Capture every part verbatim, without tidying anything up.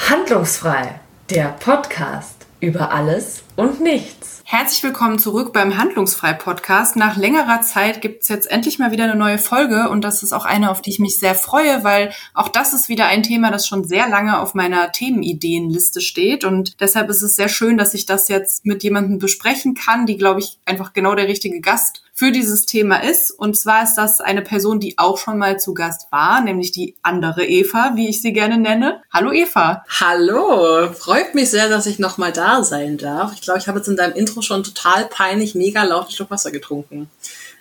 Handlungsfrei, der Podcast über alles und nichts. Herzlich willkommen zurück beim Handlungsfrei-Podcast. Nach längerer Zeit gibt es jetzt endlich mal wieder eine neue Folge und das ist auch eine, auf die ich mich sehr freue, weil auch das ist wieder ein Thema, das schon sehr lange auf meiner Themenideenliste steht und deshalb ist es sehr schön, dass ich das jetzt mit jemandem besprechen kann, die, glaube ich, einfach genau der richtige Gast für dieses Thema ist. Und zwar ist das eine Person, die auch schon mal zu Gast war, nämlich die andere Eva, wie ich sie gerne nenne. Hallo Eva. Hallo, freut mich sehr, dass ich nochmal da sein darf. Ich glaube, ich habe jetzt in deinem Intro schon total peinlich, mega laut einen Schluck Wasser getrunken.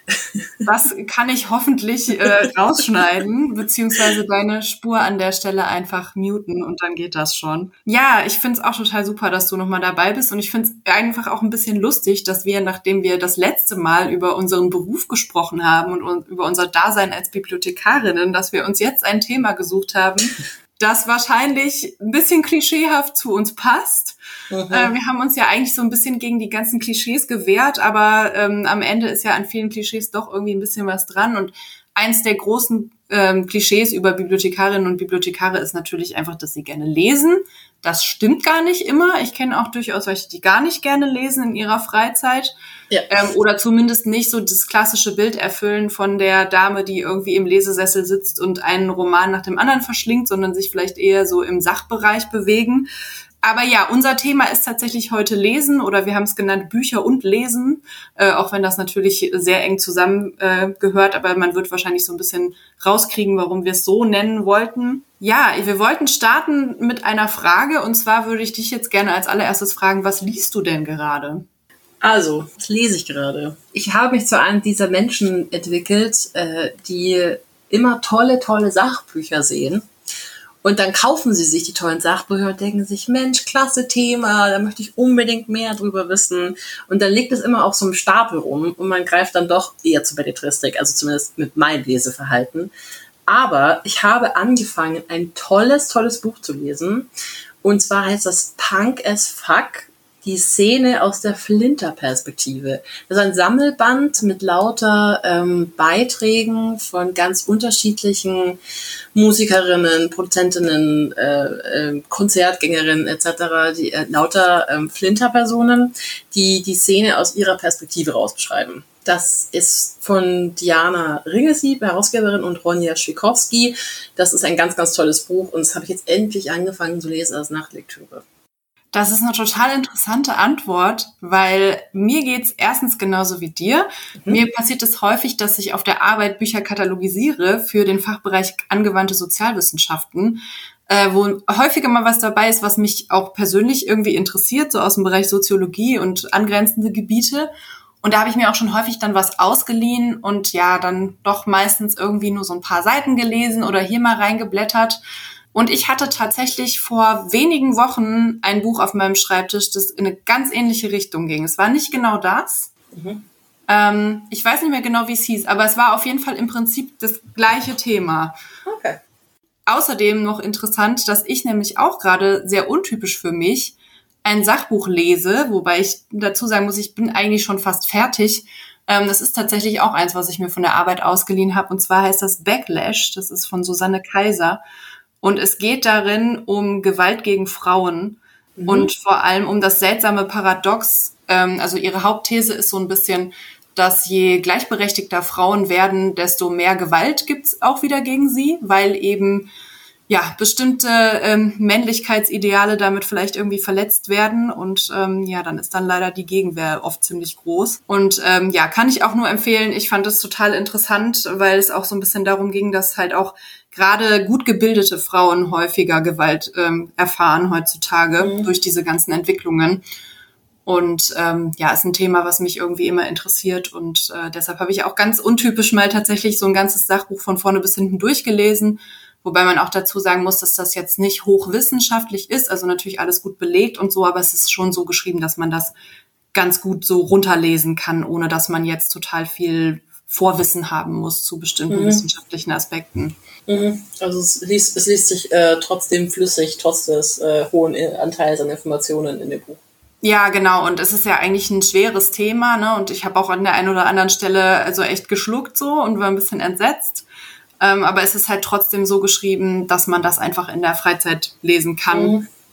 Das kann ich hoffentlich äh, rausschneiden, beziehungsweise deine Spur an der Stelle einfach muten und dann geht das schon. Ja, ich finde es auch total super, dass du nochmal dabei bist und ich finde es einfach auch ein bisschen lustig, dass wir, nachdem wir das letzte Mal über unseren Beruf gesprochen haben und, und über unser Dasein als Bibliothekarinnen, dass wir uns jetzt ein Thema gesucht haben, das wahrscheinlich ein bisschen klischeehaft zu uns passt. Mhm. Äh, wir haben uns ja eigentlich so ein bisschen gegen die ganzen Klischees gewehrt, aber ähm, am Ende ist ja an vielen Klischees doch irgendwie ein bisschen was dran. Und eins der großen ähm, Klischees über Bibliothekarinnen und Bibliothekare ist natürlich einfach, dass sie gerne lesen. Das stimmt gar nicht immer. Ich kenne auch durchaus welche, die gar nicht gerne lesen in ihrer Freizeit. Ja. Ähm, oder zumindest nicht so das klassische Bild erfüllen von der Dame, die irgendwie im Lesesessel sitzt und einen Roman nach dem anderen verschlingt, sondern sich vielleicht eher so im Sachbereich bewegen. Aber ja, unser Thema ist tatsächlich heute Lesen oder wir haben es genannt Bücher und Lesen, äh, auch wenn das natürlich sehr eng zusammen äh, gehört, aber man wird wahrscheinlich so ein bisschen rauskriegen, warum wir es so nennen wollten. Ja, wir wollten starten mit einer Frage und zwar würde ich dich jetzt gerne als allererstes fragen, was liest du denn gerade? Also, was lese ich gerade? Ich habe mich zu einem dieser Menschen entwickelt, äh, die immer tolle, tolle Sachbücher sehen. Und dann kaufen sie sich die tollen Sachbücher und denken sich, Mensch, klasse Thema, da möchte ich unbedingt mehr drüber wissen. Und dann liegt es immer auf so einem Stapel rum und man greift dann doch eher zur Belletristik, also zumindest mit meinem Leseverhalten. Aber ich habe angefangen, ein tolles, tolles Buch zu lesen. Und zwar heißt das Punk as Fuck, die Szene aus der Flinter-Perspektive. Das ist ein Sammelband mit lauter ähm, Beiträgen von ganz unterschiedlichen Musikerinnen, Produzentinnen, äh, äh, Konzertgängerinnen et cetera, die äh, lauter ähm, Flinter-Personen, die die Szene aus ihrer Perspektive rausbeschreiben. Das ist von Diana Ringesieb, Herausgeberin, und Ronja Schwikowski. Das ist ein ganz, ganz tolles Buch und das habe ich jetzt endlich angefangen zu lesen als Nachtlektüre. Das ist eine total interessante Antwort, weil mir geht's erstens genauso wie dir. Mhm. Mir passiert es häufig, dass ich auf der Arbeit Bücher katalogisiere für den Fachbereich angewandte Sozialwissenschaften, äh, wo häufiger mal was dabei ist, was mich auch persönlich irgendwie interessiert, so aus dem Bereich Soziologie und angrenzende Gebiete. Und da habe ich mir auch schon häufig dann was ausgeliehen und ja, dann doch meistens irgendwie nur so ein paar Seiten gelesen oder hier mal reingeblättert. Und ich hatte tatsächlich vor wenigen Wochen ein Buch auf meinem Schreibtisch, das in eine ganz ähnliche Richtung ging. Es war nicht genau das. Mhm. Ähm, ich weiß nicht mehr genau, wie es hieß, aber es war auf jeden Fall im Prinzip das gleiche Thema. Okay. Außerdem noch interessant, dass ich nämlich auch gerade sehr untypisch für mich ein Sachbuch lese, wobei ich dazu sagen muss, ich bin eigentlich schon fast fertig. Ähm, das ist tatsächlich auch eins, was ich mir von der Arbeit ausgeliehen habe. Und zwar heißt das Backlash. Das ist von Susanne Kaiser. Und es geht darin um Gewalt gegen Frauen mhm. und vor allem um das seltsame Paradox. Ähm, also ihre Hauptthese ist so ein bisschen, dass je gleichberechtigter Frauen werden, desto mehr Gewalt gibt's auch wieder gegen sie, weil eben ja bestimmte ähm, Männlichkeitsideale damit vielleicht irgendwie verletzt werden. Und ähm, ja, dann ist dann leider die Gegenwehr oft ziemlich groß. Und ähm, ja, kann ich auch nur empfehlen. Ich fand es total interessant, weil es auch so ein bisschen darum ging, dass halt auch gerade gut gebildete Frauen häufiger Gewalt ähm, erfahren heutzutage mhm. durch diese ganzen Entwicklungen. Und ähm, ja, ist ein Thema, was mich irgendwie immer interessiert. Und äh, deshalb habe ich auch ganz untypisch mal tatsächlich so ein ganzes Sachbuch von vorne bis hinten durchgelesen. Wobei man auch dazu sagen muss, dass das jetzt nicht hochwissenschaftlich ist. Also natürlich alles gut belegt und so, aber es ist schon so geschrieben, dass man das ganz gut so runterlesen kann, ohne dass man jetzt total viel Vorwissen haben muss zu bestimmten mhm. wissenschaftlichen Aspekten. Mhm. Also es liest, es liest sich äh, trotzdem flüssig, trotz des äh, hohen Anteils an Informationen in dem Buch. Ja, genau. Und es ist ja eigentlich ein schweres Thema, ne? Und ich habe auch an der einen oder anderen Stelle also echt geschluckt so und war ein bisschen entsetzt. Ähm, aber es ist halt trotzdem so geschrieben, dass man das einfach in der Freizeit lesen kann. Mhm.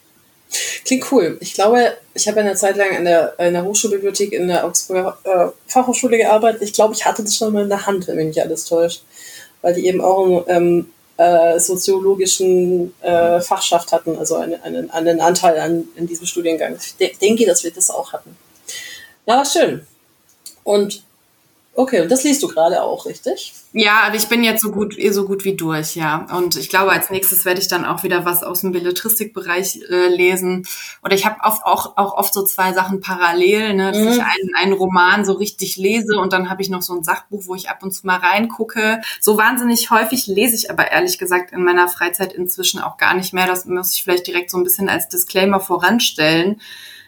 Klingt cool. Ich glaube, ich habe eine Zeit lang in der, in der Hochschulbibliothek in der Augsburger äh, Fachhochschule gearbeitet. Ich glaube, ich hatte das schon mal in der Hand, wenn mich nicht alles täuscht. Weil die eben auch einen ähm, äh, soziologischen äh, Fachschaft hatten, also einen, einen, einen Anteil an in diesem Studiengang. Ich de- denke, dass wir das auch hatten. Na, war schön. Und okay, und das liest du gerade auch, richtig? Ja, aber ich bin jetzt so gut, eh so gut wie durch, ja. Und ich glaube, als nächstes werde ich dann auch wieder was aus dem Belletristikbereich äh, lesen. Oder ich habe oft auch, auch oft so zwei Sachen parallel, ne, dass mhm. ich einen, einen Roman so richtig lese und dann habe ich noch so ein Sachbuch, wo ich ab und zu mal reingucke. So wahnsinnig häufig lese ich aber ehrlich gesagt in meiner Freizeit inzwischen auch gar nicht mehr. Das muss ich vielleicht direkt so ein bisschen als Disclaimer voranstellen.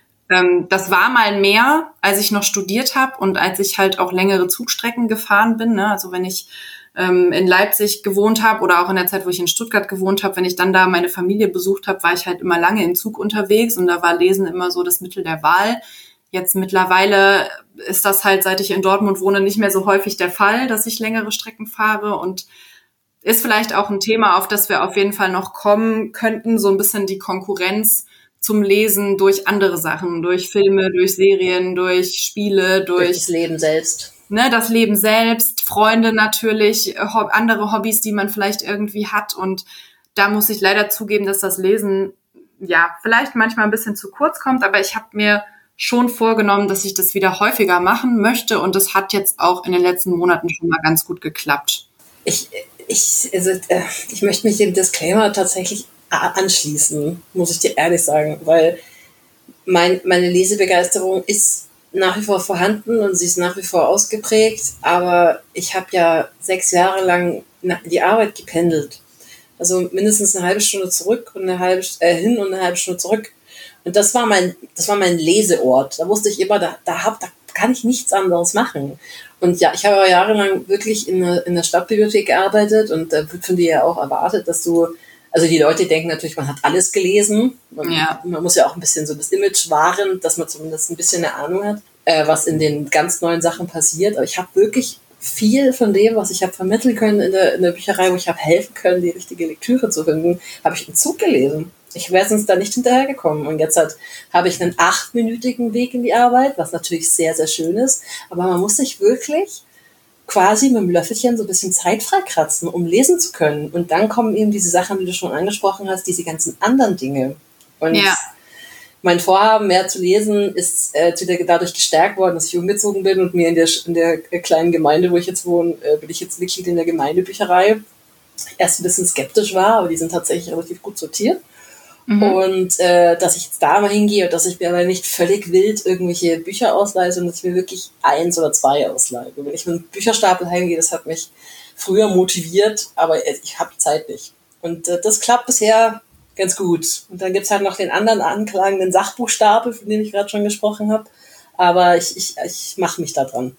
Das war mal mehr, als ich noch studiert habe und als ich halt auch längere Zugstrecken gefahren bin. Ne? Also wenn ich ähm, in Leipzig gewohnt habe oder auch in der Zeit, wo ich in Stuttgart gewohnt habe, wenn ich dann da meine Familie besucht habe, war ich halt immer lange im Zug unterwegs und da war Lesen immer so das Mittel der Wahl. Jetzt mittlerweile ist das halt, seit ich in Dortmund wohne, nicht mehr so häufig der Fall, dass ich längere Strecken fahre und ist vielleicht auch ein Thema, auf das wir auf jeden Fall noch kommen könnten, so ein bisschen die Konkurrenz zum Lesen durch andere Sachen, durch Filme, durch Serien, durch Spiele, durch, durch das Leben selbst. Ne, das Leben selbst, Freunde natürlich, ho- andere Hobbys, die man vielleicht irgendwie hat. Und da muss ich leider zugeben, dass das Lesen ja vielleicht manchmal ein bisschen zu kurz kommt. Aber ich habe mir schon vorgenommen, dass ich das wieder häufiger machen möchte. Und das hat jetzt auch in den letzten Monaten schon mal ganz gut geklappt. Ich, ich, also, äh, ich möchte mich dem Disclaimer tatsächlich anschließen, muss ich dir ehrlich sagen, weil mein, meine Lesebegeisterung ist nach wie vor vorhanden und sie ist nach wie vor ausgeprägt, aber ich habe ja sechs Jahre lang die Arbeit gependelt. Also mindestens eine halbe Stunde zurück und eine halbe äh, hin und eine halbe Stunde zurück. Und das war mein, das war mein Leseort. Da wusste ich immer, da, da, hab, da kann ich nichts anderes machen. Und ja, ich habe jahrelang wirklich in der, in der Stadtbibliothek gearbeitet und da wird von dir ja auch erwartet, dass du Also die Leute denken natürlich, man hat alles gelesen. Man, ja. man muss ja auch ein bisschen so das Image wahren, dass man zumindest ein bisschen eine Ahnung hat, äh, was in den ganz neuen Sachen passiert. Aber ich habe wirklich viel von dem, was ich habe vermitteln können in der, in der Bücherei, wo ich habe helfen können, die richtige Lektüre zu finden, habe ich im Zug gelesen. Ich wäre sonst da nicht hinterhergekommen. Und jetzt halt, habe ich einen achtminütigen Weg in die Arbeit, was natürlich sehr, sehr schön ist. Aber man muss sich wirklich quasi mit dem Löffelchen so ein bisschen Zeit freikratzen, um lesen zu können. Und dann kommen eben diese Sachen, die du schon angesprochen hast, diese ganzen anderen Dinge. Und ja. mein Vorhaben, mehr zu lesen, ist äh, dadurch gestärkt worden, dass ich umgezogen bin und mir in der, in der kleinen Gemeinde, wo ich jetzt wohne, äh, bin ich jetzt Mitglied in der Gemeindebücherei. Erst ein bisschen skeptisch war, aber die sind tatsächlich relativ gut sortiert. Mhm. Und äh, dass ich jetzt da mal hingehe und dass ich mir aber nicht völlig wild irgendwelche Bücher ausleihe, sondern dass ich mir wirklich eins oder zwei ausleihe. Wenn ich mit einem Bücherstapel heimgehe, das hat mich früher motiviert, aber ich habe die Zeit nicht. Und äh, das klappt bisher ganz gut. Und dann gibt's halt noch den anderen anklagenden Sachbuchstapel, von dem ich gerade schon gesprochen habe. Aber ich, ich, ich mache mich da dran.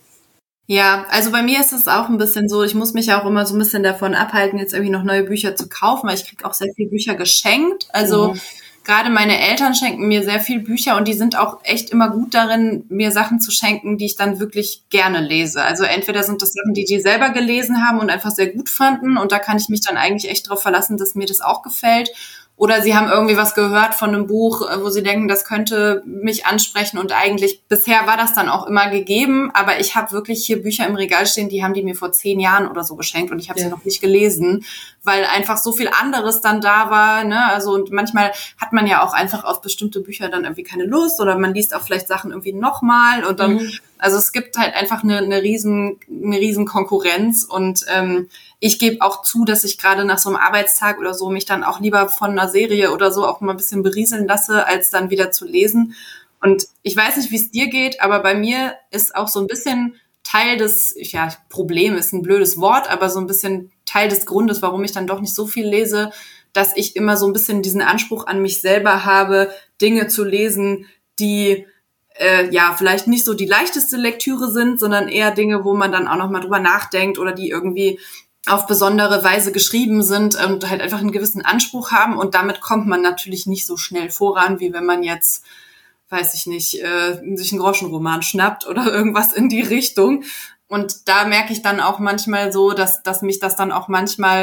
Ja, also bei mir ist es auch ein bisschen so, ich muss mich auch immer so ein bisschen davon abhalten, jetzt irgendwie noch neue Bücher zu kaufen, weil ich kriege auch sehr viele Bücher geschenkt. Also mhm. gerade meine Eltern schenken mir sehr viel Bücher und die sind auch echt immer gut darin, mir Sachen zu schenken, die ich dann wirklich gerne lese. Also entweder sind das Sachen, die die selber gelesen haben und einfach sehr gut fanden und da kann ich mich dann eigentlich echt drauf verlassen, dass mir das auch gefällt. Oder sie haben irgendwie was gehört von einem Buch, wo sie denken, das könnte mich ansprechen. Und eigentlich, bisher war das dann auch immer gegeben. Aber ich habe wirklich hier Bücher im Regal stehen, die haben die mir vor zehn Jahren oder so geschenkt. Und ich habe ja. sie noch nicht gelesen, weil einfach so viel anderes dann da war. Ne? Also und manchmal hat man ja auch einfach auf bestimmte Bücher dann irgendwie keine Lust. Oder man liest auch vielleicht Sachen irgendwie nochmal. Und dann, mhm. also es gibt halt einfach eine, eine riesen, eine riesen Konkurrenz. Und ähm, ich gebe auch zu, dass ich gerade nach so einem Arbeitstag oder so mich dann auch lieber von einer Serie oder so auch mal ein bisschen berieseln lasse, als dann wieder zu lesen. Und ich weiß nicht, wie es dir geht, aber bei mir ist auch so ein bisschen Teil des, ja, Problem ist ein blödes Wort, aber so ein bisschen Teil des Grundes, warum ich dann doch nicht so viel lese, dass ich immer so ein bisschen diesen Anspruch an mich selber habe, Dinge zu lesen, die äh, ja vielleicht nicht so die leichteste Lektüre sind, sondern eher Dinge, wo man dann auch noch mal drüber nachdenkt oder die irgendwie auf besondere Weise geschrieben sind und halt einfach einen gewissen Anspruch haben. Und damit kommt man natürlich nicht so schnell voran, wie wenn man jetzt, weiß ich nicht, äh, sich einen Groschenroman schnappt oder irgendwas in die Richtung. Und da merke ich dann auch manchmal so, dass, dass mich das dann auch manchmal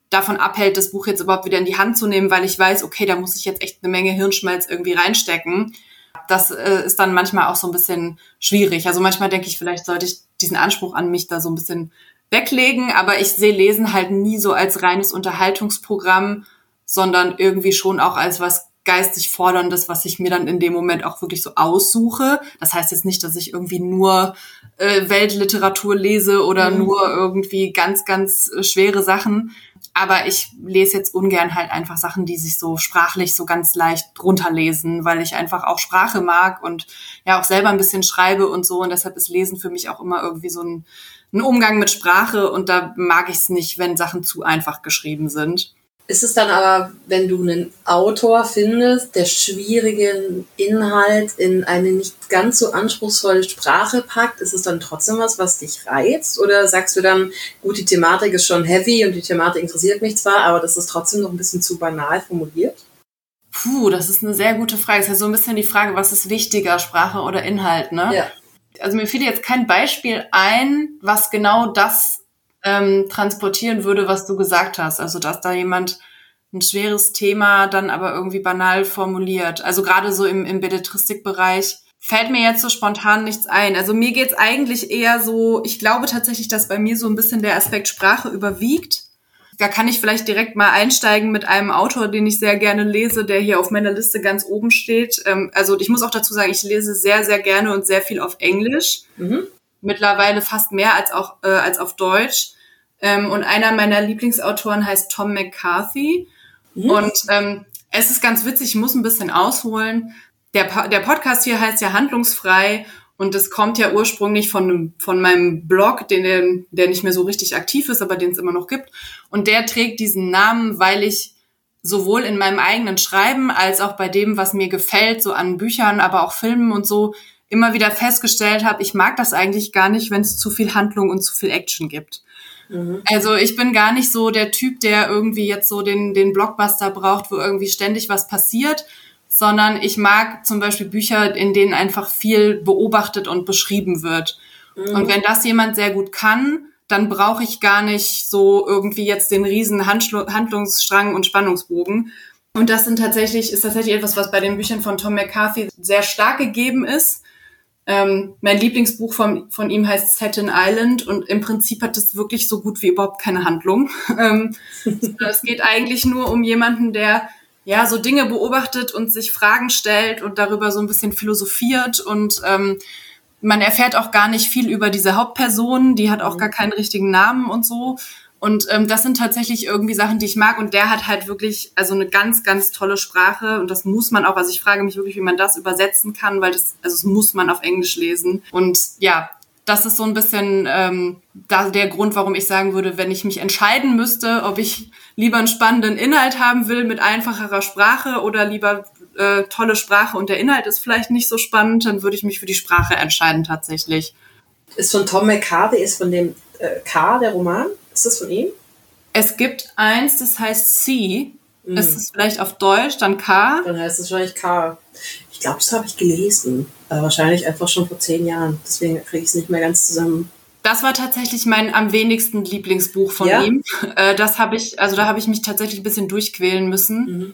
davon abhält, das Buch jetzt überhaupt wieder in die Hand zu nehmen, weil ich weiß, okay, da muss ich jetzt echt eine Menge Hirnschmalz irgendwie reinstecken. Das äh, ist dann manchmal auch so ein bisschen schwierig. Also manchmal denke ich, vielleicht sollte ich diesen Anspruch an mich da so ein bisschen weglegen, aber ich sehe Lesen halt nie so als reines Unterhaltungsprogramm, sondern irgendwie schon auch als was geistig Forderndes, was ich mir dann in dem Moment auch wirklich so aussuche. Das heißt jetzt nicht, dass ich irgendwie nur äh, Weltliteratur lese oder mhm. nur irgendwie ganz, ganz äh, schwere Sachen. Aber ich lese jetzt ungern halt einfach Sachen, die sich so sprachlich so ganz leicht runterlesen, weil ich einfach auch Sprache mag und ja auch selber ein bisschen schreibe und so. Und deshalb ist Lesen für mich auch immer irgendwie so ein, ein Umgang mit Sprache. Und da mag ich es nicht, wenn Sachen zu einfach geschrieben sind. Ist es dann aber, wenn du einen Autor findest, der schwierigen Inhalt in eine nicht ganz so anspruchsvolle Sprache packt, ist es dann trotzdem was, was dich reizt? Oder sagst du dann, gut, die Thematik ist schon heavy und die Thematik interessiert mich zwar, aber das ist trotzdem noch ein bisschen zu banal formuliert? Puh, das ist eine sehr gute Frage. Das ist ja so ein bisschen die Frage, was ist wichtiger, Sprache oder Inhalt, ne? Ja. Also mir fiel jetzt kein Beispiel ein, was genau das ähm, transportieren würde, was du gesagt hast. Also dass da jemand ein schweres Thema dann aber irgendwie banal formuliert. Also gerade so im, im Belletristikbereich fällt mir jetzt so spontan nichts ein. Also mir geht's eigentlich eher so, ich glaube tatsächlich, dass bei mir so ein bisschen der Aspekt Sprache überwiegt. Da kann ich vielleicht direkt mal einsteigen mit einem Autor, den ich sehr gerne lese, der hier auf meiner Liste ganz oben steht. Ähm, also ich muss auch dazu sagen, ich lese sehr, sehr gerne und sehr viel auf Englisch. Mhm. Mittlerweile fast mehr als auch äh, als auf Deutsch. Ähm, und einer meiner Lieblingsautoren heißt Tom McCarthy. Mhm. Und ähm, es ist ganz witzig, ich muss ein bisschen ausholen. Der, der Podcast hier heißt ja Handlungsfrei und es kommt ja ursprünglich von, von meinem Blog, den, der nicht mehr so richtig aktiv ist, aber den es immer noch gibt. Und der trägt diesen Namen, weil ich sowohl in meinem eigenen Schreiben als auch bei dem, was mir gefällt, so an Büchern, aber auch Filmen und so, immer wieder festgestellt habe, ich mag das eigentlich gar nicht, wenn es zu viel Handlung und zu viel Action gibt. Mhm. Also ich bin gar nicht so der Typ, der irgendwie jetzt so den, den Blockbuster braucht, wo irgendwie ständig was passiert, sondern ich mag zum Beispiel Bücher, in denen einfach viel beobachtet und beschrieben wird. Mhm. Und wenn das jemand sehr gut kann, dann brauche ich gar nicht so irgendwie jetzt den riesen Handschlu- Handlungsstrang und Spannungsbogen. Und das sind tatsächlich, ist tatsächlich etwas, was bei den Büchern von Tom McCarthy sehr stark gegeben ist. Ähm, mein Lieblingsbuch von, von ihm heißt Staten Island und im Prinzip hat das wirklich so gut wie überhaupt keine Handlung. Ähm, es geht eigentlich nur um jemanden, der ja so Dinge beobachtet und sich Fragen stellt und darüber so ein bisschen philosophiert und ähm, man erfährt auch gar nicht viel über diese Hauptperson, die hat auch gar keinen richtigen Namen und so. Und ähm, das sind tatsächlich irgendwie Sachen, die ich mag. Und der hat halt wirklich also eine ganz, ganz tolle Sprache. Und das muss man auch, also ich frage mich wirklich, wie man das übersetzen kann, weil das, also das muss man auf Englisch lesen. Und ja, das ist so ein bisschen ähm, da der Grund, warum ich sagen würde, wenn ich mich entscheiden müsste, ob ich lieber einen spannenden Inhalt haben will mit einfacherer Sprache oder lieber äh, tolle Sprache und der Inhalt ist vielleicht nicht so spannend, dann würde ich mich für die Sprache entscheiden tatsächlich. Ist von Tom McCarthy, ist von dem äh, K, der Roman? Ist das von ihm? Es gibt eins, das heißt C. Mm. Ist es vielleicht auf Deutsch, dann K? Dann heißt es wahrscheinlich K. Ich glaube, das habe ich gelesen. Aber wahrscheinlich einfach schon vor zehn Jahren. Deswegen kriege ich es nicht mehr ganz zusammen. Das war tatsächlich mein am wenigsten Lieblingsbuch von ja? ihm. Äh, das habe ich, also da habe ich mich tatsächlich ein bisschen durchquälen müssen, mhm.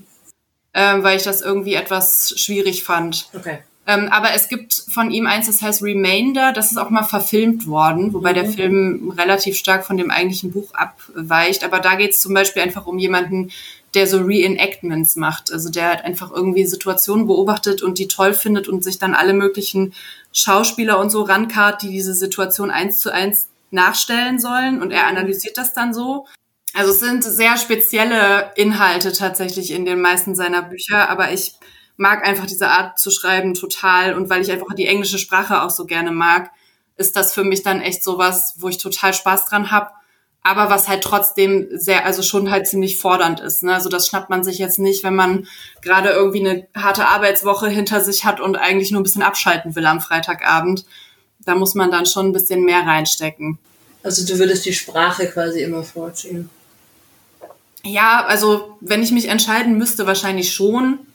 äh, weil ich das irgendwie etwas schwierig fand. Okay. Ähm, aber es gibt von ihm eins, das heißt Remainder, das ist auch mal verfilmt worden, wobei mhm. der Film relativ stark von dem eigentlichen Buch abweicht. Aber da geht es zum Beispiel einfach um jemanden, der so Reenactments macht. Also der halt einfach irgendwie Situationen beobachtet und die toll findet und sich dann alle möglichen Schauspieler und so rankarrt, die diese Situation eins zu eins nachstellen sollen. Und er analysiert das dann so. Also es sind sehr spezielle Inhalte tatsächlich in den meisten seiner Bücher, aber ich mag einfach diese Art zu schreiben total und weil ich einfach die englische Sprache auch so gerne mag, ist das für mich dann echt sowas, wo ich total Spaß dran habe, aber was halt trotzdem sehr, also schon halt ziemlich fordernd ist, ne? Also das schnappt man sich jetzt nicht, wenn man gerade irgendwie eine harte Arbeitswoche hinter sich hat und eigentlich nur ein bisschen abschalten will am Freitagabend. Da muss man dann schon ein bisschen mehr reinstecken. Also du würdest die Sprache quasi immer vorziehen? Ja, also wenn ich mich entscheiden müsste, wahrscheinlich schon.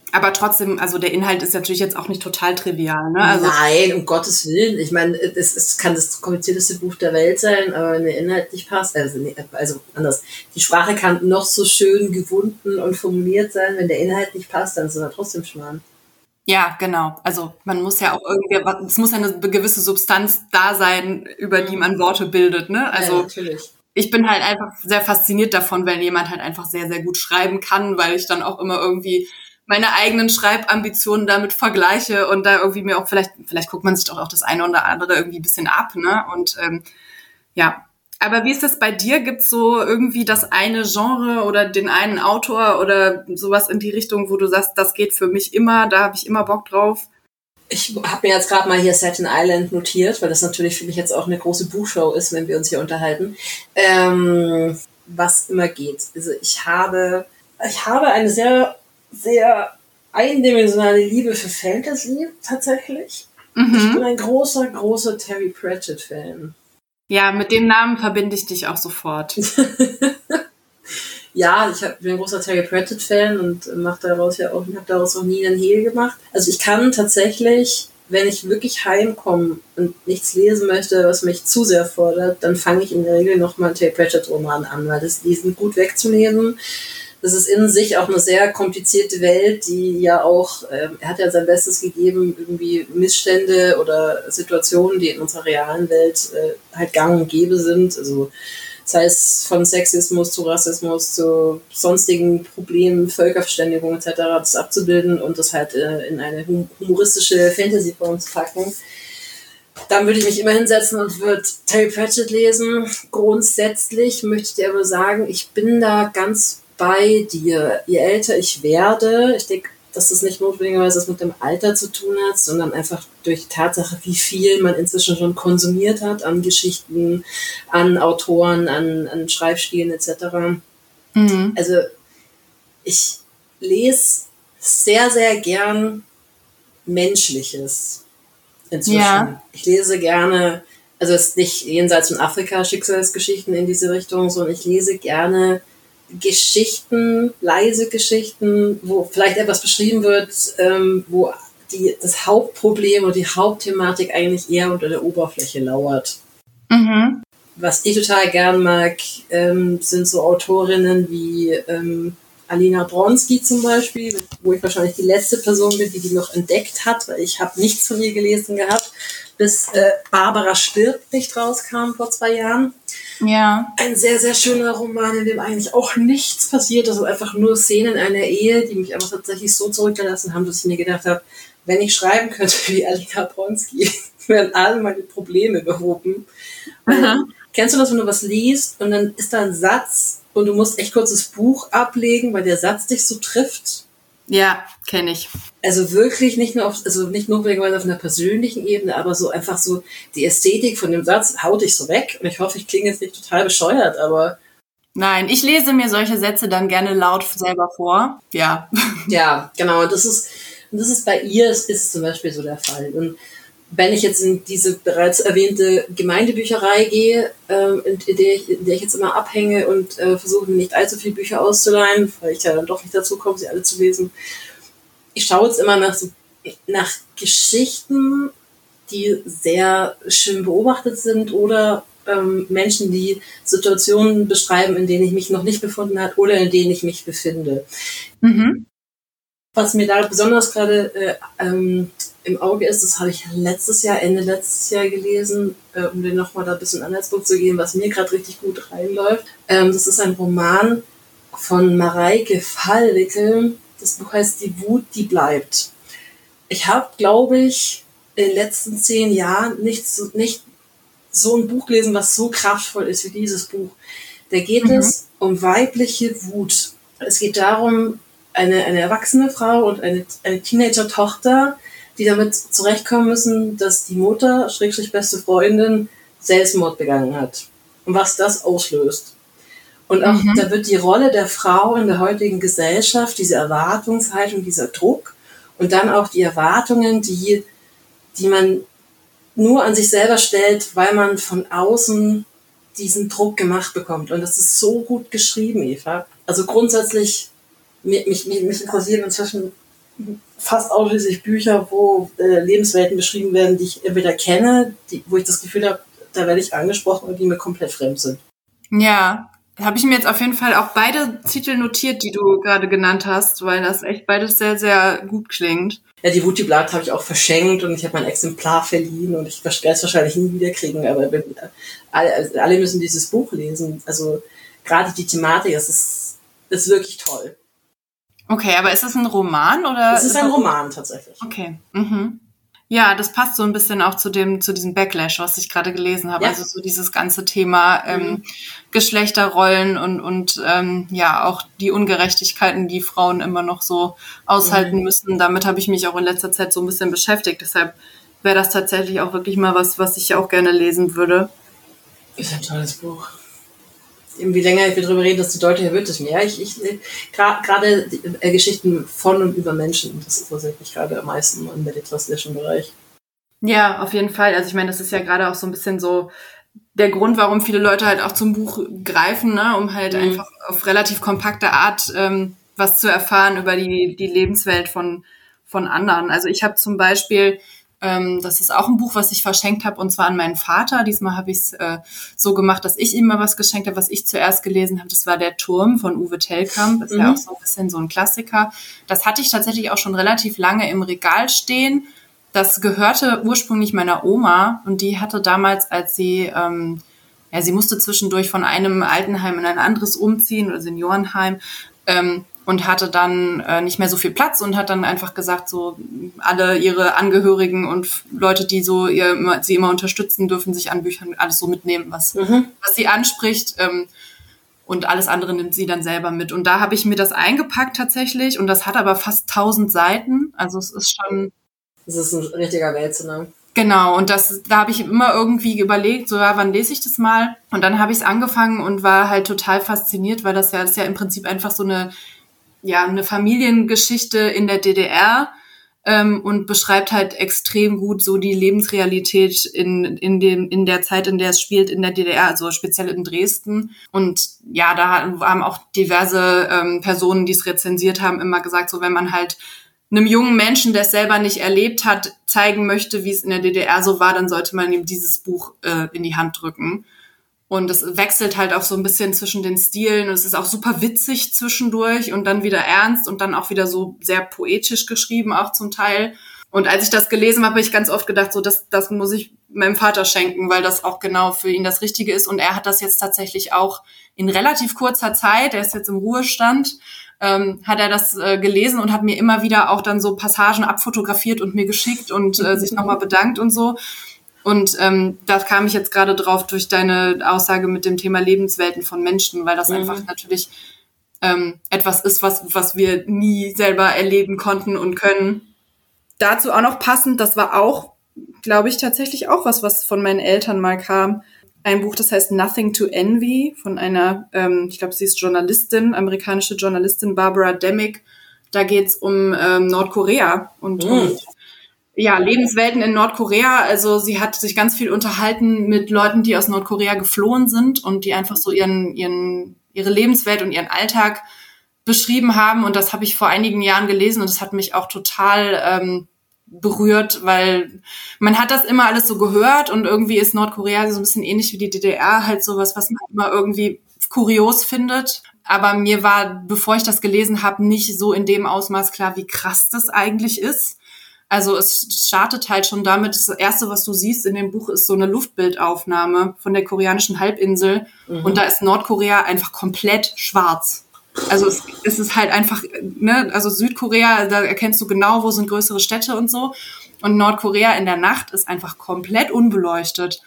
Aber trotzdem, also der Inhalt ist natürlich jetzt auch nicht total trivial, ne? Also, Nein, um Gottes Willen. Ich meine, es, es kann das komplizierteste Buch der Welt sein, aber wenn der Inhalt nicht passt, also, nee, also anders. Die Sprache kann noch so schön gewunden und formuliert sein, wenn der Inhalt nicht passt, dann ist er trotzdem Schmarrn. ja, genau. Also man muss ja auch irgendwie, es muss ja eine gewisse Substanz da sein, über die man Worte bildet, ne? Also ja, natürlich. Ich bin halt einfach sehr fasziniert davon, wenn jemand halt einfach sehr, sehr gut schreiben kann, weil ich dann auch immer irgendwie meine eigenen Schreibambitionen damit vergleiche und da irgendwie mir auch vielleicht, vielleicht guckt man sich doch auch das eine oder andere irgendwie ein bisschen ab, ne? Und ähm, ja, aber wie ist das bei dir? Gibt's so irgendwie das eine Genre oder den einen Autor oder sowas in die Richtung, wo du sagst, das geht für mich immer, da habe ich immer Bock drauf? Ich habe mir jetzt gerade mal hier Staten Island notiert, weil das natürlich für mich jetzt auch eine große Buchshow ist, wenn wir uns hier unterhalten. Ähm, was immer geht. Also ich habe, ich habe eine sehr, sehr eindimensionale Liebe für Fantasy tatsächlich. Mhm. Ich bin ein großer, großer Terry Pratchett-Fan. Ja, mit dem Namen verbinde ich dich auch sofort. Ja, ich bin ein großer Terry Pratchett-Fan und mache daraus ja auch, habe daraus auch nie einen Hehl gemacht. Also ich kann tatsächlich, wenn ich wirklich heimkomme und nichts lesen möchte, was mich zu sehr fordert, dann fange ich in der Regel nochmal einen Terry Pratchett-Roman an, weil das, die sind gut wegzulesen. Das ist in sich auch eine sehr komplizierte Welt, die ja auch, ähm, er hat ja sein Bestes gegeben, irgendwie Missstände oder Situationen, die in unserer realen Welt äh, halt gang und gäbe sind, also sei es von Sexismus zu Rassismus zu sonstigen Problemen, Völkerverständigung et cetera, das abzubilden und das halt äh, in eine humoristische Fantasy-Form zu packen. Dann würde ich mich immer hinsetzen und würde Terry Pratchett lesen. Grundsätzlich möchte ich dir aber sagen, ich bin da ganz bei dir. Je älter ich werde, ich denke, dass das nicht notwendigerweise was mit dem Alter zu tun hat, sondern einfach durch die Tatsache, wie viel man inzwischen schon konsumiert hat an Geschichten, an Autoren, an, an Schreibstilen et cetera. Mhm. Also ich lese sehr, sehr gern Menschliches inzwischen. Ja. Ich lese gerne, also es ist nicht jenseits von Afrika Schicksalsgeschichten in diese Richtung, sondern ich lese gerne Geschichten, leise Geschichten, wo vielleicht etwas beschrieben wird, ähm, wo die, das Hauptproblem und die Hauptthematik eigentlich eher unter der Oberfläche lauert. Mhm. Was ich total gern mag, ähm, sind so Autorinnen wie ähm, Alina Bronski zum Beispiel, wo ich wahrscheinlich die letzte Person bin, die die noch entdeckt hat, weil ich habe nichts von ihr gelesen gehabt, bis äh, Barbara stirbt nicht rauskam vor zwei Jahren. Ja. Ein sehr, sehr schöner Roman, in dem eigentlich auch nichts passiert, also einfach nur Szenen einer Ehe, die mich aber tatsächlich so zurückgelassen haben, dass ich mir gedacht habe, wenn ich schreiben könnte wie Alina Bronski, wären alle meine Probleme behoben. Mhm. Kennst du das, wenn du was liest und dann ist da ein Satz und du musst echt kurz das Buch ablegen, weil der Satz dich so trifft? Ja, kenne ich. Also wirklich nicht nur auf, also nicht notwendigerweise auf einer persönlichen Ebene, aber so einfach so die Ästhetik von dem Satz haut dich so weg. Und ich hoffe, ich klinge jetzt nicht total bescheuert, aber... Nein, ich lese mir solche Sätze dann gerne laut selber vor. Ja. Ja, genau. Und das ist, und das ist bei ihr, ist, ist zum Beispiel so der Fall. Und wenn ich jetzt in diese bereits erwähnte Gemeindebücherei gehe, ähm, in, in, der ich, in der ich jetzt immer abhänge und äh, versuche, nicht allzu viele Bücher auszuleihen, weil ich ja dann doch nicht dazu komme, sie alle zu lesen. Ich schaue jetzt immer nach, so, nach Geschichten, die sehr schön beobachtet sind oder ähm, Menschen, die Situationen beschreiben, in denen ich mich noch nicht befunden habe oder in denen ich mich befinde. Mhm. Was mir da besonders gerade äh, ähm, im Auge ist, das habe ich letztes Jahr, Ende letztes Jahr gelesen, äh, um den nochmal da ein bisschen Anhaltspunkt zu geben, was mir gerade richtig gut reinläuft. Ähm, das ist ein Roman von Mareike Fallwickel. Das Buch heißt Die Wut, die bleibt. Ich habe, glaube ich, in den letzten zehn Jahren nicht so, nicht so ein Buch gelesen, was so kraftvoll ist wie dieses Buch. Da geht mhm. es um weibliche Wut. Es geht darum, eine, eine erwachsene Frau und eine, eine Teenager-Tochter, die damit zurechtkommen müssen, dass die Mutter, Schrägstrich beste Freundin, Selbstmord begangen hat. Und was das auslöst. Und auch mhm. da wird die Rolle der Frau in der heutigen Gesellschaft, diese Erwartungshaltung, dieser Druck und dann auch die Erwartungen, die, die man nur an sich selber stellt, weil man von außen diesen Druck gemacht bekommt. Und das ist so gut geschrieben, Eva. Also grundsätzlich, mich, mich, mich interessieren inzwischen fast ausschließlich Bücher, wo äh, Lebenswelten beschrieben werden, die ich entweder kenne, die, wo ich das Gefühl habe, da werde ich angesprochen und die mir komplett fremd sind. Ja, habe ich mir jetzt auf jeden Fall auch beide Titel notiert, die du gerade genannt hast, weil das echt beides sehr, sehr gut klingt. Ja, die Wutiblatt habe ich auch verschenkt und ich habe mein Exemplar verliehen und ich werde es wahrscheinlich nie wieder kriegen, aber wenn, alle, alle müssen dieses Buch lesen. Also gerade die Thematik, das ist, ist wirklich toll. Okay, aber ist das ein Roman oder? Es ist ein Roman tatsächlich. Okay. Mhm. Ja, das passt so ein bisschen auch zu dem, zu diesem Backlash, was ich gerade gelesen habe. Ja. Also so dieses ganze Thema ähm, mhm. Geschlechterrollen und und ähm, ja auch die Ungerechtigkeiten, die Frauen immer noch so aushalten mhm. müssen. Damit habe ich mich auch in letzter Zeit so ein bisschen beschäftigt. Deshalb wäre das tatsächlich auch wirklich mal was, was ich auch gerne lesen würde. Ist ein tolles Buch. Je länger wir darüber reden, desto deutlicher wird es mir. Ja, ich, ich gerade äh, Geschichten von und über Menschen, das interessiert mich gerade am meisten im meditatischen Bereich. Ja, auf jeden Fall. Also ich meine, das ist ja gerade auch so ein bisschen so der Grund, warum viele Leute halt auch zum Buch greifen, ne, um halt mhm. einfach auf relativ kompakte Art ähm, was zu erfahren über die die Lebenswelt von von anderen. Also ich habe zum Beispiel Ähm, das ist auch ein Buch, was ich verschenkt habe, und zwar an meinen Vater. Diesmal habe ich es äh, so gemacht, dass ich ihm mal was geschenkt habe, was ich zuerst gelesen habe. Das war Der Turm von Uwe Tellkamp. Das ist mhm. ja auch so ein bisschen so ein Klassiker. Das hatte ich tatsächlich auch schon relativ lange im Regal stehen. Das gehörte ursprünglich meiner Oma und die hatte damals, als sie, ähm, ja, sie musste zwischendurch von einem Altenheim in ein anderes umziehen oder Seniorenheim, ähm, und hatte dann äh, nicht mehr so viel Platz und hat dann einfach gesagt, so alle ihre Angehörigen und Leute, die so ihr immer, sie immer unterstützen, dürfen sich an Büchern alles so mitnehmen, was, mhm. was sie anspricht. Ähm, und alles andere nimmt sie dann selber mit. Und da habe ich mir das eingepackt tatsächlich und das hat aber fast tausend Seiten. Also es ist schon... Das ist ein richtiger Wälzer, ne? Genau, und das, da habe ich immer irgendwie überlegt, so ja, wann lese ich das mal? Und dann habe ich es angefangen und war halt total fasziniert, weil das ja, das ist ja im Prinzip einfach so eine ja eine Familiengeschichte in der D D R ähm, und beschreibt halt extrem gut so die Lebensrealität in in dem in der Zeit, in der es spielt, in der D D R, also speziell in Dresden. Und ja, da haben auch diverse ähm, Personen, die es rezensiert haben, immer gesagt, so wenn man halt einem jungen Menschen, der es selber nicht erlebt hat, zeigen möchte, wie es in der D D R so war, dann sollte man ihm dieses Buch äh, in die Hand drücken. Und es wechselt halt auch so ein bisschen zwischen den Stilen. Und es ist auch super witzig zwischendurch und dann wieder ernst und dann auch wieder so sehr poetisch geschrieben, auch zum Teil. Und als ich das gelesen habe, habe ich ganz oft gedacht, so das, das muss ich meinem Vater schenken, weil das auch genau für ihn das Richtige ist. Und er hat das jetzt tatsächlich auch in relativ kurzer Zeit, er ist jetzt im Ruhestand, ähm, hat er das äh, gelesen und hat mir immer wieder auch dann so Passagen abfotografiert und mir geschickt und äh, sich nochmal bedankt und so. Und ähm, da kam ich jetzt gerade drauf durch deine Aussage mit dem Thema Lebenswelten von Menschen, weil das mhm. einfach natürlich ähm, etwas ist, was was wir nie selber erleben konnten und können. Dazu auch noch passend, das war auch, glaube ich, tatsächlich auch was, was von meinen Eltern mal kam. Ein Buch, das heißt Nothing to Envy von einer, ähm, ich glaube, sie ist Journalistin, amerikanische Journalistin, Barbara Demick. Da geht's um ähm, Nordkorea und mhm. um ja, Lebenswelten in Nordkorea. Also sie hat sich ganz viel unterhalten mit Leuten, die aus Nordkorea geflohen sind und die einfach so ihren, ihren, ihre Lebenswelt und ihren Alltag beschrieben haben. Und das habe ich vor einigen Jahren gelesen und das hat mich auch total ähm, berührt, weil man hat das immer alles so gehört und irgendwie ist Nordkorea so ein bisschen ähnlich wie die D D R, halt sowas, was man immer irgendwie kurios findet. Aber mir war, bevor ich das gelesen habe, nicht so in dem Ausmaß klar, wie krass das eigentlich ist. Also es startet halt schon damit, das Erste, was du siehst in dem Buch, ist so eine Luftbildaufnahme von der koreanischen Halbinsel. Mhm. Und da ist Nordkorea einfach komplett schwarz. Also es, es ist halt einfach, ne, also Südkorea, da erkennst du genau, wo sind größere Städte und so. Und Nordkorea in der Nacht ist einfach komplett unbeleuchtet.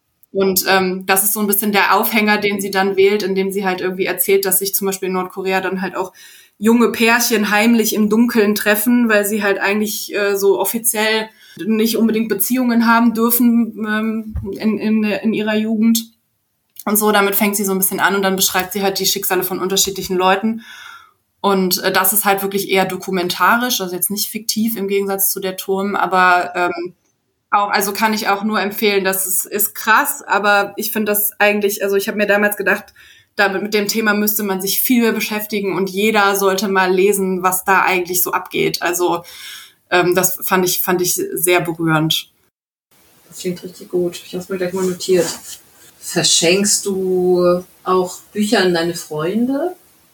Und ähm, das ist so ein bisschen der Aufhänger, den sie dann wählt, indem sie halt irgendwie erzählt, dass sich zum Beispiel in Nordkorea dann halt auch junge Pärchen heimlich im Dunkeln treffen, weil sie halt eigentlich äh, so offiziell nicht unbedingt Beziehungen haben dürfen ähm, in, in, in ihrer Jugend. Und so, damit fängt sie so ein bisschen an und dann beschreibt sie halt die Schicksale von unterschiedlichen Leuten. Und äh, das ist halt wirklich eher dokumentarisch, also jetzt nicht fiktiv im Gegensatz zu Der Turm, aber ähm, auch, also kann ich auch nur empfehlen, das ist, ist krass, aber ich finde das eigentlich, also ich habe mir damals gedacht, damit mit dem Thema müsste man sich viel mehr beschäftigen und jeder sollte mal lesen, was da eigentlich so abgeht. Also ähm, das fand ich, fand ich sehr berührend. Das klingt richtig gut. Ich habe es mir gleich mal notiert. Verschenkst du auch Bücher an deine Freunde?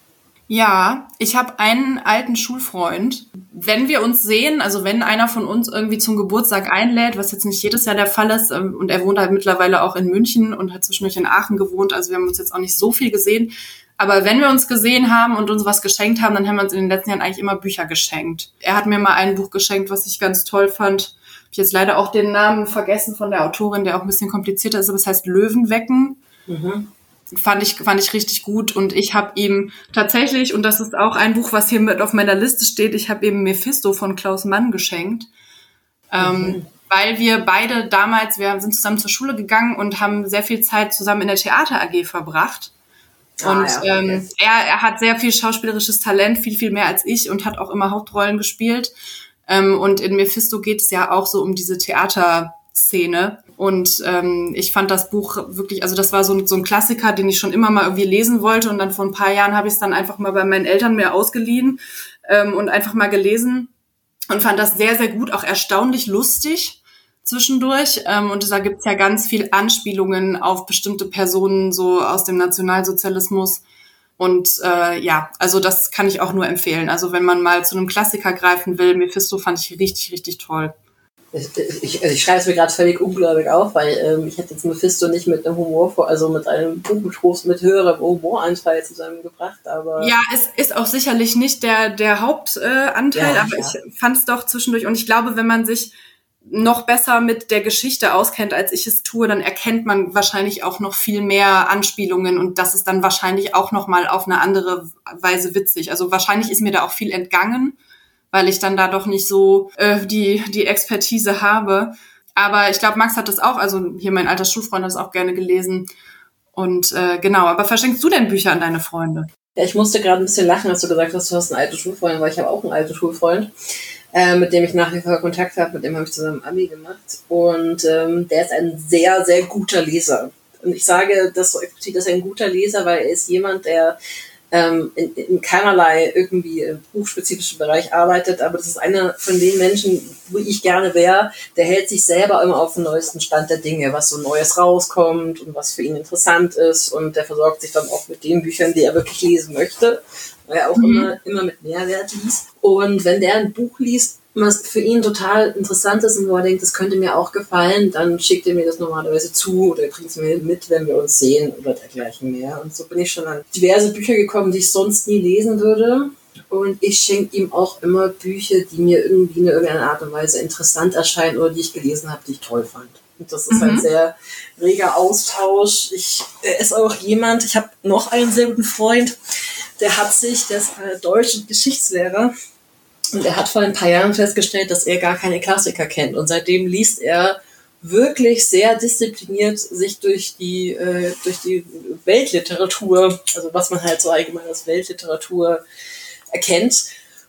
Ja, ich habe einen alten Schulfreund. Wenn wir uns sehen, also wenn einer von uns irgendwie zum Geburtstag einlädt, was jetzt nicht jedes Jahr der Fall ist, ähm, und er wohnt halt mittlerweile auch in München und hat zwischendurch in Aachen gewohnt, also wir haben uns jetzt auch nicht so viel gesehen. Aber wenn wir uns gesehen haben und uns was geschenkt haben, dann haben wir uns in den letzten Jahren eigentlich immer Bücher geschenkt. Er hat mir mal ein Buch geschenkt, was ich ganz toll fand. Hab ich jetzt leider auch den Namen vergessen von der Autorin, der auch ein bisschen komplizierter ist, aber es heißt Löwen wecken. Mhm. Fand ich, fand ich richtig gut und ich habe ihm tatsächlich, und das ist auch ein Buch, was hier mit auf meiner Liste steht, ich habe ihm Mephisto von Klaus Mann geschenkt, mhm. ähm, weil wir beide damals, wir sind zusammen zur Schule gegangen und haben sehr viel Zeit zusammen in der Theater A G verbracht. Und ah, ja, okay. ähm, er, er hat sehr viel schauspielerisches Talent, viel, viel mehr als ich und hat auch immer Hauptrollen gespielt. Ähm, und in Mephisto geht es ja auch so um diese Theaterszene. Und ähm, ich fand das Buch wirklich, also das war so, so ein Klassiker, den ich schon immer mal irgendwie lesen wollte. Und dann vor ein paar Jahren habe ich es dann einfach mal bei meinen Eltern mir ausgeliehen ähm, und einfach mal gelesen. Und fand das sehr, sehr gut, auch erstaunlich lustig zwischendurch. Ähm, und da gibt's ja ganz viel Anspielungen auf bestimmte Personen so aus dem Nationalsozialismus. Und äh, ja, also das kann ich auch nur empfehlen. Also wenn man mal zu einem Klassiker greifen will, Mephisto fand ich richtig, richtig toll. Ich, ich, also ich schreibe es mir gerade völlig ungläubig auf, weil ähm, ich hätte jetzt Mephisto nicht mit einem Humor, also mit einem Buchtrost mit höherem Humoranteil zusammengebracht, aber... Ja, es ist auch sicherlich nicht der, der Hauptanteil, äh, ja, aber ja. Ich fand es doch zwischendurch und ich glaube, wenn man sich noch besser mit der Geschichte auskennt, als ich es tue, dann erkennt man wahrscheinlich auch noch viel mehr Anspielungen und das ist dann wahrscheinlich auch noch mal auf eine andere Weise witzig. Also wahrscheinlich ist mir da auch viel entgangen, weil ich dann da doch nicht so äh, die die Expertise habe. Aber ich glaube, Max hat das auch, also hier mein alter Schulfreund hat das auch gerne gelesen. Und äh, genau, aber verschenkst du denn Bücher an deine Freunde? Ja, ich musste gerade ein bisschen lachen, als du gesagt hast, du hast einen alten Schulfreund, weil ich habe auch einen alten Schulfreund, äh, mit dem ich nach wie vor Kontakt habe, mit dem habe ich zusammen Abi gemacht. Und ähm, der ist ein sehr, sehr guter Leser. Und ich sage, das explizit ist ein guter Leser, weil er ist jemand, der in, in keinerlei irgendwie im buchspezifischen Bereich arbeitet, aber das ist einer von den Menschen, wo ich gerne wäre, der hält sich selber immer auf dem neuesten Stand der Dinge, was so Neues rauskommt und was für ihn interessant ist und der versorgt sich dann auch mit den Büchern, die er wirklich lesen möchte, weil er auch mhm. immer, immer mit Mehrwert liest. Und wenn der ein Buch liest, was für ihn total interessant ist und wo er denkt, das könnte mir auch gefallen, dann schickt er mir das normalerweise zu oder bringt es mir mit, wenn wir uns sehen oder dergleichen mehr. Und so bin ich schon an diverse Bücher gekommen, die ich sonst nie lesen würde. Und ich schenke ihm auch immer Bücher, die mir irgendwie in irgendeiner Art und Weise interessant erscheinen oder die ich gelesen habe, die ich toll fand. Und das ist mhm. ein sehr reger Austausch. Ich, er ist auch jemand, ich habe noch einen sehr guten Freund, der hat sich, der ist äh, Deutsch- und Geschichtslehrer, und er hat vor ein paar Jahren festgestellt, dass er gar keine Klassiker kennt. Und seitdem liest er wirklich sehr diszipliniert sich durch die, äh, durch die Weltliteratur, also was man halt so allgemein als Weltliteratur erkennt.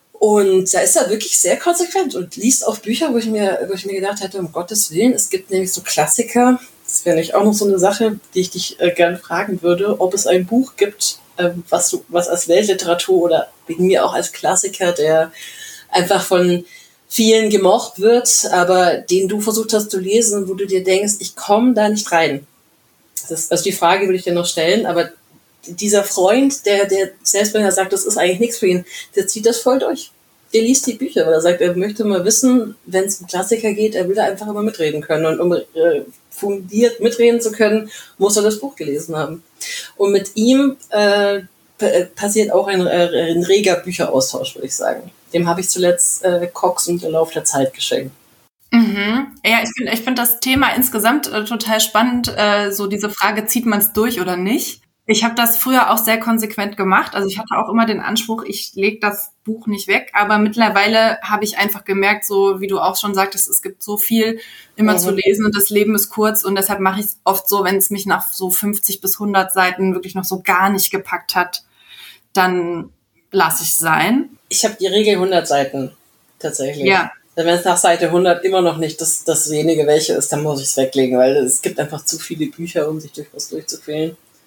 Und da ist er wirklich sehr konsequent und liest auch Bücher, wo ich mir, wo ich mir gedacht hätte, um Gottes Willen, es gibt nämlich so Klassiker. Das wäre nämlich auch noch so eine Sache, die ich dich äh, gerne fragen würde, ob es ein Buch gibt, äh, was, du, was als Weltliteratur oder wegen mir auch als Klassiker, der einfach von vielen gemocht wird, aber den du versucht hast zu lesen, wo du dir denkst, ich komme da nicht rein. Das ist, also die Frage würde ich dir noch stellen, aber dieser Freund, der, der selbst wenn er sagt, das ist eigentlich nichts für ihn, der zieht das voll durch. Der liest die Bücher, weil er sagt, er möchte mal wissen, wenn es um Klassiker geht, er will da einfach immer mitreden können. Und um äh, fundiert mitreden zu können, muss er das Buch gelesen haben. Und mit ihm äh, passiert auch ein, äh, ein reger Bücheraustausch, würde ich sagen. Dem habe ich zuletzt äh, Cox und der Lauf der Zeit geschenkt. Mhm. Ja, ich finde ich find das Thema insgesamt äh, total spannend, äh, so diese Frage, zieht man es durch oder nicht? Ich habe das früher auch sehr konsequent gemacht. Also ich hatte auch immer den Anspruch, ich lege das Buch nicht weg. Aber mittlerweile habe ich einfach gemerkt, so wie du auch schon sagtest, es gibt so viel immer mhm. zu lesen und das Leben ist kurz. Und deshalb mache ich es oft so, wenn es mich nach so fünfzig bis hundert Seiten wirklich noch so gar nicht gepackt hat, dann lasse ich es sein. Ich habe die Regel hundert Seiten tatsächlich. Ja. Wenn es nach Seite hundert immer noch nicht das, dasjenige welche ist, dann muss ich es weglegen, weil es gibt einfach zu viele Bücher, um sich durch was durchzuquälen.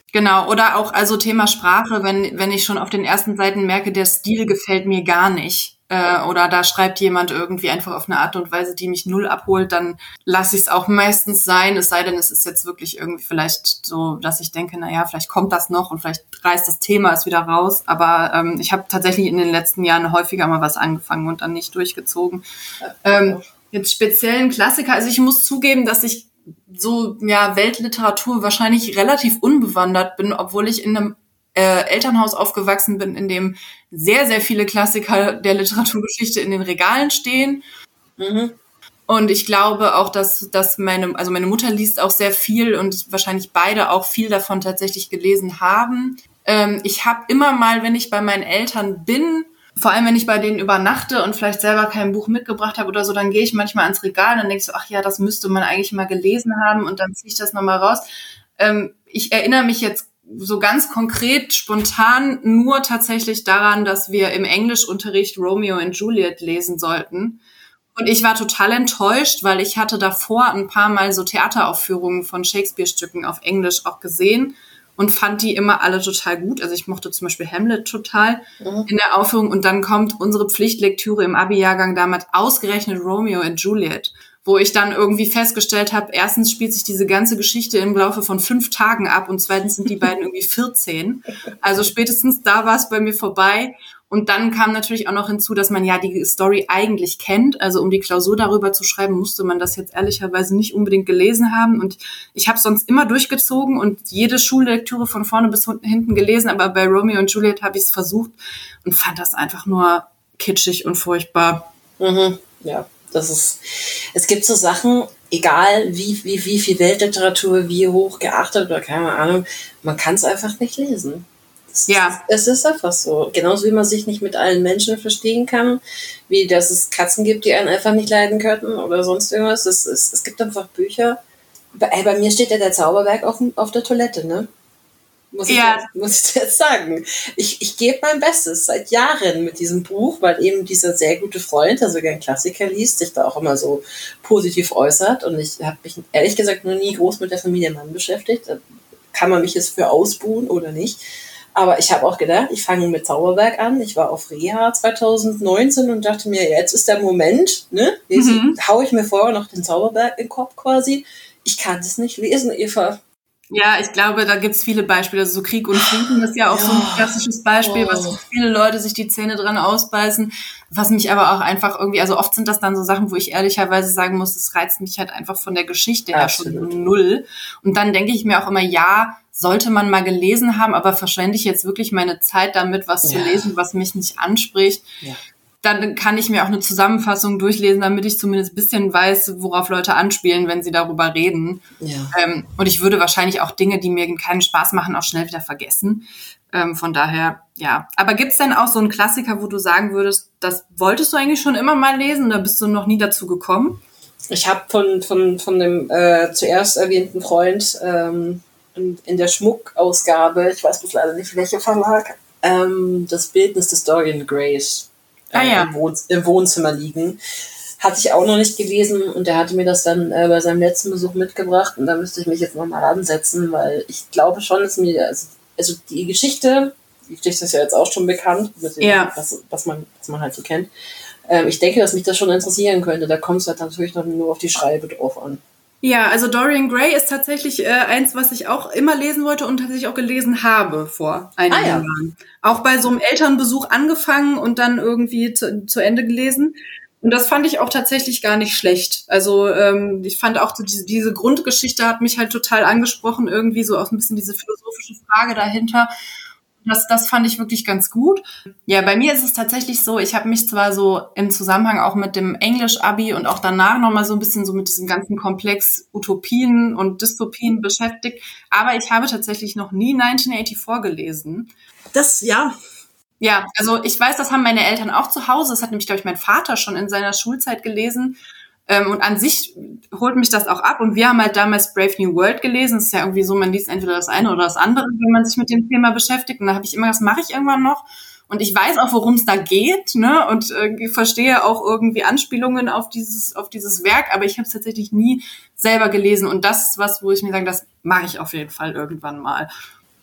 Genau, oder auch also Thema Sprache, wenn wenn ich schon auf den ersten Seiten merke, der Stil gefällt mir gar nicht. Äh, oder da schreibt jemand irgendwie einfach auf eine Art und Weise, die mich null abholt, dann lasse ich es auch meistens sein, es sei denn, es ist jetzt wirklich irgendwie vielleicht so, dass ich denke, naja, vielleicht kommt das noch und vielleicht reißt das Thema es wieder raus, aber ähm, ich habe tatsächlich in den letzten Jahren häufiger mal was angefangen und dann nicht durchgezogen. Ähm, jetzt speziellen Klassiker, also ich muss zugeben, dass ich so ja Weltliteratur wahrscheinlich relativ unbewandert bin, obwohl ich in einem äh, Elternhaus aufgewachsen bin, in dem sehr, sehr viele Klassiker der Literaturgeschichte in den Regalen stehen. Mhm. Und ich glaube auch, dass, dass meine, also meine Mutter liest auch sehr viel und wahrscheinlich beide auch viel davon tatsächlich gelesen haben. Ähm, ich habe immer mal, wenn ich bei meinen Eltern bin, vor allem wenn ich bei denen übernachte und vielleicht selber kein Buch mitgebracht habe oder so, dann gehe ich manchmal ans Regal und dann denke ich so, ach ja, das müsste man eigentlich mal gelesen haben und dann ziehe ich das nochmal raus. Ähm, ich erinnere mich jetzt so ganz konkret, spontan nur tatsächlich daran, dass wir im Englischunterricht Romeo und Juliet lesen sollten. Und ich war total enttäuscht, weil ich hatte davor ein paar Mal so Theateraufführungen von Shakespeare-Stücken auf Englisch auch gesehen und fand die immer alle total gut. Also ich mochte zum Beispiel Hamlet total mhm. in der Aufführung. Und dann kommt unsere Pflichtlektüre im Abi-Jahrgang damals ausgerechnet Romeo und Juliet, wo ich dann irgendwie festgestellt habe, erstens spielt sich diese ganze Geschichte im Laufe von fünf Tagen ab und zweitens sind die beiden irgendwie vierzehn. Also spätestens da war es bei mir vorbei. Und dann kam natürlich auch noch hinzu, dass man ja die Story eigentlich kennt. Also um die Klausur darüber zu schreiben, musste man das jetzt ehrlicherweise nicht unbedingt gelesen haben. Und ich habe sonst immer durchgezogen und jede Schullektüre von vorne bis hinten gelesen. Aber bei Romeo und Juliet habe ich es versucht und fand das einfach nur kitschig und furchtbar. Mhm. Ja, das ist, es gibt so Sachen, egal wie, wie, wie viel Weltliteratur, wie hoch geachtet oder keine Ahnung, man kann es einfach nicht lesen. Es ja. Ist, es ist einfach so. Genauso wie man sich nicht mit allen Menschen verstehen kann, wie dass es Katzen gibt, die einen einfach nicht leiden könnten oder sonst irgendwas. Es, es, es gibt einfach Bücher. Bei, ey, bei mir steht ja der Zauberberg auf, auf der Toilette, ne? Muss ich, ja. jetzt, muss ich jetzt sagen. Ich, ich gebe mein Bestes seit Jahren mit diesem Buch, weil eben dieser sehr gute Freund, der sogar einen Klassiker liest, sich da auch immer so positiv äußert. Und ich habe mich ehrlich gesagt noch nie groß mit der Familie Mann beschäftigt. Kann man mich jetzt für ausbuhen oder nicht? Aber ich habe auch gedacht, ich fange mit Zauberberg an. Ich war auf Reha zwanzig neunzehn und dachte mir, jetzt ist der Moment, ne? Jetzt mhm. haue ich mir vorher noch den Zauberberg in den Kopf quasi. Ich kann das nicht lesen, Eva. Ja, ich glaube, da gibt's viele Beispiele. Also so Krieg und Frieden ist ja auch ja. so ein klassisches Beispiel, oh. was viele Leute sich die Zähne dran ausbeißen. Was mich aber auch einfach irgendwie, also oft sind das dann so Sachen, wo ich ehrlicherweise sagen muss, das reizt mich halt einfach von der Geschichte her Absolut. schon null. Und dann denke ich mir auch immer, ja, sollte man mal gelesen haben, aber verschwende ich jetzt wirklich meine Zeit damit, was ja. zu lesen, was mich nicht anspricht. Ja. Dann kann ich mir auch eine Zusammenfassung durchlesen, damit ich zumindest ein bisschen weiß, worauf Leute anspielen, wenn sie darüber reden. Ja. Ähm, und ich würde wahrscheinlich auch Dinge, die mir keinen Spaß machen, auch schnell wieder vergessen. Ähm, von daher, ja. Aber gibt's denn auch so einen Klassiker, wo du sagen würdest, das wolltest du eigentlich schon immer mal lesen oder bist du noch nie dazu gekommen? Ich habe von, von, von dem äh, zuerst erwähnten Freund ähm, in, in der Schmuckausgabe, ich weiß bloß leider nicht, welcher Verlag, ähm, das Bildnis des Dorian Grays. Ah, ja. im, Wohn- im Wohnzimmer liegen. Hatte ich auch noch nicht gelesen und der hatte mir das dann äh, bei seinem letzten Besuch mitgebracht und da müsste ich mich jetzt nochmal ansetzen, weil ich glaube schon, dass mir, also, also die Geschichte, die Geschichte ist ja jetzt auch schon bekannt, mit dem, ja. was, was, man, was man halt so kennt. Ähm, ich denke, dass mich das schon interessieren könnte. Da kommt es halt natürlich dann nur auf die Schreibe drauf an. Ja, also Dorian Gray ist tatsächlich äh, eins, was ich auch immer lesen wollte und tatsächlich auch gelesen habe vor einigen ah, ja. Jahren. Auch bei so einem Elternbesuch angefangen und dann irgendwie zu, zu Ende gelesen. Und das fand ich auch tatsächlich gar nicht schlecht. Also ähm, ich fand auch so diese, diese Grundgeschichte hat mich halt total angesprochen, irgendwie so auch ein bisschen diese philosophische Frage dahinter. Das, das fand ich wirklich ganz gut. Ja, bei mir ist es tatsächlich so, ich habe mich zwar so im Zusammenhang auch mit dem Englisch-Abi und auch danach nochmal so ein bisschen so mit diesem ganzen Komplex Utopien und Dystopien beschäftigt, aber ich habe tatsächlich noch nie neunzehnhundertvierundachtzig gelesen. Das, ja. Ja, also ich weiß, das haben meine Eltern auch zu Hause. Das hat nämlich, glaube ich, mein Vater schon in seiner Schulzeit gelesen. Und an sich holt mich das auch ab. Und wir haben halt damals Brave New World gelesen. Es ist ja irgendwie so, man liest entweder das eine oder das andere, wenn man sich mit dem Thema beschäftigt. Und da habe ich immer, das mache ich irgendwann noch. Und ich weiß auch, worum es da geht, ne? Und äh, verstehe auch irgendwie Anspielungen auf dieses auf dieses Werk. Aber ich habe es tatsächlich nie selber gelesen. Und das ist was, wo ich mir sage, das mache ich auf jeden Fall irgendwann mal.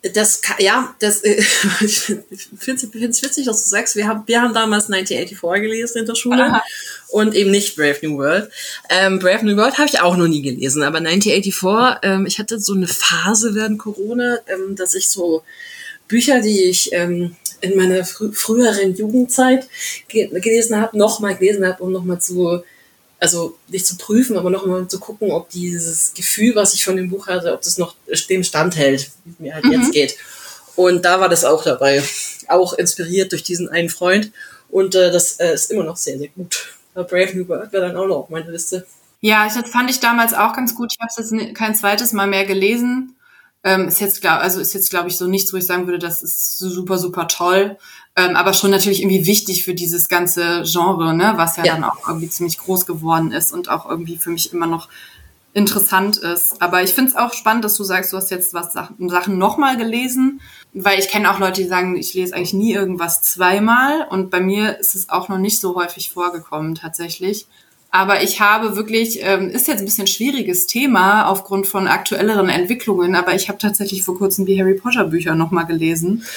Das, ja, das, äh, ich finde es witzig, dass du sagst, wir haben, wir haben damals neunzehnhundertvierundachtzig gelesen in der Schule. Aha. Und eben nicht Brave New World. Ähm, Brave New World habe ich auch noch nie gelesen, aber neunzehnhundertvierundachtzig, ähm, ich hatte so eine Phase während Corona, ähm, dass ich so Bücher, die ich ähm, in meiner frü- früheren Jugendzeit ge- gelesen habe, nochmal gelesen habe, um nochmal zu, also nicht zu prüfen, aber nochmal zu gucken, ob dieses Gefühl, was ich von dem Buch hatte, ob das noch dem standhält, wie es mir halt mhm. jetzt geht. Und da war das auch dabei. Auch inspiriert durch diesen einen Freund. Und äh, das äh, ist immer noch sehr, sehr gut. Brave New World wäre dann auch noch auf meiner Liste. Ja, das fand ich damals auch ganz gut. Ich habe es jetzt kein zweites Mal mehr gelesen. Ähm, ist jetzt, glaub, also ist jetzt, glaube ich, so nichts, wo ich sagen würde, das ist super, super toll. Ähm, aber schon natürlich irgendwie wichtig für dieses ganze Genre, ne, was ja, ja dann auch irgendwie ziemlich groß geworden ist und auch irgendwie für mich immer noch interessant ist. Aber ich finde es auch spannend, dass du sagst, du hast jetzt was Sachen, Sachen nochmal gelesen, weil ich kenne auch Leute, die sagen, ich lese eigentlich nie irgendwas zweimal und bei mir ist es auch noch nicht so häufig vorgekommen tatsächlich. Aber ich habe wirklich, ähm, ist jetzt ein bisschen ein schwieriges Thema aufgrund von aktuelleren Entwicklungen, aber ich habe tatsächlich vor kurzem die Harry Potter Bücher nochmal gelesen.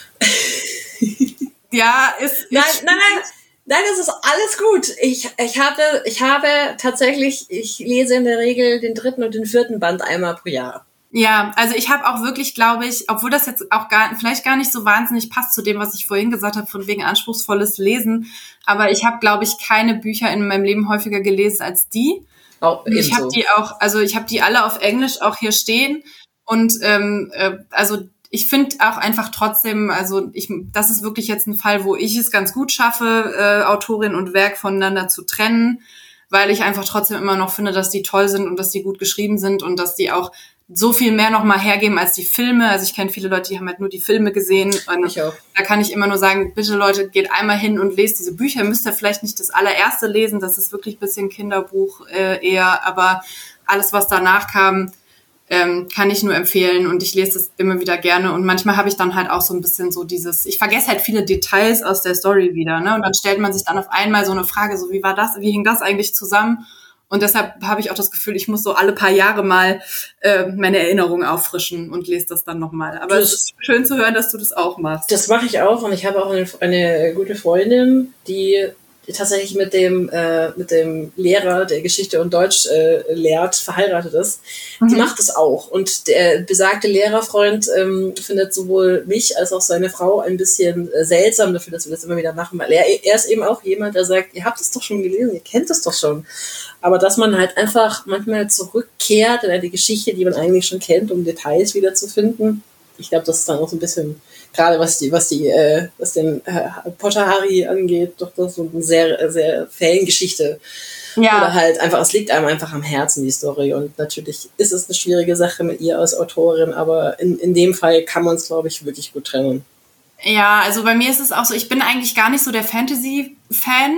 Ja, ist... Nein, nein, nein. Nein, das ist alles gut. Ich, ich habe, ich habe tatsächlich, ich lese in der Regel den dritten und den vierten Band einmal pro Jahr. Ja, also ich habe auch wirklich, glaube ich, obwohl das jetzt auch gar, vielleicht gar nicht so wahnsinnig passt zu dem, was ich vorhin gesagt habe, von wegen anspruchsvolles Lesen, aber ich habe, glaube ich, keine Bücher in meinem Leben häufiger gelesen als die. Auch ich habe die auch, also ich habe die alle auf Englisch auch hier stehen und ähm, äh, also ich finde auch einfach trotzdem, also ich, das ist wirklich jetzt ein Fall, wo ich es ganz gut schaffe, äh, Autorin und Werk voneinander zu trennen, weil ich einfach trotzdem immer noch finde, dass die toll sind und dass die gut geschrieben sind und dass die auch so viel mehr noch mal hergeben als die Filme. Also ich kenne viele Leute, die haben halt nur die Filme gesehen. Und ich auch. Da kann ich immer nur sagen, bitte Leute, geht einmal hin und lest diese Bücher. Müsst ihr vielleicht nicht das allererste lesen, das ist wirklich ein bisschen Kinderbuch äh, eher, aber alles, was danach kam, ähm, kann ich nur empfehlen und ich lese es immer wieder gerne und manchmal habe ich dann halt auch so ein bisschen so dieses, ich vergesse halt viele Details aus der Story wieder, ne? Und dann stellt man sich dann auf einmal so eine Frage, so wie war das, wie hing das eigentlich zusammen? Und deshalb habe ich auch das Gefühl, ich muss so alle paar Jahre mal äh, meine Erinnerungen auffrischen und lese das dann nochmal. Aber das, es ist schön zu hören, dass du das auch machst. Das mache ich auch und ich habe auch eine, eine gute Freundin, die tatsächlich mit dem äh, mit dem Lehrer, der Geschichte und Deutsch äh, lehrt, verheiratet ist. Mhm. Die macht es auch. Und der besagte Lehrerfreund ähm, findet sowohl mich als auch seine Frau ein bisschen äh, seltsam dafür, dass wir das immer wieder machen. Weil er, er ist eben auch jemand, der sagt, ihr habt es doch schon gelesen, ihr kennt es doch schon. Aber dass man halt einfach manchmal zurückkehrt in eine Geschichte, die man eigentlich schon kennt, um Details wiederzufinden. Ich glaube, das ist dann auch so ein bisschen, gerade was die, was die, äh, was den äh, Potter Harry angeht, doch das so eine sehr, sehr Fangeschichte. Ja. Oder halt einfach, es liegt einem einfach am Herzen, die Story. Und natürlich ist es eine schwierige Sache mit ihr als Autorin, aber in, in dem Fall kann man es, glaube ich, wirklich gut trennen. Ja, also bei mir ist es auch so, ich bin eigentlich gar nicht so der Fantasy-Fan.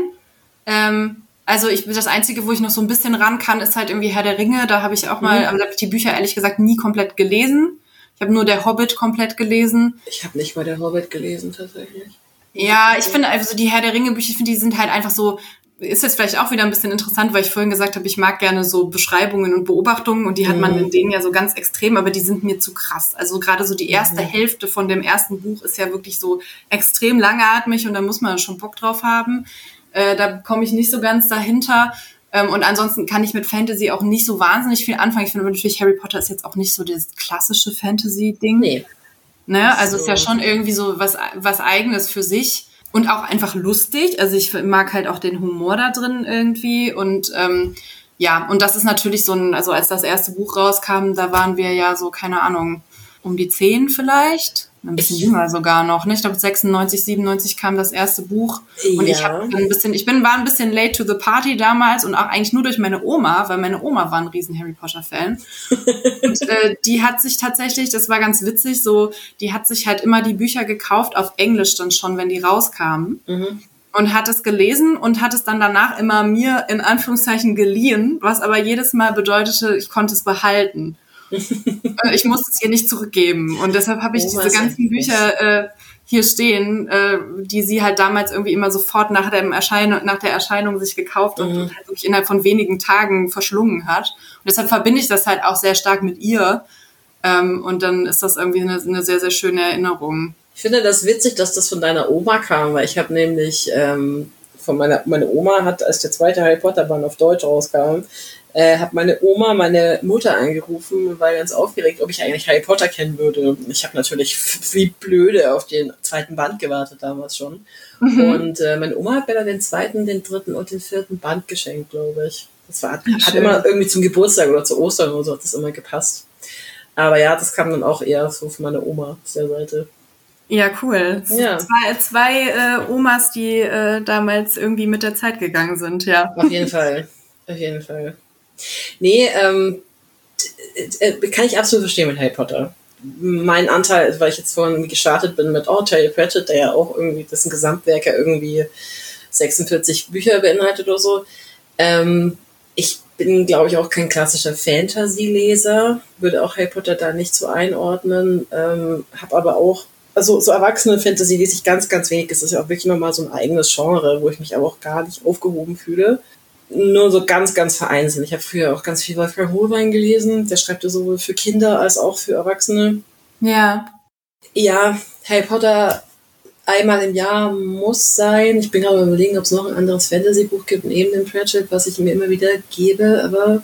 Ähm, also ich das Einzige, wo ich noch so ein bisschen ran kann, ist halt irgendwie Herr der Ringe. Da habe ich auch mal, mhm. aber da habe ich die Bücher ehrlich gesagt nie komplett gelesen. Ich habe nur der Hobbit komplett gelesen. Ich habe nicht mal der Hobbit gelesen, tatsächlich. Ja, ich finde also die Herr der Ringe-Bücher, ich finde, die sind halt einfach so, ist jetzt vielleicht auch wieder ein bisschen interessant, weil ich vorhin gesagt habe, ich mag gerne so Beschreibungen und Beobachtungen und die hat man in denen ja so ganz extrem, aber die sind mir zu krass. Also gerade so die erste mhm. Hälfte von dem ersten Buch ist ja wirklich so extrem langatmig und da muss man schon Bock drauf haben. Äh, da komme ich nicht so ganz dahinter. Ähm, und ansonsten kann ich mit Fantasy auch nicht so wahnsinnig viel anfangen. Ich finde natürlich, Harry Potter ist jetzt auch nicht so das klassische Fantasy-Ding. Nee. Ne? Also so. Ist ja schon irgendwie so was, was Eigenes für sich. Und auch einfach lustig. Also ich mag halt auch den Humor da drin irgendwie. Und ähm, ja, und das ist natürlich so ein, also als das erste Buch rauskam, da waren wir ja so, keine Ahnung, um die zehn vielleicht. Ein bisschen jünger sogar noch, ne? Ich glaube sechsundneunzig, siebenundneunzig kam das erste Buch. Und ja. ich habe ein bisschen, ich bin, war ein bisschen late to the party damals und auch eigentlich nur durch meine Oma, weil meine Oma war ein riesen Harry Potter-Fan. Und äh, die hat sich tatsächlich, das war ganz witzig, so, die hat sich halt immer die Bücher gekauft, auf Englisch dann schon, wenn die rauskamen. Mhm. Und hat es gelesen und hat es dann danach immer mir in Anführungszeichen geliehen, was aber jedes Mal bedeutete, ich konnte es behalten. Ich musste es ihr nicht zurückgeben und deshalb habe ich oh, diese ganzen Bücher äh, hier stehen, äh, die sie halt damals irgendwie immer sofort nach, dem Erschein- nach der Erscheinung sich gekauft und, mhm. und halt wirklich innerhalb von wenigen Tagen verschlungen hat. Und deshalb verbinde ich das halt auch sehr stark mit ihr. Ähm, und dann ist das irgendwie eine, eine sehr, sehr schöne Erinnerung. Ich finde das witzig, dass das von deiner Oma kam, weil ich habe nämlich ähm, von meiner meine Oma hat, als der zweite Harry Potter Band auf Deutsch rauskam, äh, hat meine Oma meine Mutter angerufen und war ganz aufgeregt, ob ich eigentlich Harry Potter kennen würde. Ich habe natürlich wie blöde auf den zweiten Band gewartet damals schon. Mhm. Und äh, meine Oma hat mir dann den zweiten, den dritten und den vierten Band geschenkt, glaube ich. Das war, hat, hat immer irgendwie zum Geburtstag oder zu Ostern oder so hat das immer gepasst. Aber ja, das kam dann auch eher so von meiner Oma auf der Seite. Ja, cool. Ja. Zwei, zwei äh, Omas, die äh, damals irgendwie mit der Zeit gegangen sind, ja. Auf jeden Fall. Auf jeden Fall. Nee, ähm, kann ich absolut verstehen mit Harry Potter. Mein Anteil, weil ich jetzt vorhin gestartet bin mit oh, Terry Pratchett, der ja auch irgendwie, dessen Gesamtwerk ja irgendwie sechsundvierzig Bücher beinhaltet oder so. Ähm, ich bin, glaube ich, auch kein klassischer Fantasy-Leser, würde auch Harry Potter da nicht so einordnen, ähm, habe aber auch Also so Erwachsene-Fantasy lese ich ganz, ganz wenig. Das ist ja auch wirklich nochmal so ein eigenes Genre, wo ich mich aber auch gar nicht aufgehoben fühle. Nur so ganz, ganz vereinzelt. Ich habe früher auch ganz viel Wolfgang Hohlbein gelesen. Der schreibt ja sowohl für Kinder als auch für Erwachsene. Ja. Ja, Harry Potter einmal im Jahr muss sein. Ich bin gerade überlegen, ob es noch ein anderes Fantasy-Buch gibt neben dem Pratchett, was ich mir immer wieder gebe, aber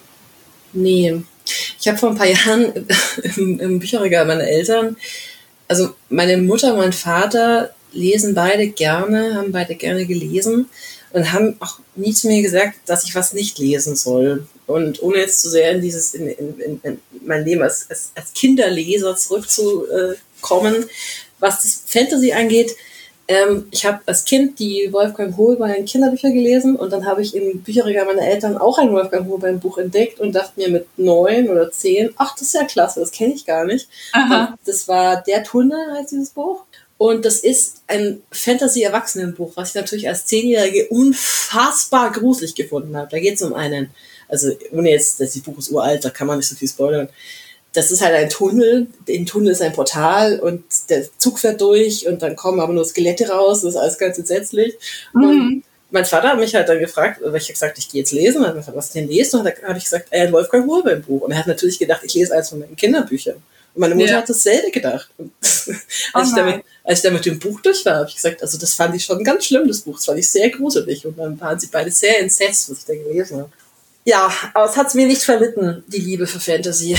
nee. Ich habe vor ein paar Jahren im, im Bücherregal meiner Eltern, also meine Mutter und mein Vater lesen beide gerne, haben beide gerne gelesen und haben auch nie zu mir gesagt, dass ich was nicht lesen soll. Und ohne jetzt zu sehr in dieses, in, in, in, in mein Leben als, als, als Kinderleser zurückzukommen, was das Fantasy angeht, ähm, ich habe als Kind die Wolfgang Hohlbein Kinderbücher gelesen und dann habe ich im Bücherregal meiner Eltern auch ein Wolfgang Hohlbein Buch entdeckt und dachte mir mit neun oder zehn, ach, das ist ja klasse, das kenne ich gar nicht. Aha. Das war Der Tunnel, heißt dieses Buch. Und das ist ein Fantasy-Erwachsenenbuch, was ich natürlich als Zehnjährige unfassbar gruselig gefunden habe. Da geht es um einen, also ohne jetzt, das Buch ist uralt, da kann man nicht so viel spoilern. Das ist halt ein Tunnel, im Tunnel ist ein Portal und der Zug fährt durch und dann kommen aber nur Skelette raus, das ist alles ganz entsetzlich. Mhm. Und mein Vater hat mich halt dann gefragt, weil ich habe gesagt, ich gehe jetzt lesen, und was denn lesen? Und dann habe ich gesagt, ein Wolfgang Hohlbein Buch. Und er hat natürlich gedacht, ich lese eins von meinen Kinderbüchern. Und meine Mutter ja. hat dasselbe gedacht. Und oh als, ich damit, als ich dann mit dem Buch durch war, habe ich gesagt, also das fand ich schon ganz schlimm, das Buch. Das fand ich sehr gruselig. Und dann waren sie beide sehr entsetzt, was ich da gelesen habe. Ja, aber es hat es mir nicht verlitten, die Liebe für Fantasy.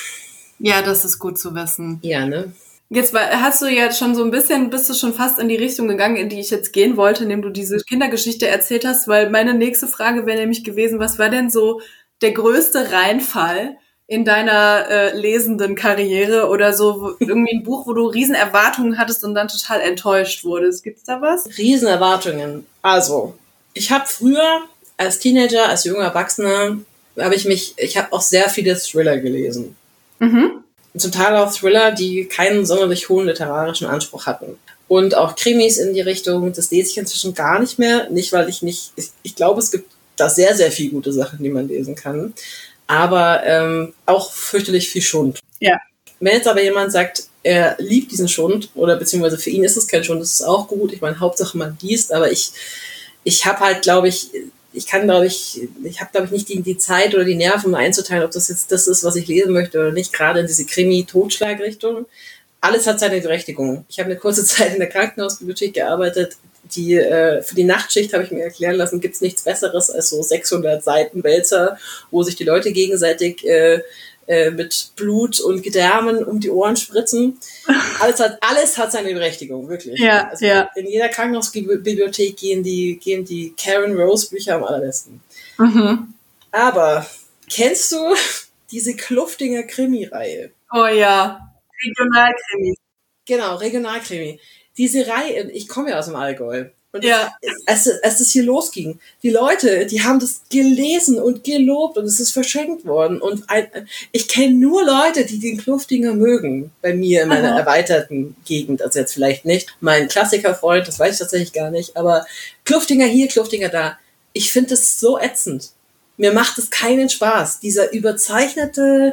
Ja, das ist gut zu wissen. Ja, ne? Jetzt hast du ja schon so ein bisschen, bist du schon fast in die Richtung gegangen, in die ich jetzt gehen wollte, indem du diese Kindergeschichte erzählt hast, weil meine nächste Frage wäre nämlich gewesen, was war denn so der größte Reinfall in deiner äh, lesenden Karriere oder so irgendwie ein Buch, wo du riesen Erwartungen hattest und dann total enttäuscht wurdest? Gibt's da was? Riesen Erwartungen. Also, ich habe früher als Teenager, als junger Erwachsener, habe ich mich, ich habe auch sehr viele Thriller gelesen. Mhm. Zum Teil auch Thriller, die keinen sonderlich hohen literarischen Anspruch hatten. Und auch Krimis in die Richtung, das lese ich inzwischen gar nicht mehr. Nicht, weil ich nicht, ich, ich glaube, es gibt da sehr, sehr viele gute Sachen, die man lesen kann. Aber ähm, auch fürchterlich viel Schund. Ja. Wenn jetzt aber jemand sagt, er liebt diesen Schund, oder beziehungsweise für ihn ist es kein Schund, das ist auch gut. Ich meine, Hauptsache man liest, aber ich, ich habe halt, glaube ich, ich kann, glaube ich, ich habe, glaube ich, nicht die, die Zeit oder die Nerven, um einzuteilen, ob das jetzt das ist, was ich lesen möchte oder nicht, gerade in diese Krimi-Totschlag-Richtung. Alles hat seine Berechtigung. Ich habe eine kurze Zeit in der Krankenhausbibliothek gearbeitet. Die, äh, für die Nachtschicht habe ich mir erklären lassen, gibt es nichts Besseres als so sechshundert Seiten Wälzer, wo sich die Leute gegenseitig äh, äh, mit Blut und Gedärmen um die Ohren spritzen. Alles hat, alles hat seine Berechtigung, wirklich. Ja, also ja. In jeder Krankenhausbibliothek gehen die, gehen die Karen Rose Bücher am allerbesten. Mhm. Aber kennst du diese Kluftinger Krimi-Reihe? Oh ja, Regionalkrimi. Genau, Regionalkrimi. Diese Reihe, ich komme ja aus dem Allgäu. Und ja. als, als es hier losging, die Leute, die haben das gelesen und gelobt und es ist verschenkt worden. Und ein, ich kenne nur Leute, die den Kluftinger mögen, bei mir in meiner Aha. erweiterten Gegend. Also jetzt vielleicht nicht mein Klassikerfreund, das weiß ich tatsächlich gar nicht, aber Kluftinger hier, Kluftinger da. Ich finde das so ätzend. Mir macht es keinen Spaß. Dieser überzeichnete,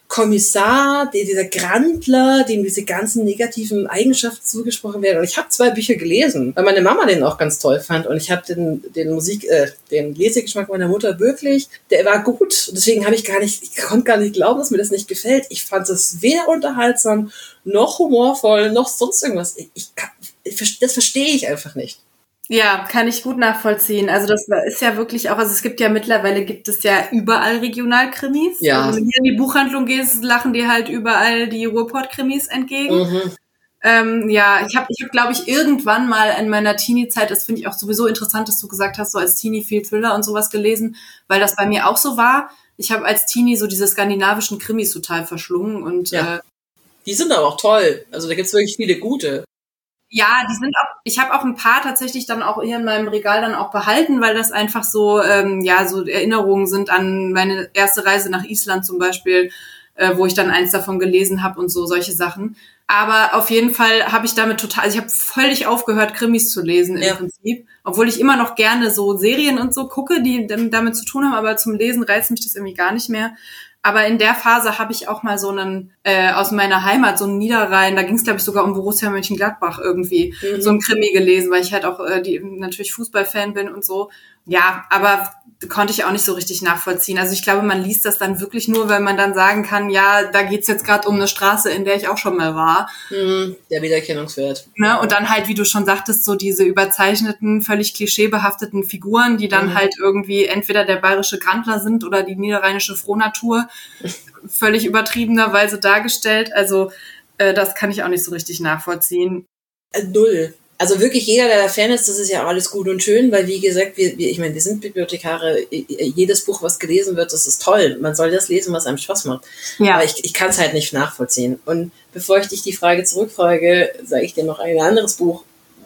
Kommissar, der, dieser Grandler, dem diese ganzen negativen Eigenschaften zugesprochen werden. Und ich habe zwei Bücher gelesen, weil meine Mama den auch ganz toll fand. Und ich habe den, den Musik, äh, den Lesegeschmack meiner Mutter wirklich, der war gut. Und deswegen habe ich gar nicht, ich konnte gar nicht glauben, dass mir das nicht gefällt. Ich fand es weder unterhaltsam, noch humorvoll, noch sonst irgendwas. Ich, ich kann, ich, das verstehe ich einfach nicht. Ja, kann ich gut nachvollziehen. Also das ist ja wirklich auch, also es gibt ja mittlerweile, gibt es ja überall Regionalkrimis. Ja. Also wenn du hier in die Buchhandlung gehst, lachen dir halt überall die Ruhrpott-Krimis entgegen. Mhm. Ähm, ja, ich habe, ich hab, glaube ich, irgendwann mal in meiner Teenie-Zeit, das finde ich auch sowieso interessant, dass du gesagt hast, so als Teenie viel Thriller und sowas gelesen, weil das bei mir auch so war. Ich habe als Teenie so diese skandinavischen Krimis total verschlungen und Ja. äh, Die sind aber auch toll. Also da gibt's wirklich viele gute. ja, die sind auch, ich habe auch ein paar tatsächlich dann auch hier in meinem Regal dann auch behalten, weil das einfach so, ähm, ja, so Erinnerungen sind an meine erste Reise nach Island zum Beispiel, äh, wo ich dann eins davon gelesen habe und so, solche Sachen. Aber auf jeden Fall habe ich damit total, also ich habe völlig aufgehört, Krimis zu lesen im Ja. Prinzip, obwohl ich immer noch gerne so Serien und so gucke, die damit zu tun haben, aber zum Lesen reizt mich das irgendwie gar nicht mehr. Aber in der Phase habe ich auch mal so einen, äh, aus meiner Heimat, so einen Niederrhein, da ging es, glaube ich, sogar um Borussia Mönchengladbach irgendwie, Mhm. so ein Krimi gelesen, weil ich halt auch äh, die, natürlich Fußballfan bin und so. Ja, aber konnte ich auch nicht so richtig nachvollziehen. Also ich glaube, man liest das dann wirklich nur, weil man dann sagen kann, ja, da geht's jetzt gerade um eine Straße, in der ich auch schon mal war. Mhm. Der Wiedererkennungswert. Ne? Und dann halt, wie du schon sagtest, so diese überzeichneten, völlig klischeebehafteten Figuren, die dann Mhm. halt irgendwie entweder der bayerische Grandler sind oder die niederrheinische Frohnatur, völlig übertriebenerweise dargestellt. Also äh, das kann ich auch nicht so richtig nachvollziehen. Äh, Null. Also wirklich jeder, der da Fan ist, das ist ja auch alles gut und schön, weil wie gesagt, wir, wir ich meine, wir sind Bibliothekare, jedes Buch, was gelesen wird, das ist toll. Man soll das lesen, was einem Spaß macht. Ja. Aber ich, ich kann es halt nicht nachvollziehen. Und bevor ich dich die Frage zurückfrage, sage ich dir noch ein anderes Buch,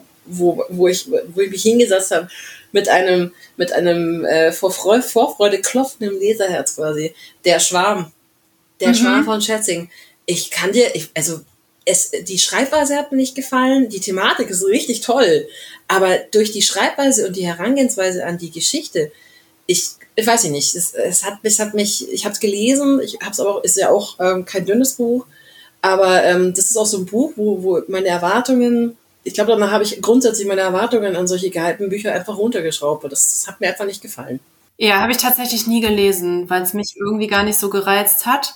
wo, wo, ich, wo ich mich hingesetzt habe, mit einem, mit einem äh, vor Freude, Vorfreude klopfenden Leserherz quasi. Der Schwarm. Der Mhm. Schwarm von Schätzing. Ich kann dir, ich, also Es, die Schreibweise hat mir nicht gefallen, die Thematik ist richtig toll, aber durch die Schreibweise und die Herangehensweise an die Geschichte, ich, ich weiß nicht, es, es hat, es hat mich, ich habe es gelesen, ich habe es aber auch, ist ja auch ähm, kein dünnes Buch, aber ähm, das ist auch so ein Buch, wo, wo meine Erwartungen, ich glaube, danach habe ich grundsätzlich meine Erwartungen an solche gehypten Bücher einfach runtergeschraubt, und das, das hat mir einfach nicht gefallen. Ja, habe ich tatsächlich nie gelesen, weil es mich irgendwie gar nicht so gereizt hat.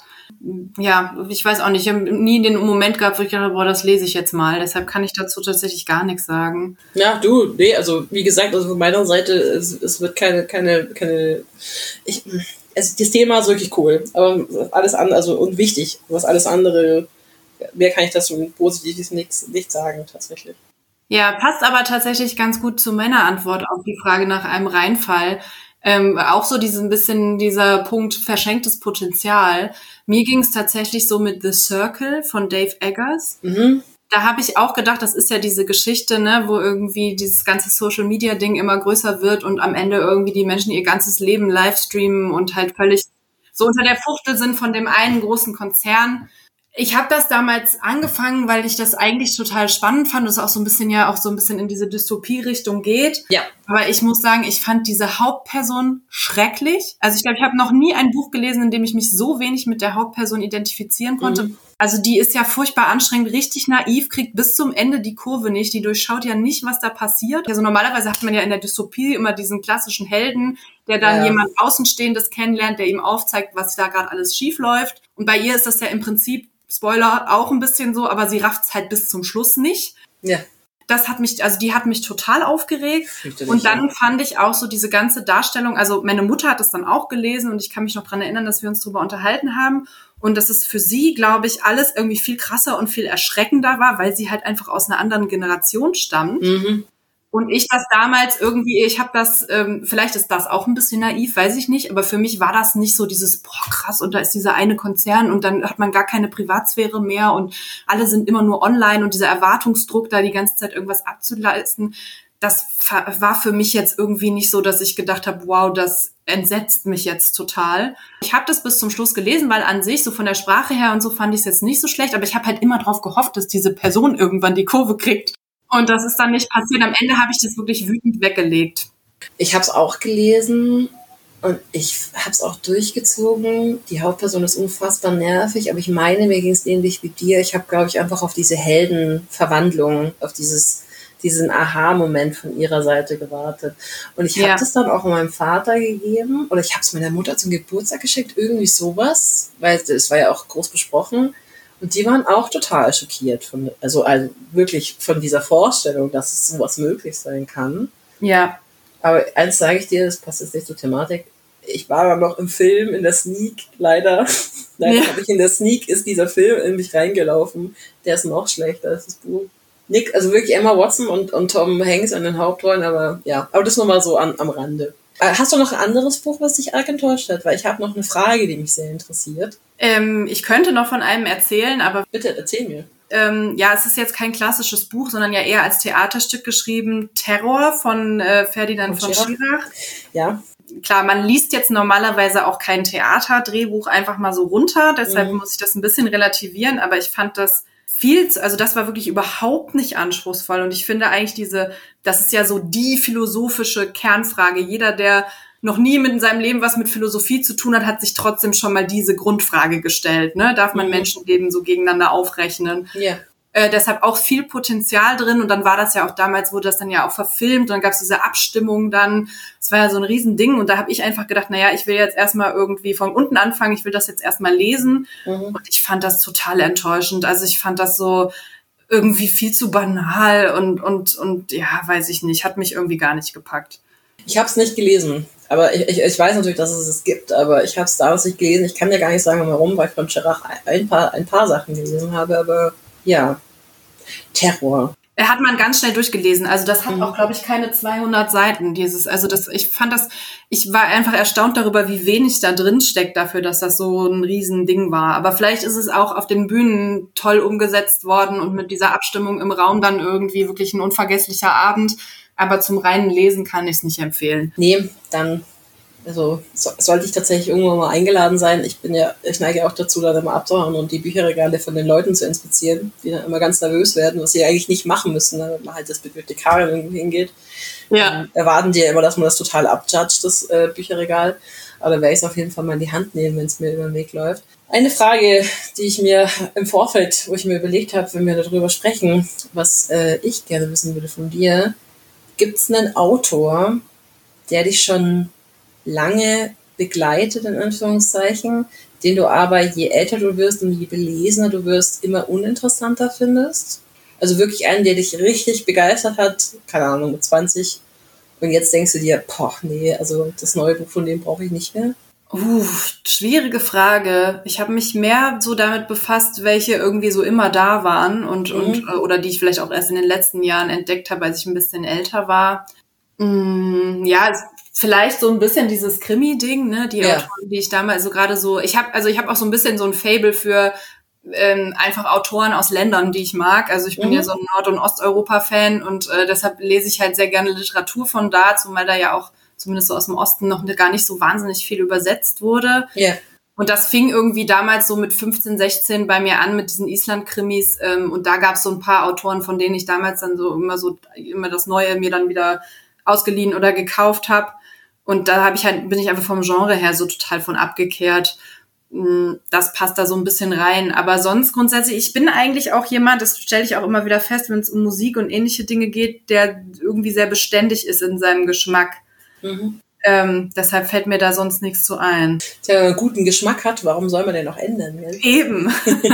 Ja, ich weiß auch nicht, ich habe nie den Moment gehabt, wo ich dachte, boah, das lese ich jetzt mal. Deshalb kann ich dazu tatsächlich gar nichts sagen. Ja, du, nee, also wie gesagt, also von meiner Seite, es, es wird keine, keine, keine, ich, also das Thema ist wirklich cool, aber alles andere, also und wichtig, was alles andere, mehr kann ich dazu Positives nichts nicht sagen, tatsächlich. Ja, passt aber tatsächlich ganz gut zu meiner Antwort auf die Frage nach einem Reinfall. Ähm, auch so diesen bisschen dieser Punkt verschenktes Potenzial. Mir ging es tatsächlich so mit The Circle von Dave Eggers. Mhm. Da habe ich auch gedacht, das ist ja diese Geschichte, ne, wo irgendwie dieses ganze Social-Media-Ding immer größer wird und am Ende irgendwie die Menschen ihr ganzes Leben livestreamen und halt völlig so unter der Fuchtel sind von dem einen großen Konzern. Ich habe das damals angefangen, weil ich das eigentlich total spannend fand, dass es auch so ein bisschen ja auch so ein bisschen in diese Dystopie-Richtung geht. Ja. Aber ich muss sagen, ich fand diese Hauptperson schrecklich. Also ich glaube, ich habe noch nie ein Buch gelesen, in dem ich mich so wenig mit der Hauptperson identifizieren konnte. Mhm. Also die ist ja furchtbar anstrengend, richtig naiv, kriegt bis zum Ende die Kurve nicht. Die durchschaut ja nicht, was da passiert. Also normalerweise hat man ja in der Dystopie immer diesen klassischen Helden, der dann ja. jemand Außenstehendes kennenlernt, der ihm aufzeigt, was da gerade alles schief läuft. Und bei ihr ist das ja im Prinzip, Spoiler, auch ein bisschen so, aber sie rafft's halt bis zum Schluss nicht. Ja. Das hat mich, also die hat mich total aufgeregt. Und dann fand ich auch so diese ganze Darstellung, also meine Mutter hat es dann auch gelesen und ich kann mich noch dran erinnern, dass wir uns drüber unterhalten haben. Und dass es für sie, glaube ich, alles irgendwie viel krasser und viel erschreckender war, weil sie halt einfach aus einer anderen Generation stammt. Mhm. Und ich das damals irgendwie, ich habe das, ähm, vielleicht ist das auch ein bisschen naiv, weiß ich nicht, aber für mich war das nicht so dieses, boah krass, und da ist dieser eine Konzern und dann hat man gar keine Privatsphäre mehr und alle sind immer nur online und dieser Erwartungsdruck, da die ganze Zeit irgendwas abzuleisten, das war für mich jetzt irgendwie nicht so, dass ich gedacht habe, wow, das entsetzt mich jetzt total. Ich habe das bis zum Schluss gelesen, weil an sich, so von der Sprache her und so, fand ich es jetzt nicht so schlecht, aber ich habe halt immer drauf gehofft, dass diese Person irgendwann die Kurve kriegt. Und das ist dann nicht passiert. Am Ende habe ich das wirklich wütend weggelegt. Ich habe es auch gelesen Und ich habe es auch durchgezogen. Die Hauptperson ist unfassbar nervig, aber ich meine, mir ging es ähnlich wie dir. Ich habe, glaube ich, einfach auf diese Heldenverwandlung, auf dieses, diesen Aha-Moment von ihrer Seite gewartet. Und ich habe Ja. das dann auch meinem Vater gegeben oder ich habe es meiner Mutter zum Geburtstag geschickt, irgendwie sowas, weil es war ja auch groß besprochen. Und die waren auch total schockiert von, also, also wirklich von dieser Vorstellung, dass es sowas möglich sein kann. Ja. Aber eins sage ich dir, das passt jetzt nicht zur Thematik. Ich war aber noch im Film, in der Sneak, leider. Leider Ja. habe ich in der Sneak, ist dieser Film in mich reingelaufen. Der ist noch schlechter als das Buch. Nick, also wirklich Emma Watson und, und Tom Hanks in den Hauptrollen, aber ja. Aber das nochmal so an, am Rande. Äh, Hast du noch ein anderes Buch, was dich arg enttäuscht hat? Weil ich habe noch eine Frage, die mich sehr interessiert. Ähm, ich könnte noch von einem erzählen, aber Bitte, erzähl mir. ähm, ja, es ist jetzt kein klassisches Buch, sondern ja eher als Theaterstück geschrieben. Terror von äh, Ferdinand Von von Schirach. Schirach. Ja. Klar, man liest jetzt normalerweise auch kein Theaterdrehbuch einfach mal so runter, deshalb Mhm. muss ich das ein bisschen relativieren, aber ich fand das viel, zu- also das war wirklich überhaupt nicht anspruchsvoll und ich finde eigentlich diese, das ist ja so die philosophische Kernfrage. Jeder, der noch nie mit in seinem Leben was mit Philosophie zu tun hat, hat sich trotzdem schon mal diese Grundfrage gestellt, ne? Darf man Mhm. Menschenleben so gegeneinander aufrechnen? Ja. Äh, deshalb auch viel Potenzial drin und dann war das ja auch damals, wurde das dann ja auch verfilmt und dann gab es diese Abstimmung dann, es war ja so ein Riesending und da habe ich einfach gedacht, naja, ich will jetzt erstmal irgendwie von unten anfangen, ich will das jetzt erstmal lesen Mhm. und ich fand das total enttäuschend, also ich fand das so irgendwie viel zu banal und, und, und ja, weiß ich nicht, hat mich irgendwie gar nicht gepackt. Ich habe es nicht gelesen, aber ich, ich, ich weiß natürlich, dass es es gibt, aber ich habe es damals nicht gelesen. Ich kann ja gar nicht sagen, warum, weil ich von Schirach ein paar, ein paar Sachen gelesen habe, aber ja, Terror. Er hat man ganz schnell durchgelesen. Also das hat Mhm. auch, glaube ich, keine zweihundert Seiten. Dieses, also das, ich fand das, ich war einfach erstaunt darüber, wie wenig da drin steckt dafür, dass das so ein Riesending war. Aber vielleicht ist es auch auf den Bühnen toll umgesetzt worden und mit dieser Abstimmung im Raum dann irgendwie wirklich ein unvergesslicher Abend. Aber zum reinen Lesen kann ich es nicht empfehlen. Nee, dann, also so, sollte ich tatsächlich irgendwann mal eingeladen sein. Ich bin ja, ich neige auch dazu, dann immer abzuhauen und die Bücherregale von den Leuten zu inspizieren, die dann immer ganz nervös werden, was sie eigentlich nicht machen müssen, ne, wenn man halt das Bibliothekarin irgendwo hingeht. Dann erwarten die ja immer, dass man das total abjudgt, das äh, Bücherregal. Aber da werde ich es auf jeden Fall mal in die Hand nehmen, wenn es mir über den Weg läuft. Eine Frage, die ich mir im Vorfeld, wo ich mir überlegt habe, wenn wir darüber sprechen, was äh, ich gerne wissen würde von dir, gibt es einen Autor, der dich schon lange begleitet, in Anführungszeichen, den du aber, je älter du wirst und je belesener du wirst, immer uninteressanter findest? Also wirklich einen, der dich richtig begeistert hat, keine Ahnung, mit zwanzig, und jetzt denkst du dir, boah, nee, also das neue Buch von dem brauche ich nicht mehr? Uh, schwierige Frage. Ich habe mich mehr so damit befasst, welche irgendwie so immer da waren und, Mhm. und äh, oder die ich vielleicht auch erst in den letzten Jahren entdeckt habe, als ich ein bisschen älter war. Mm, ja, es- vielleicht so ein bisschen dieses Krimi-Ding, ne? Die Ja. Autoren, die ich damals so gerade so, ich habe also ich habe auch so ein bisschen so ein Faible für ähm, einfach Autoren aus Ländern, die ich mag. Also ich bin Mhm. ja so ein Nord- und Osteuropa-Fan und äh, deshalb lese ich halt sehr gerne Literatur von da, zumal da ja auch zumindest so aus dem Osten noch gar nicht so wahnsinnig viel übersetzt wurde. Ja. Und das fing irgendwie damals so mit fünfzehn, sechzehn bei mir an mit diesen Island-Krimis. Ähm, und da gab es so ein paar Autoren, von denen ich damals dann so immer so immer das Neue mir dann wieder ausgeliehen oder gekauft habe. Und da habe ich halt, bin ich einfach vom Genre her so total von abgekehrt. Mm, Das passt da so ein bisschen rein. Aber sonst grundsätzlich, ich bin eigentlich auch jemand, das stelle ich auch immer wieder fest, wenn es um Musik und ähnliche Dinge geht, der irgendwie sehr beständig ist in seinem Geschmack. Mhm. Ähm, deshalb fällt mir da sonst nichts zu ein. Tja, wenn man guten Geschmack hat, warum soll man den noch ändern? Gell? Eben.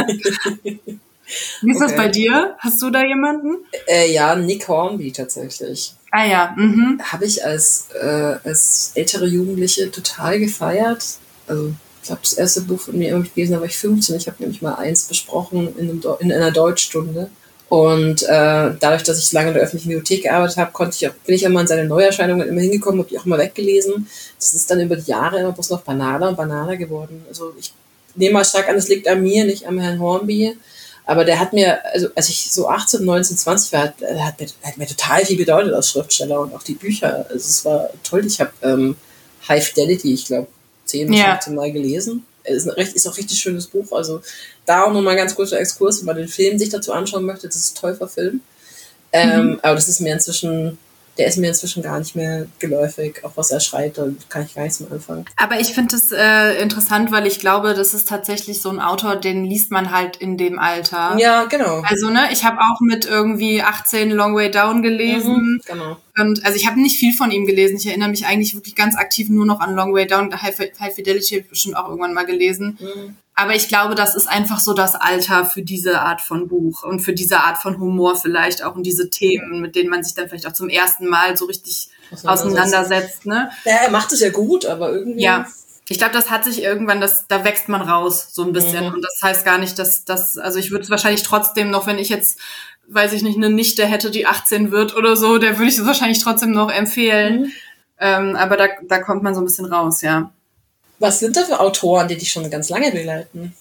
Wie ist das Okay. bei dir? Hast du da jemanden? Äh, ja, Nick Hornby tatsächlich. Ah ja, mhm. Habe ich als, äh, als ältere Jugendliche total gefeiert. Also ich glaube, das erste Buch von mir irgendwie gelesen, da war ich fünfzehn. Ich habe nämlich mal eins besprochen in, einem, in einer Deutschstunde. Und äh, dadurch, dass ich lange in der öffentlichen Bibliothek gearbeitet habe, konnte ich auch, bin ich immer an seine Neuerscheinungen immer hingekommen, habe die auch immer weggelesen. Das ist dann über die Jahre immer bloß noch banaler und banaler geworden. Also ich nehme mal stark an, es liegt an mir, nicht am Herrn Hornby. Aber der hat mir, also als ich so achtzehn, neunzehn, zwanzig war, hat, hat, mir, hat mir total viel bedeutet als Schriftsteller und auch die Bücher. Also es war toll. Ich habe ähm, High Fidelity, ich glaube, zehn bis Ja. fünfzehn Mal gelesen. Es ist, ein recht, ist auch ein richtig schönes Buch. Also da auch nochmal ein ganz kurzer Exkurs, wenn man den Film sich dazu anschauen möchte. Das ist ein toll verfilmt. Ähm, aber das ist mir inzwischen, der ist mir inzwischen gar nicht mehr geläufig. Auch was er schreibt, da kann ich gar nichts mehr anfangen. Aber ich finde es äh, interessant, weil ich glaube, das ist tatsächlich so ein Autor, den liest man halt in dem Alter. Ja, genau. Also, ne, ich habe auch mit irgendwie achtzehn Long Way Down gelesen. Mhm, genau. Und also ich habe nicht viel von ihm gelesen. Ich erinnere mich eigentlich wirklich ganz aktiv nur noch an Long Way Down. High, High Fidelity habe ich bestimmt auch irgendwann mal gelesen. Mhm. Aber ich glaube, das ist einfach so das Alter für diese Art von Buch und für diese Art von Humor vielleicht auch und diese Themen, mit denen man sich dann vielleicht auch zum ersten Mal so richtig auseinandersetzt. Ne? Ja, er macht es ja gut, aber irgendwie... Ja, ich glaube, das hat sich irgendwann, das, da wächst man raus so ein bisschen. Mhm. Und das heißt gar nicht, dass das, also ich würde es wahrscheinlich trotzdem noch, wenn ich jetzt, weiß ich nicht, eine Nichte hätte, die achtzehn wird oder so, der würde ich es wahrscheinlich trotzdem noch empfehlen. Mhm. Ähm, aber da, da kommt man so ein bisschen raus, ja. Was sind da für Autoren, die dich schon ganz lange begleiten?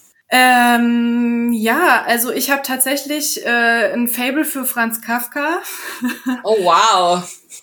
Ähm, ja, also ich habe tatsächlich äh, ein Faible für Franz Kafka. Oh, wow.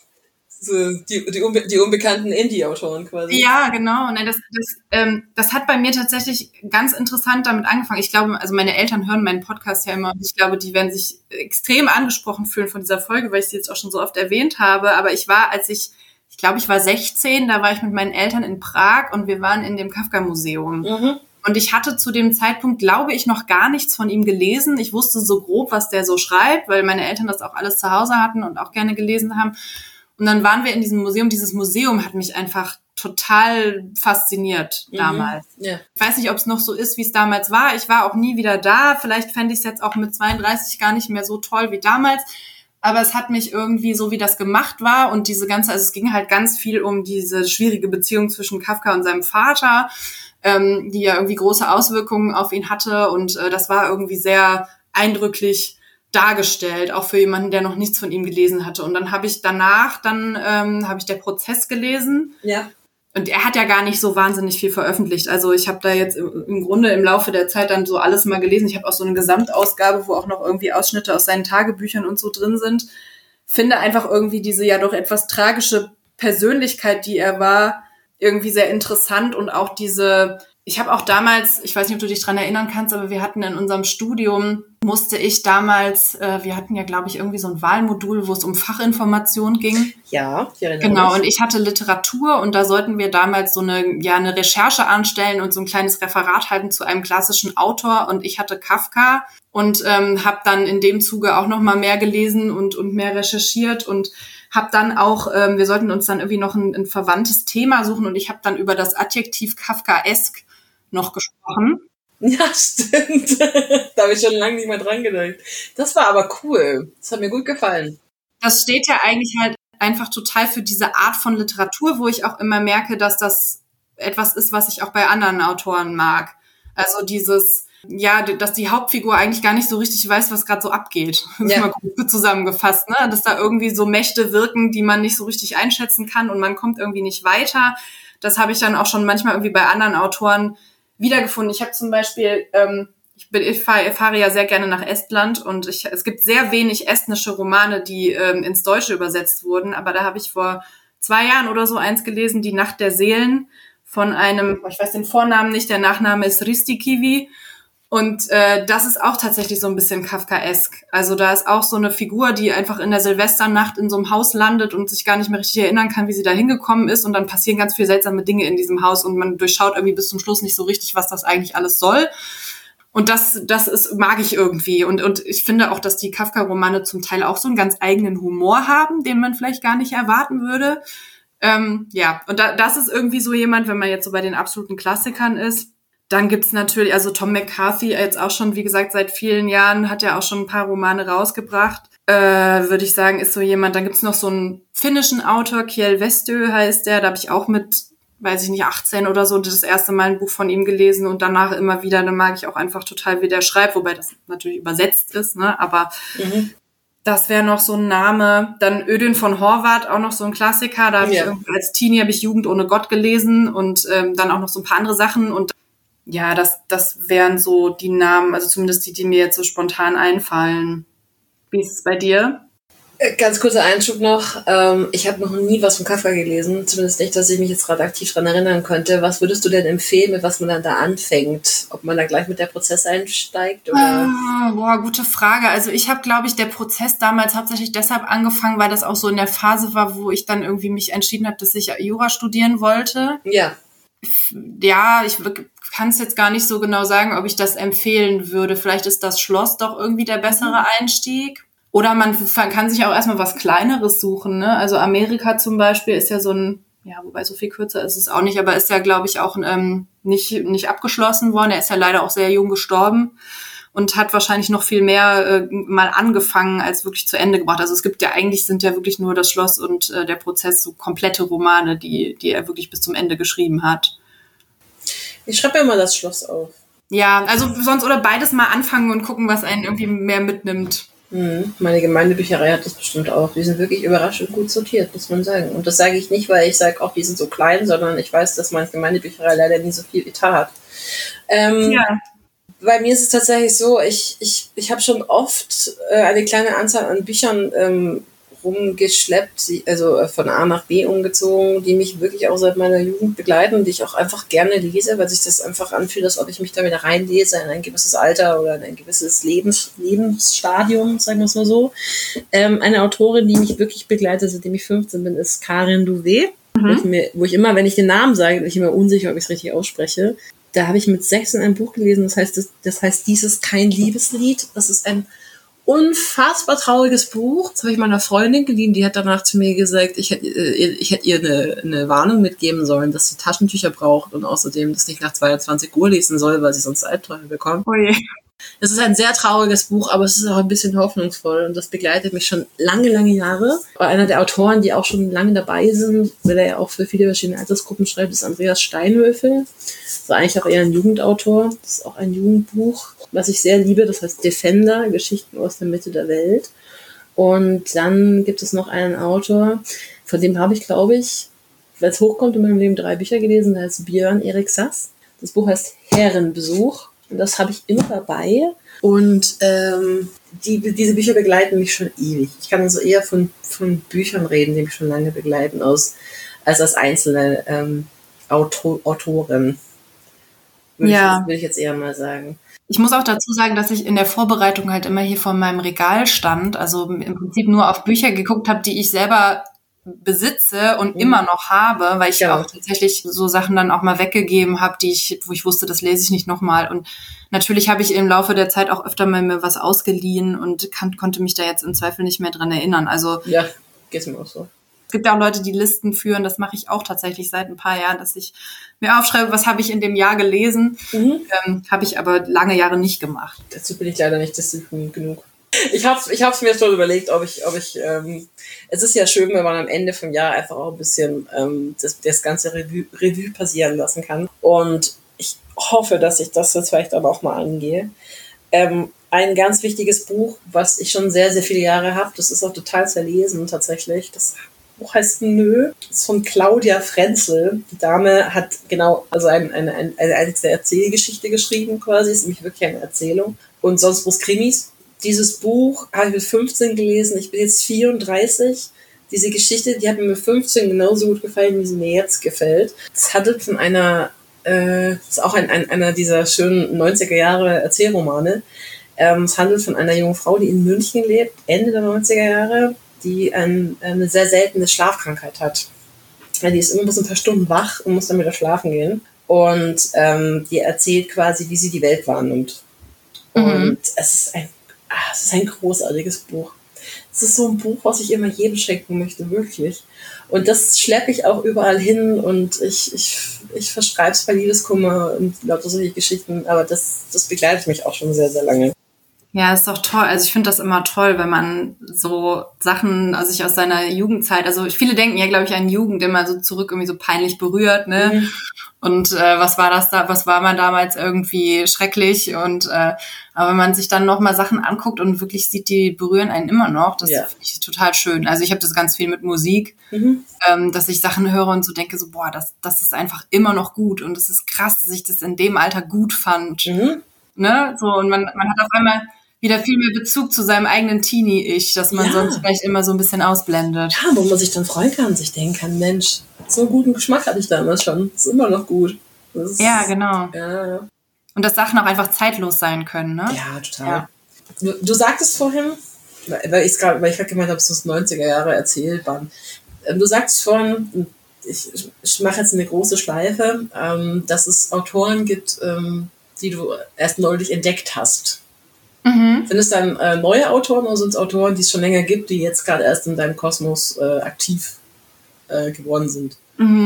So, die, die, unbe- die unbekannten Indie-Autoren quasi. Ja, genau. Nein, das, das, ähm, das hat bei mir tatsächlich ganz interessant damit angefangen. Ich glaube, also meine Eltern hören meinen Podcast ja immer und ich glaube, die werden sich extrem angesprochen fühlen von dieser Folge, weil ich sie jetzt auch schon so oft erwähnt habe. Aber ich war, als ich Ich glaube, ich war sechzehn, da war ich mit meinen Eltern in Prag und wir waren in dem Kafka-Museum. Mhm. Und ich hatte zu dem Zeitpunkt, glaube ich, noch gar nichts von ihm gelesen. Ich wusste so grob, was der so schreibt, weil meine Eltern das auch alles zu Hause hatten und auch gerne gelesen haben. Und dann waren wir in diesem Museum. Dieses Museum hat mich einfach total fasziniert damals. Mhm. Yeah. Ich weiß nicht, ob es noch so ist, wie es damals war. Ich war auch nie wieder da. Vielleicht fände ich es jetzt auch mit zweiunddreißig gar nicht mehr so toll wie damals. Aber es hat mich irgendwie, so wie das gemacht war und diese ganze, also es ging halt ganz viel um diese schwierige Beziehung zwischen Kafka und seinem Vater, ähm, die ja irgendwie große Auswirkungen auf ihn hatte und äh, das war irgendwie sehr eindrücklich dargestellt, auch für jemanden, der noch nichts von ihm gelesen hatte. Und dann habe ich danach, dann ähm, habe ich Der Prozess gelesen. Ja. Und er hat ja gar nicht so wahnsinnig viel veröffentlicht. Also ich habe da jetzt im Grunde im Laufe der Zeit dann so alles mal gelesen. Ich habe auch so eine Gesamtausgabe, wo auch noch irgendwie Ausschnitte aus seinen Tagebüchern und so drin sind. Finde einfach irgendwie diese ja doch etwas tragische Persönlichkeit, die er war, irgendwie sehr interessant. Und auch diese, ich habe auch damals, ich weiß nicht, ob du dich dran erinnern kannst, aber wir hatten in unserem Studium, musste ich damals, äh, wir hatten ja, glaube ich, irgendwie so ein Wahlmodul, wo es um Fachinformation ging. Ja, ich erinnere Genau, mich. und ich hatte Literatur und da sollten wir damals so eine, ja, eine Recherche anstellen und so ein kleines Referat halten zu einem klassischen Autor und ich hatte Kafka und ähm, habe dann in dem Zuge auch noch mal mehr gelesen und und mehr recherchiert und habe dann auch, ähm, wir sollten uns dann irgendwie noch ein, ein verwandtes Thema suchen und ich habe dann über das Adjektiv Kafkaesk noch gesprochen. Ja, stimmt. Da habe ich schon lange nicht mehr dran gedacht. Das war aber cool. Das hat mir gut gefallen. Das steht ja eigentlich halt einfach total für diese Art von Literatur, wo ich auch immer merke, dass das etwas ist, was ich auch bei anderen Autoren mag. Also dieses, ja, dass die Hauptfigur eigentlich gar nicht so richtig weiß, was gerade so abgeht. Das Ja. ist mal gut zusammengefasst, ne? Dass da irgendwie so Mächte wirken, die man nicht so richtig einschätzen kann und man kommt irgendwie nicht weiter. Das habe ich dann auch schon manchmal irgendwie bei anderen Autoren wiedergefunden. Ich habe zum Beispiel, ähm, ich, bin, ich fahre fahr ja sehr gerne nach Estland und ich, es gibt sehr wenig estnische Romane, die ähm, ins Deutsche übersetzt wurden, aber da habe ich vor zwei Jahren oder so eins gelesen, Die Nacht der Seelen, von einem, ich weiß den Vornamen nicht, der Nachname ist Ristikivi und äh, das ist auch tatsächlich so ein bisschen Kafkaesk. Also da ist auch so eine Figur, die einfach in der Silvesternacht in so einem Haus landet und sich gar nicht mehr richtig erinnern kann, wie sie da hingekommen ist und dann passieren ganz viele seltsame Dinge in diesem Haus und man durchschaut irgendwie bis zum Schluss nicht so richtig, was das eigentlich alles soll. Und das, das ist, mag ich irgendwie. Und, und ich finde auch, dass die Kafka-Romane zum Teil auch so einen ganz eigenen Humor haben, den man vielleicht gar nicht erwarten würde. Ähm, ja, und da, das ist irgendwie so jemand, wenn man jetzt so bei den absoluten Klassikern ist. Dann gibt's natürlich, also Tom McCarthy, jetzt auch schon, wie gesagt, seit vielen Jahren hat er auch schon ein paar Romane rausgebracht. Äh, würde ich sagen, ist so jemand. Dann gibt's noch so einen finnischen Autor, Kjell Westö heißt der. Da habe ich auch mit, weiß ich nicht, achtzehn oder so das erste Mal ein Buch von ihm gelesen und danach immer wieder. Dann mag ich auch einfach total, wie der schreibt, wobei das natürlich übersetzt ist, ne? Aber mhm. Das wäre noch so ein Name. Dann Ödön von Horvath, auch noch so ein Klassiker. Da habe ja. ich als Teenie habe ich Jugend ohne Gott gelesen und ähm, dann auch noch so ein paar andere Sachen und ja, das, das wären so die Namen, also zumindest die, die mir jetzt so spontan einfallen. Wie ist es bei dir? Ganz kurzer Einschub noch. Ähm, ich habe noch nie was von Kafka gelesen, zumindest nicht, dass ich mich jetzt gerade aktiv dran erinnern könnte. Was würdest du denn empfehlen, mit was man dann da anfängt? Ob man da gleich mit der Prozess einsteigt? Oder? Ah, boah, gute Frage. Also ich habe, glaube ich, der Prozess damals hauptsächlich deshalb angefangen, weil das auch so in der Phase war, wo ich dann irgendwie mich entschieden habe, dass ich Jura studieren wollte. Ja. Ja, ich kann es jetzt gar nicht so genau sagen, ob ich das empfehlen würde. Vielleicht ist das Schloss doch irgendwie der bessere Einstieg. Oder man kann sich auch erstmal was Kleineres suchen, ne? Also Amerika zum Beispiel ist ja so ein, ja, wobei so viel kürzer ist es auch nicht, aber ist ja, glaube ich, auch ähm, nicht nicht abgeschlossen worden. Er ist ja leider auch sehr jung gestorben und hat wahrscheinlich noch viel mehr äh, mal angefangen als wirklich zu Ende gebracht. Also es gibt ja eigentlich, sind ja wirklich nur das Schloss und äh, der Prozess so komplette Romane, die die er wirklich bis zum Ende geschrieben hat. Ich schreibe mir mal das Schloss auf. Ja, also sonst oder beides mal anfangen und gucken, was einen irgendwie mehr mitnimmt. Mhm. Meine Gemeindebücherei hat das bestimmt auch. Die sind wirklich überraschend gut sortiert, muss man sagen. Und das sage ich nicht, weil ich sage, auch die sind so klein, sondern ich weiß, dass meine Gemeindebücherei leider nie so viel Etat hat. Ähm, ja. Bei mir ist es tatsächlich so, ich, ich, ich habe schon oft äh, eine kleine Anzahl an Büchern ähm, rumgeschleppt, also von A nach B umgezogen, die mich wirklich auch seit meiner Jugend begleiten, die ich auch einfach gerne lese, weil sich das einfach anfühlt, als ob ich mich da wieder reinlese in ein gewisses Alter oder in ein gewisses Lebens, Lebensstadium, sagen wir es mal so. Ähm, eine Autorin, die mich wirklich begleitet, seitdem ich fünfzehn bin, ist Karin Louvet, mhm. wo, ich mir, wo ich immer, wenn ich den Namen sage, bin ich immer unsicher, ob ich es richtig ausspreche. Da habe ich mit sechzehn ein Buch gelesen, das heißt, das, das heißt, dies ist kein Liebeslied, das ist ein unfassbar trauriges Buch. Das habe ich meiner Freundin geliehen, die hat danach zu mir gesagt, ich hätte, ich hätte ihr eine, eine Warnung mitgeben sollen, dass sie Taschentücher braucht und außerdem das nicht nach zweiundzwanzig Uhr lesen soll, weil sie sonst Albträume bekommt. Oh je. Es ist ein sehr trauriges Buch, aber es ist auch ein bisschen hoffnungsvoll und das begleitet mich schon lange, lange Jahre. Einer der Autoren, die auch schon lange dabei sind, weil er ja auch für viele verschiedene Altersgruppen schreibt, ist Andreas Steinhöfel. Das war eigentlich auch eher ein Jugendautor. Das ist auch ein Jugendbuch, was ich sehr liebe. Das heißt Defender, Geschichten aus der Mitte der Welt. Und dann gibt es noch einen Autor, von dem habe ich, glaube ich, weil es hochkommt in meinem Leben, drei Bücher gelesen. Der heißt Björn Erik Sass. Das Buch heißt Herrenbesuch. Und das habe ich immer dabei. Und ähm, die, diese Bücher begleiten mich schon ewig. Ich kann also eher von, von Büchern reden, die mich schon lange begleiten, aus, als als einzelne ähm, Auto, Autoren. Würde, ja. ich, würde ich jetzt eher mal sagen. Ich muss auch dazu sagen, dass ich in der Vorbereitung halt immer hier vor meinem Regal stand, also im Prinzip nur auf Bücher geguckt habe, die ich selber besitze und mhm. immer noch habe, weil ich ja auch tatsächlich so Sachen dann auch mal weggegeben habe, die ich, wo ich wusste, das lese ich nicht nochmal. Und natürlich habe ich im Laufe der Zeit auch öfter mal mir was ausgeliehen und kann, konnte mich da jetzt im Zweifel nicht mehr dran erinnern. Also ja, geht's mir auch so. Es gibt ja auch Leute, die Listen führen. Das mache ich auch tatsächlich seit ein paar Jahren, dass ich mir aufschreibe, was habe ich in dem Jahr gelesen. Mhm. Ähm, habe ich aber lange Jahre nicht gemacht. Dazu bin ich leider nicht diszipliniert genug. Ich habe ich hab's mir schon überlegt, ob ich, ob ich, ähm, es ist ja schön, wenn man am Ende vom Jahr einfach auch ein bisschen ähm, das, das ganze Revue, Revue passieren lassen kann. Und ich hoffe, dass ich das jetzt vielleicht aber auch mal angehe. Ähm, ein ganz wichtiges Buch, was ich schon sehr, sehr viele Jahre habe, das ist auch total zerlesen tatsächlich. Das Buch heißt Nö, das ist von Claudia Frenzel. Die Dame hat genau, also ein, eine, eine, eine Erzählgeschichte geschrieben quasi, ist nämlich wirklich eine Erzählung. Und sonst bloß Krimis. Dieses Buch habe ich mit fünfzehn gelesen, ich bin jetzt vierunddreißig. Diese Geschichte, die hat mir mit fünfzehn genauso gut gefallen, wie sie mir jetzt gefällt. Es handelt von einer, äh, ist auch ein, ein, einer dieser schönen neunziger Jahre Erzählromane. Ähm, es handelt von einer jungen Frau, die in München lebt, Ende der neunziger Jahre, die ein, eine sehr seltene Schlafkrankheit hat. Die ist immer bis ein paar Stunden wach und muss dann wieder schlafen gehen. Und ähm, die erzählt quasi, wie sie die Welt wahrnimmt. Und mhm. es ist ein Ah, es ist ein großartiges Buch. Es ist so ein Buch, was ich immer jedem schenken möchte, wirklich. Und das schleppe ich auch überall hin und ich, ich, ich verschreibe es bei Liebeskummer und lauter solche Geschichten, aber das, das begleitet mich auch schon sehr, sehr lange. Ja, ist doch toll. Also ich finde das immer toll, wenn man so Sachen, also ich aus seiner Jugendzeit, also viele denken ja, glaube ich, an Jugend immer so zurück, irgendwie so peinlich berührt, ne? Mhm. Und äh, was war das da, was war man damals irgendwie schrecklich und äh, aber wenn man sich dann nochmal Sachen anguckt und wirklich sieht, die berühren einen immer noch, das ja. finde ich total schön. Also ich habe das ganz viel mit Musik, mhm. ähm, dass ich Sachen höre und so denke so, boah, das, das ist einfach immer noch gut und es ist krass, dass ich das in dem Alter gut fand. Mhm. Ne? So, und man, man hat auf einmal wieder viel mehr Bezug zu seinem eigenen Teenie-Ich, das man Ja. sonst vielleicht immer so ein bisschen ausblendet. Ja, wo man sich dann freuen kann und sich denken kann, Mensch, so einen guten Geschmack hatte ich damals schon. Ist immer noch gut. Das ist, Ja, genau. Ja, ja. Und dass Sachen auch einfach zeitlos sein können, ne? Ja, total. Ja. Du, du sagtest vorhin, weil ich gerade, weil ich gerade gemeint habe, es ist neunziger Jahre Erzählbahn. Ähm, Du sagst vorhin, ich, ich mache jetzt eine große Schleife, ähm, dass es Autoren gibt, ähm, die du erst neulich entdeckt hast. Mhm. Sind es dann äh, neue Autoren oder sind es Autoren, die es schon länger gibt, die jetzt gerade erst in deinem Kosmos äh, aktiv äh, geworden sind?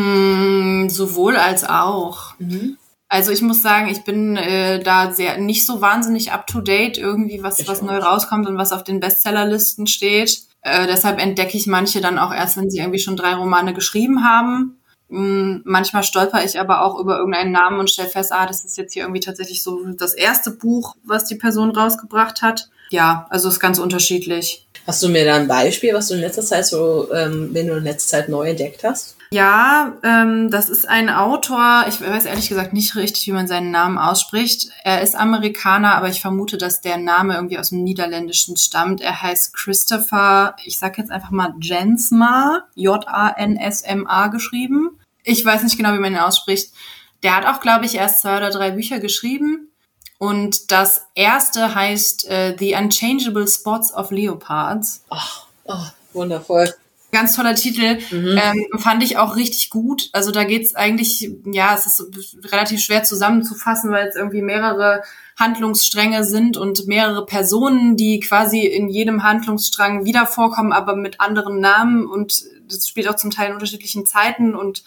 Mm, sowohl als auch. Mhm. Also ich muss sagen, ich bin äh, da sehr nicht so wahnsinnig up to date irgendwie, was Ich was auch neu nicht. rauskommt und was auf den Bestsellerlisten steht. Äh, deshalb entdecke ich manche dann auch erst, wenn sie irgendwie schon drei Romane geschrieben haben. Mm, manchmal stolper ich aber auch über irgendeinen Namen und stelle fest, ah, das ist jetzt hier irgendwie tatsächlich so das erste Buch, was die Person rausgebracht hat. Ja, also ist ganz unterschiedlich. Hast du mir da ein Beispiel, was du in letzter Zeit so, ähm, wenn du in letzter Zeit neu entdeckt hast? Ja, ähm, das ist ein Autor, ich weiß ehrlich gesagt nicht richtig, wie man seinen Namen ausspricht. Er ist Amerikaner, aber ich vermute, dass der Name irgendwie aus dem Niederländischen stammt. Er heißt Christopher, ich sag jetzt einfach mal Jansma, J A N S M A geschrieben. Ich weiß nicht genau, wie man ihn ausspricht. Der hat auch, glaube ich, erst zwei oder drei Bücher geschrieben. Und das erste heißt äh, The Unchangeable Spots of Leopards. Ach, oh, wundervoll. Ganz toller Titel, Mhm. ähm, fand ich auch richtig gut. Also da geht's eigentlich, ja, es ist relativ schwer zusammenzufassen, weil es irgendwie mehrere Handlungsstränge sind und mehrere Personen, die quasi in jedem Handlungsstrang wieder vorkommen, aber mit anderen Namen, und das spielt auch zum Teil in unterschiedlichen Zeiten und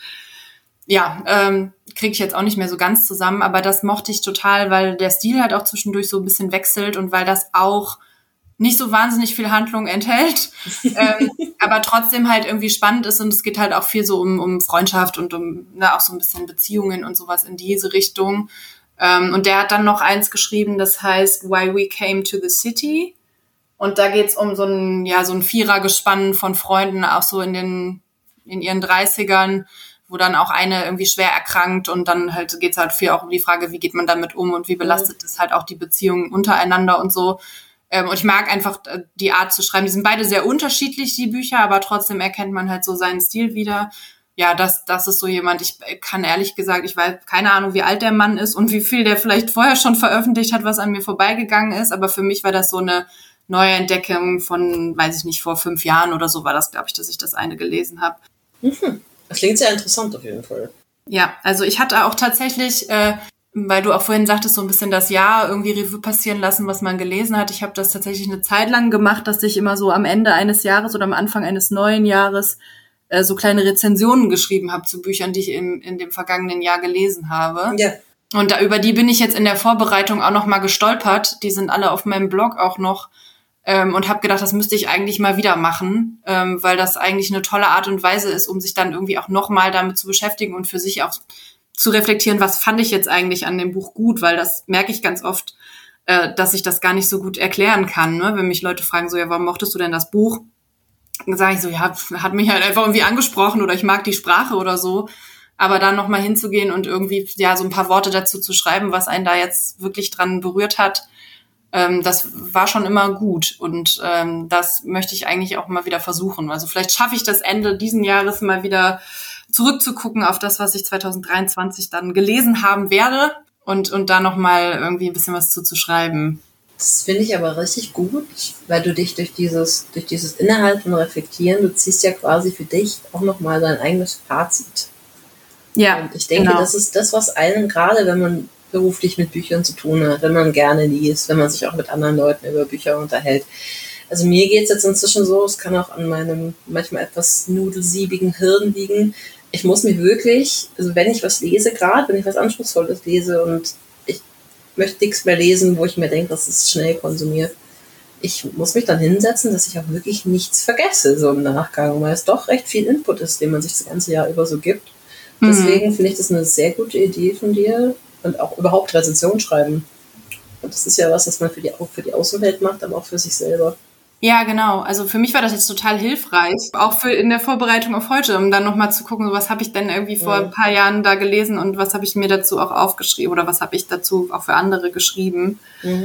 ja, ähm, kriege ich jetzt auch nicht mehr so ganz zusammen, aber das mochte ich total, weil der Stil halt auch zwischendurch so ein bisschen wechselt und weil das auch nicht so wahnsinnig viel Handlung enthält, ähm, aber trotzdem halt irgendwie spannend ist, und es geht halt auch viel so um, um Freundschaft und um ne, auch so ein bisschen Beziehungen und sowas in diese Richtung. Ähm, und der hat dann noch eins geschrieben, das heißt Why We Came to the City. Und da geht's um so ein, ja, so ein Vierergespann von Freunden, auch so in den, in ihren dreißigern, wo dann auch eine irgendwie schwer erkrankt, und dann halt geht's halt viel auch um die Frage, wie geht man damit um und wie belastet es halt auch die Beziehungen untereinander und so. Ähm, und ich mag einfach die Art zu schreiben. Die sind beide sehr unterschiedlich, die Bücher, aber trotzdem erkennt man halt so seinen Stil wieder. Ja, das, das ist so jemand, ich kann ehrlich gesagt, ich weiß keine Ahnung, wie alt der Mann ist und wie viel der vielleicht vorher schon veröffentlicht hat, was an mir vorbeigegangen ist, aber für mich war das so eine neue Entdeckung von, weiß ich nicht, vor fünf Jahren oder so war das, glaube ich, dass ich das eine gelesen habe. Mhm. Das klingt sehr interessant auf jeden Fall. Ja, also ich hatte auch tatsächlich, äh, weil du auch vorhin sagtest, so ein bisschen das Jahr irgendwie Revue passieren lassen, was man gelesen hat. Ich habe das tatsächlich eine Zeit lang gemacht, dass ich immer so am Ende eines Jahres oder am Anfang eines neuen Jahres äh, so kleine Rezensionen geschrieben habe zu Büchern, die ich in, in dem vergangenen Jahr gelesen habe. Ja. Und da, über die bin ich jetzt in der Vorbereitung auch noch mal gestolpert. Die sind alle auf meinem Blog auch noch. Ähm, und habe gedacht, das müsste ich eigentlich mal wieder machen, ähm, weil das eigentlich eine tolle Art und Weise ist, um sich dann irgendwie auch noch mal damit zu beschäftigen und für sich auch zu reflektieren, was fand ich jetzt eigentlich an dem Buch gut, weil das merke ich ganz oft, äh, dass ich das gar nicht so gut erklären kann, ne? Wenn mich Leute fragen, so, ja, warum mochtest du denn das Buch? Dann sage ich so, ja, hat mich halt einfach irgendwie angesprochen oder ich mag die Sprache oder so. Aber dann noch mal hinzugehen und irgendwie ja so ein paar Worte dazu zu schreiben, was einen da jetzt wirklich dran berührt hat, ähm, das war schon immer gut. Und ähm, das möchte ich eigentlich auch mal wieder versuchen. Also vielleicht schaffe ich das Ende diesen Jahres mal wieder zurückzugucken auf das, was ich zwanzig dreiundzwanzig dann gelesen haben werde und, und da noch mal irgendwie ein bisschen was zu, zu schreiben. Das finde ich aber richtig gut, weil du dich durch dieses, durch dieses Innehalten und Reflektieren, du ziehst ja quasi für dich auch nochmal dein eigenes Fazit. Ja, Und ich denke, genau. das ist das, was einen, gerade wenn man beruflich mit Büchern zu tun hat, wenn man gerne liest, wenn man sich auch mit anderen Leuten über Bücher unterhält. Also mir geht es jetzt inzwischen so, es kann auch an meinem manchmal etwas nudelsiebigen Hirn liegen. Ich muss mich wirklich, also wenn ich was lese, gerade wenn ich was Anspruchsvolles lese und ich möchte nichts mehr lesen, wo ich mir denke, das ist schnell konsumiert, ich muss mich dann hinsetzen, dass ich auch wirklich nichts vergesse, so im Nachgang, weil es doch recht viel Input ist, den man sich das ganze Jahr über so gibt. Deswegen mhm. finde ich das eine sehr gute Idee von dir und auch überhaupt Rezension schreiben. Und das ist ja was, was man für die, auch für die Außenwelt macht, aber auch für sich selber. Ja, genau. Also für mich war das jetzt total hilfreich, auch für in der Vorbereitung auf heute, um dann nochmal zu gucken, so was habe ich denn irgendwie vor ja. ein paar Jahren da gelesen und was habe ich mir dazu auch aufgeschrieben oder was habe ich dazu auch für andere geschrieben. Mhm.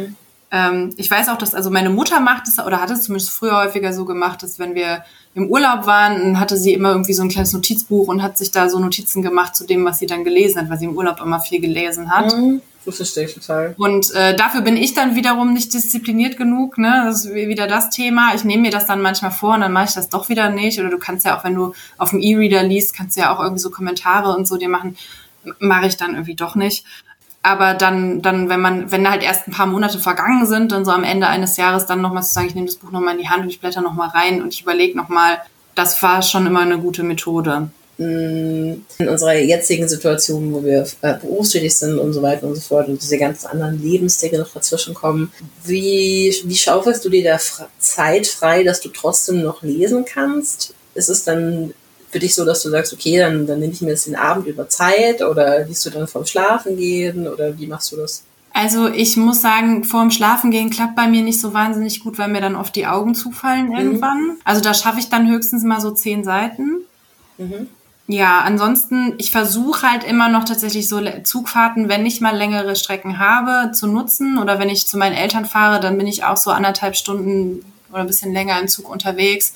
Ähm, ich weiß auch, dass, also meine Mutter macht es, oder hat es zumindest früher häufiger so gemacht, dass wenn wir im Urlaub waren, dann hatte sie immer irgendwie so ein kleines Notizbuch und hat sich da so Notizen gemacht zu dem, was sie dann gelesen hat, weil sie im Urlaub immer viel gelesen hat. Mhm. Das verstehe ich total. Und äh, dafür bin ich dann wiederum nicht diszipliniert genug, ne? Das ist wieder das Thema. Ich nehme mir das dann manchmal vor und dann mache ich das doch wieder nicht. Oder du kannst ja auch, wenn du auf dem E-Reader liest, kannst du ja auch irgendwie so Kommentare und so dir machen. Mache ich dann irgendwie doch nicht. Aber dann, dann, wenn man, wenn halt erst ein paar Monate vergangen sind, dann so am Ende eines Jahres dann nochmal zu sagen, ich nehme das Buch nochmal in die Hand und ich blätter nochmal rein und ich überlege nochmal, das war schon immer eine gute Methode. In unserer jetzigen Situation, wo wir äh, berufstätig sind und so weiter und so fort und diese ganzen anderen Lebensdinge noch dazwischen kommen, wie, wie schaufelst du dir da Fra- Zeit frei, dass du trotzdem noch lesen kannst? Ist es dann für dich so, dass du sagst, okay, dann, dann nehme ich mir jetzt den Abend über Zeit oder liest du dann vorm Schlafen gehen oder wie machst du das? Also ich muss sagen, vorm Schlafengehen klappt bei mir nicht so wahnsinnig gut, weil mir dann oft die Augen zufallen irgendwann. Mhm. Also da schaffe ich dann höchstens mal so zehn Seiten. Mhm. Ja, ansonsten, ich versuche halt immer noch tatsächlich so Zugfahrten, wenn ich mal längere Strecken habe, zu nutzen. Oder wenn ich zu meinen Eltern fahre, dann bin ich auch so anderthalb Stunden oder ein bisschen länger im Zug unterwegs.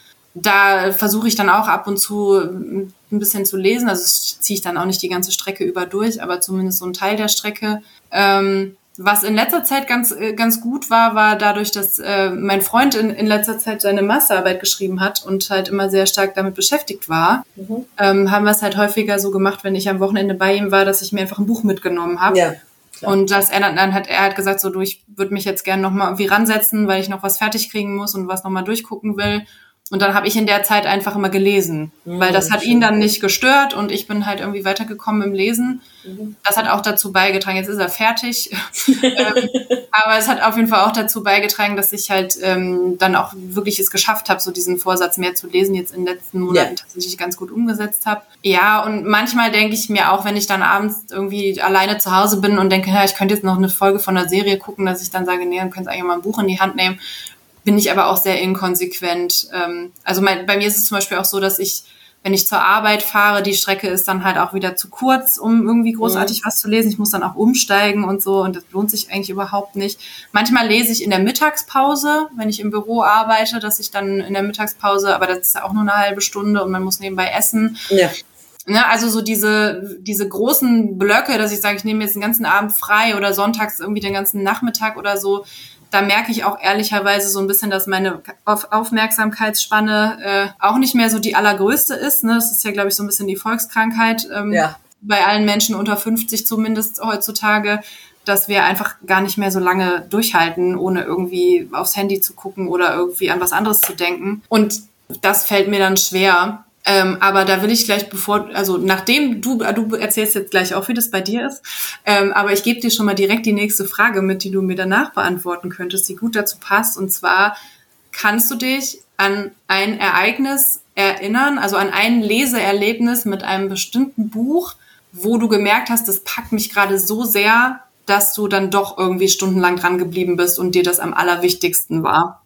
Da versuche ich dann auch ab und zu ein bisschen zu lesen. Also das ziehe ich dann auch nicht die ganze Strecke über durch, aber zumindest so ein Teil der Strecke. Ähm, was in letzter Zeit ganz ganz gut war, war dadurch, dass äh, mein Freund in, in letzter Zeit seine Masterarbeit geschrieben hat und halt immer sehr stark damit beschäftigt war, mhm. ähm, haben wir es halt häufiger so gemacht, wenn ich am Wochenende bei ihm war, dass ich mir einfach ein Buch mitgenommen habe. Ja. Klar. Und dass er dann, dann hat er hat gesagt, so du, ich würde mich jetzt gerne nochmal irgendwie ransetzen, weil ich noch was fertig kriegen muss und was nochmal durchgucken will. Und dann habe ich in der Zeit einfach immer gelesen, mhm, weil das hat ihn dann nicht gestört und ich bin halt irgendwie weitergekommen im Lesen. Mhm. Das hat auch dazu beigetragen, jetzt ist er fertig, ähm, aber es hat auf jeden Fall auch dazu beigetragen, dass ich halt ähm, dann auch wirklich es geschafft habe, so diesen Vorsatz mehr zu lesen, jetzt in den letzten Monaten ja. tatsächlich ganz gut umgesetzt habe. Ja, und manchmal denke ich mir auch, wenn ich dann abends irgendwie alleine zu Hause bin und denke, ja, ich könnte jetzt noch eine Folge von einer Serie gucken, dass ich dann sage, nee, dann könntest du eigentlich mal ein Buch in die Hand nehmen. Bin ich aber auch sehr inkonsequent. Also mein, bei mir ist es zum Beispiel auch so, dass ich, wenn ich zur Arbeit fahre, die Strecke ist dann halt auch wieder zu kurz, um irgendwie großartig mhm. was zu lesen. Ich muss dann auch umsteigen und so und das lohnt sich eigentlich überhaupt nicht. Manchmal lese ich in der Mittagspause, wenn ich im Büro arbeite, dass ich dann in der Mittagspause, aber das ist ja auch nur eine halbe Stunde und man muss nebenbei essen. Ja. Ne, also so diese diese großen Blöcke, dass ich sage, ich nehme jetzt den ganzen Abend frei oder sonntags irgendwie den ganzen Nachmittag oder so, da merke ich auch ehrlicherweise so ein bisschen, dass meine Auf- Aufmerksamkeitsspanne äh, auch nicht mehr so die allergrößte ist. Ne? Das ist ja, glaube ich, so ein bisschen die Volkskrankheit ähm, ja. bei allen Menschen unter fünfzig zumindest heutzutage, dass wir einfach gar nicht mehr so lange durchhalten, ohne irgendwie aufs Handy zu gucken oder irgendwie an was anderes zu denken. Und das fällt mir dann schwer. Ähm, aber da will ich gleich, bevor, also nachdem du, du erzählst jetzt gleich auch, wie das bei dir ist, ähm, aber ich gebe dir schon mal direkt die nächste Frage mit, die du mir danach beantworten könntest, die gut dazu passt. Und zwar, kannst du dich an ein Ereignis erinnern, also an ein Leseerlebnis mit einem bestimmten Buch, wo du gemerkt hast, das packt mich gerade so sehr, dass du dann doch irgendwie stundenlang dran geblieben bist und dir das am allerwichtigsten war?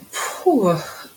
Puh,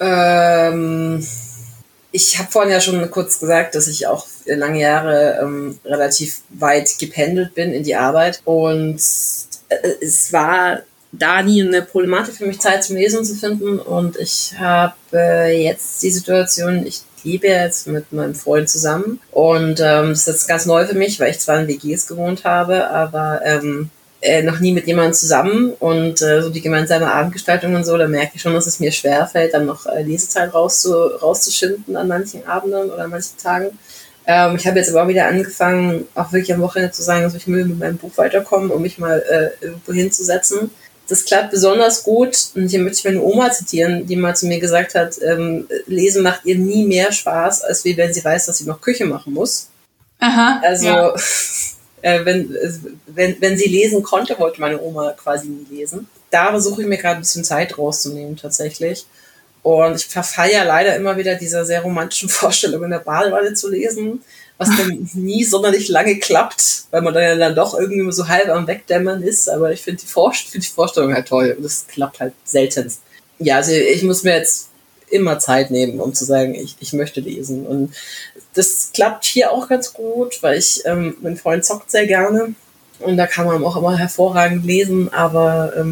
ähm... Ich habe vorhin ja schon kurz gesagt, dass ich auch lange Jahre ähm, relativ weit gependelt bin in die Arbeit und äh, es war da nie eine Problematik für mich, Zeit zum Lesen zu finden und ich habe äh, jetzt die Situation, ich lebe jetzt mit meinem Freund zusammen und ähm, das ist jetzt ganz neu für mich, weil ich zwar in W Gs gewohnt habe, aber ähm, Äh, noch nie mit jemandem zusammen und äh, so die gemeinsame Abendgestaltung und so, da merke ich schon, dass es mir schwerfällt, dann noch äh, Lesezeit rauszu, rauszuschinden an manchen Abenden oder an manchen Tagen. Ähm, ich habe jetzt aber auch wieder angefangen, auch wirklich am Wochenende zu sagen, also ich will mit meinem Buch weiterkommen, um mich mal äh, irgendwo hinzusetzen. Das klappt besonders gut und hier möchte ich meine Oma zitieren, die mal zu mir gesagt hat, ähm, Lesen macht ihr nie mehr Spaß, als wie wenn sie weiß, dass sie noch Küche machen muss. Aha, also ja. Äh, wenn, wenn, wenn sie lesen konnte, wollte meine Oma quasi nie lesen. Da versuche ich mir gerade ein bisschen Zeit rauszunehmen tatsächlich. Und ich verfalle ja leider immer wieder dieser sehr romantischen Vorstellung, in der Badewanne zu lesen, was dann nie sonderlich lange klappt, weil man dann ja dann doch irgendwie so halb am Wegdämmern ist. Aber ich finde die, Vor- find die Vorstellung halt toll und das klappt halt seltenst. Ja, also ich muss mir jetzt immer Zeit nehmen, um zu sagen, ich, ich möchte lesen. Und das klappt hier auch ganz gut, weil ich, ähm, mein Freund zockt sehr gerne und da kann man auch immer hervorragend lesen, aber ähm,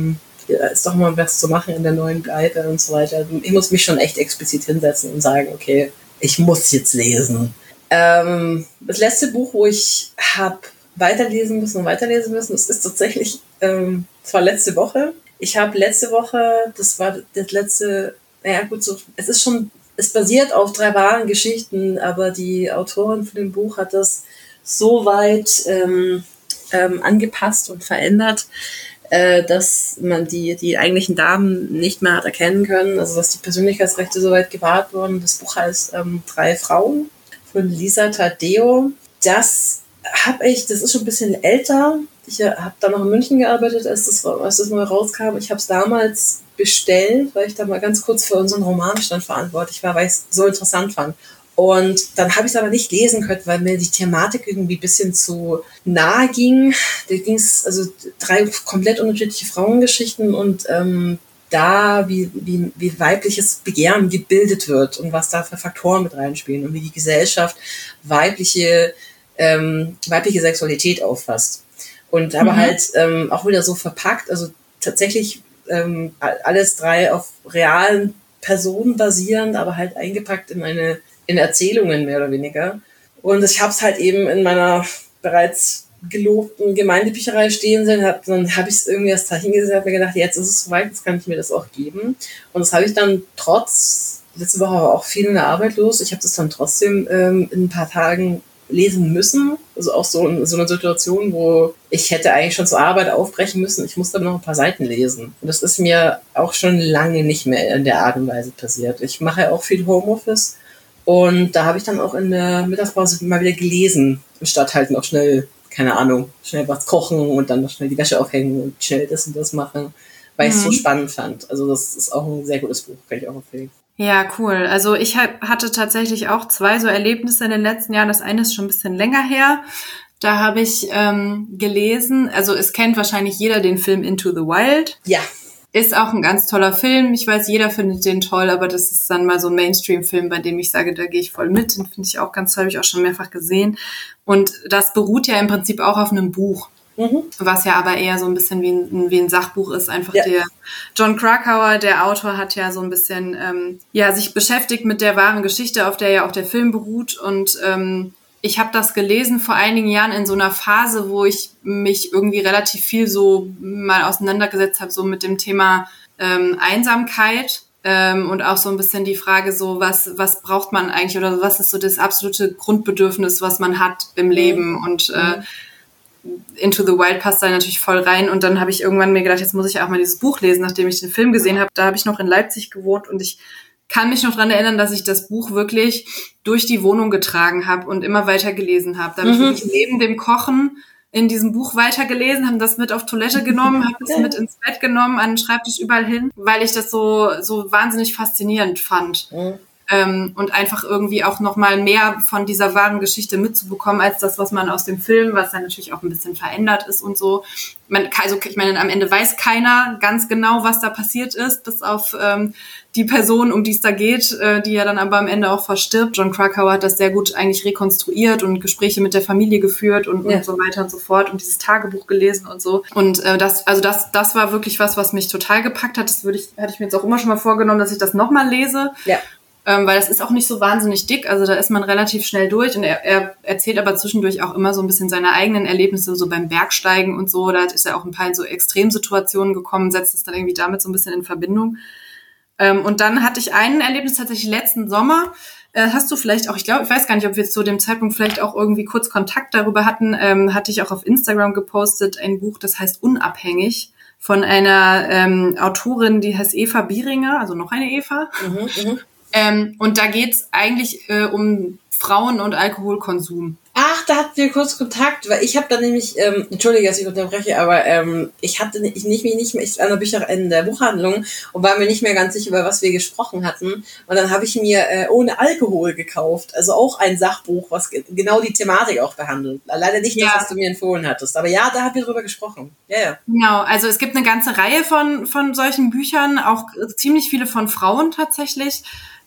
ja, ist doch mal was zu machen in der neuen Guide und so weiter. Ich muss mich schon echt explizit hinsetzen und sagen, okay, ich muss jetzt lesen. Ähm, das letzte Buch, wo ich habe weiterlesen müssen und weiterlesen müssen, das ist tatsächlich, ähm, das war letzte Woche. Ich habe letzte Woche, das war das letzte, naja gut, so, es ist schon, es basiert auf drei wahren Geschichten, aber die Autorin von dem Buch hat das so weit ähm, ähm, angepasst und verändert, äh, dass man die, die eigentlichen Damen nicht mehr hat erkennen können, also dass die Persönlichkeitsrechte so weit gewahrt wurden. Das Buch heißt ähm, Drei Frauen von Lisa Taddeo. Das habe ich, das ist schon ein bisschen älter. Ich habe da noch in München gearbeitet, als das, als das mal rauskam. Ich habe es damals bestellt, weil ich da mal ganz kurz für unseren Romanstand verantwortlich war, weil ich es so interessant fand. Und dann habe ich es aber nicht lesen können, weil mir die Thematik irgendwie ein bisschen zu nahe ging. Da ging es, also drei komplett unterschiedliche Frauengeschichten und ähm, da, wie, wie, wie weibliches Begehren gebildet wird und was da für Faktoren mit reinspielen und wie die Gesellschaft weibliche, ähm, weibliche Sexualität auffasst. Und aber mhm. halt ähm, auch wieder so verpackt, also tatsächlich ähm, alles drei auf realen Personen basierend, aber halt eingepackt in eine in Erzählungen mehr oder weniger. Und ich habe es halt eben in meiner bereits gelobten Gemeindebücherei stehen sehen, hab, dann habe ich es irgendwie erst da hingesetzt, habe mir gedacht, jetzt ist es soweit, jetzt kann ich mir das auch geben. Und das habe ich dann trotz, letzte Woche war auch viel in der Arbeit los, ich habe das dann trotzdem ähm, in ein paar Tagen lesen müssen. Also auch so in so einer Situation, wo ich hätte eigentlich schon zur Arbeit aufbrechen müssen. Ich musste aber noch ein paar Seiten lesen. Und das ist mir auch schon lange nicht mehr in der Art und Weise passiert. Ich mache ja auch viel Homeoffice und da habe ich dann auch in der Mittagspause mal wieder gelesen, anstatt halt noch schnell, keine Ahnung, schnell was kochen und dann noch schnell die Wäsche aufhängen und schnell das und das machen, weil ich es mhm. so spannend fand. Also das ist auch ein sehr gutes Buch, kann ich auch empfehlen. Ja, cool. Also ich hatte tatsächlich auch zwei so Erlebnisse in den letzten Jahren. Das eine ist schon ein bisschen länger her. Da habe ich ähm, gelesen, also es kennt wahrscheinlich jeder den Film Into the Wild. Ja. Ist auch ein ganz toller Film. Ich weiß, jeder findet den toll, aber das ist dann mal so ein Mainstream-Film, bei dem ich sage, da gehe ich voll mit. Den finde ich auch ganz toll, habe ich auch schon mehrfach gesehen. Und das beruht ja im Prinzip auch auf einem Buch. Mhm. Was ja aber eher so ein bisschen wie ein, wie ein Sachbuch ist. Einfach ja. der Jon Krakauer, der Autor, hat ja so ein bisschen ähm, ja sich beschäftigt mit der wahren Geschichte, auf der ja auch der Film beruht. Und ähm, ich habe das gelesen vor einigen Jahren in so einer Phase, wo ich mich irgendwie relativ viel so mal auseinandergesetzt habe, so mit dem Thema ähm, Einsamkeit. Ähm, und auch so ein bisschen die Frage so, was was braucht man eigentlich oder was ist so das absolute Grundbedürfnis, was man hat im Leben. Und äh, Into the Wild passt da natürlich voll rein. Und dann habe ich irgendwann mir gedacht, jetzt muss ich auch mal dieses Buch lesen, nachdem ich den Film gesehen habe. Da habe ich noch in Leipzig gewohnt und ich kann mich noch dran erinnern, dass ich das Buch wirklich durch die Wohnung getragen habe und immer weiter gelesen habe. Da habe mhm. ich wirklich neben dem Kochen in diesem Buch weitergelesen, habe das mit auf Toilette genommen, habe das mit ins Bett genommen, an den Schreibtisch überall hin, weil ich das so so wahnsinnig faszinierend fand. Mhm. Ähm, und einfach irgendwie auch nochmal mehr von dieser wahren Geschichte mitzubekommen, als das, was man aus dem Film, was dann natürlich auch ein bisschen verändert ist und so. Man, also ich meine, am Ende weiß keiner ganz genau, was da passiert ist, bis auf ähm, die Person, um die es da geht, äh, die ja dann aber am Ende auch verstirbt. Jon Krakauer hat das sehr gut eigentlich rekonstruiert und Gespräche mit der Familie geführt und, ja. und so weiter und so fort und dieses Tagebuch gelesen und so. Und äh, das, also das, das war wirklich was, was mich total gepackt hat. Das würde ich, hatte ich mir jetzt auch immer schon mal vorgenommen, dass ich das nochmal lese. Ja. Ähm, weil das ist auch nicht so wahnsinnig dick, also da ist man relativ schnell durch und er, er erzählt aber zwischendurch auch immer so ein bisschen seine eigenen Erlebnisse, so beim Bergsteigen und so, da ist er auch ein paar in so Extremsituationen gekommen, setzt es dann irgendwie damit so ein bisschen in Verbindung. Ähm, und dann hatte ich ein Erlebnis tatsächlich letzten Sommer, äh, hast du vielleicht auch, ich glaube, ich weiß gar nicht, ob wir zu dem Zeitpunkt vielleicht auch irgendwie kurz Kontakt darüber hatten, ähm, hatte ich auch auf Instagram gepostet, ein Buch, das heißt Unabhängig, von einer ähm, Autorin, die heißt Eva Bieringer, also noch eine Eva. Mhm, mh. Ähm, und da geht's eigentlich äh, um Frauen und Alkoholkonsum. Ach, da hatten wir kurz Kontakt, weil ich habe da nämlich, ähm, entschuldige, dass ich unterbreche, aber ähm, ich hatte nicht, ich nicht, nicht mehr an der Bücher in der Buchhandlung und war mir nicht mehr ganz sicher, über was wir gesprochen hatten. Und dann habe ich mir äh, Ohne Alkohol gekauft, also auch ein Sachbuch, was ge- genau die Thematik auch behandelt. Leider nicht das, ja. was du mir empfohlen hattest, aber ja, da haben wir drüber gesprochen. Ja, ja. Genau, also es gibt eine ganze Reihe von von solchen Büchern, auch ziemlich viele von Frauen tatsächlich.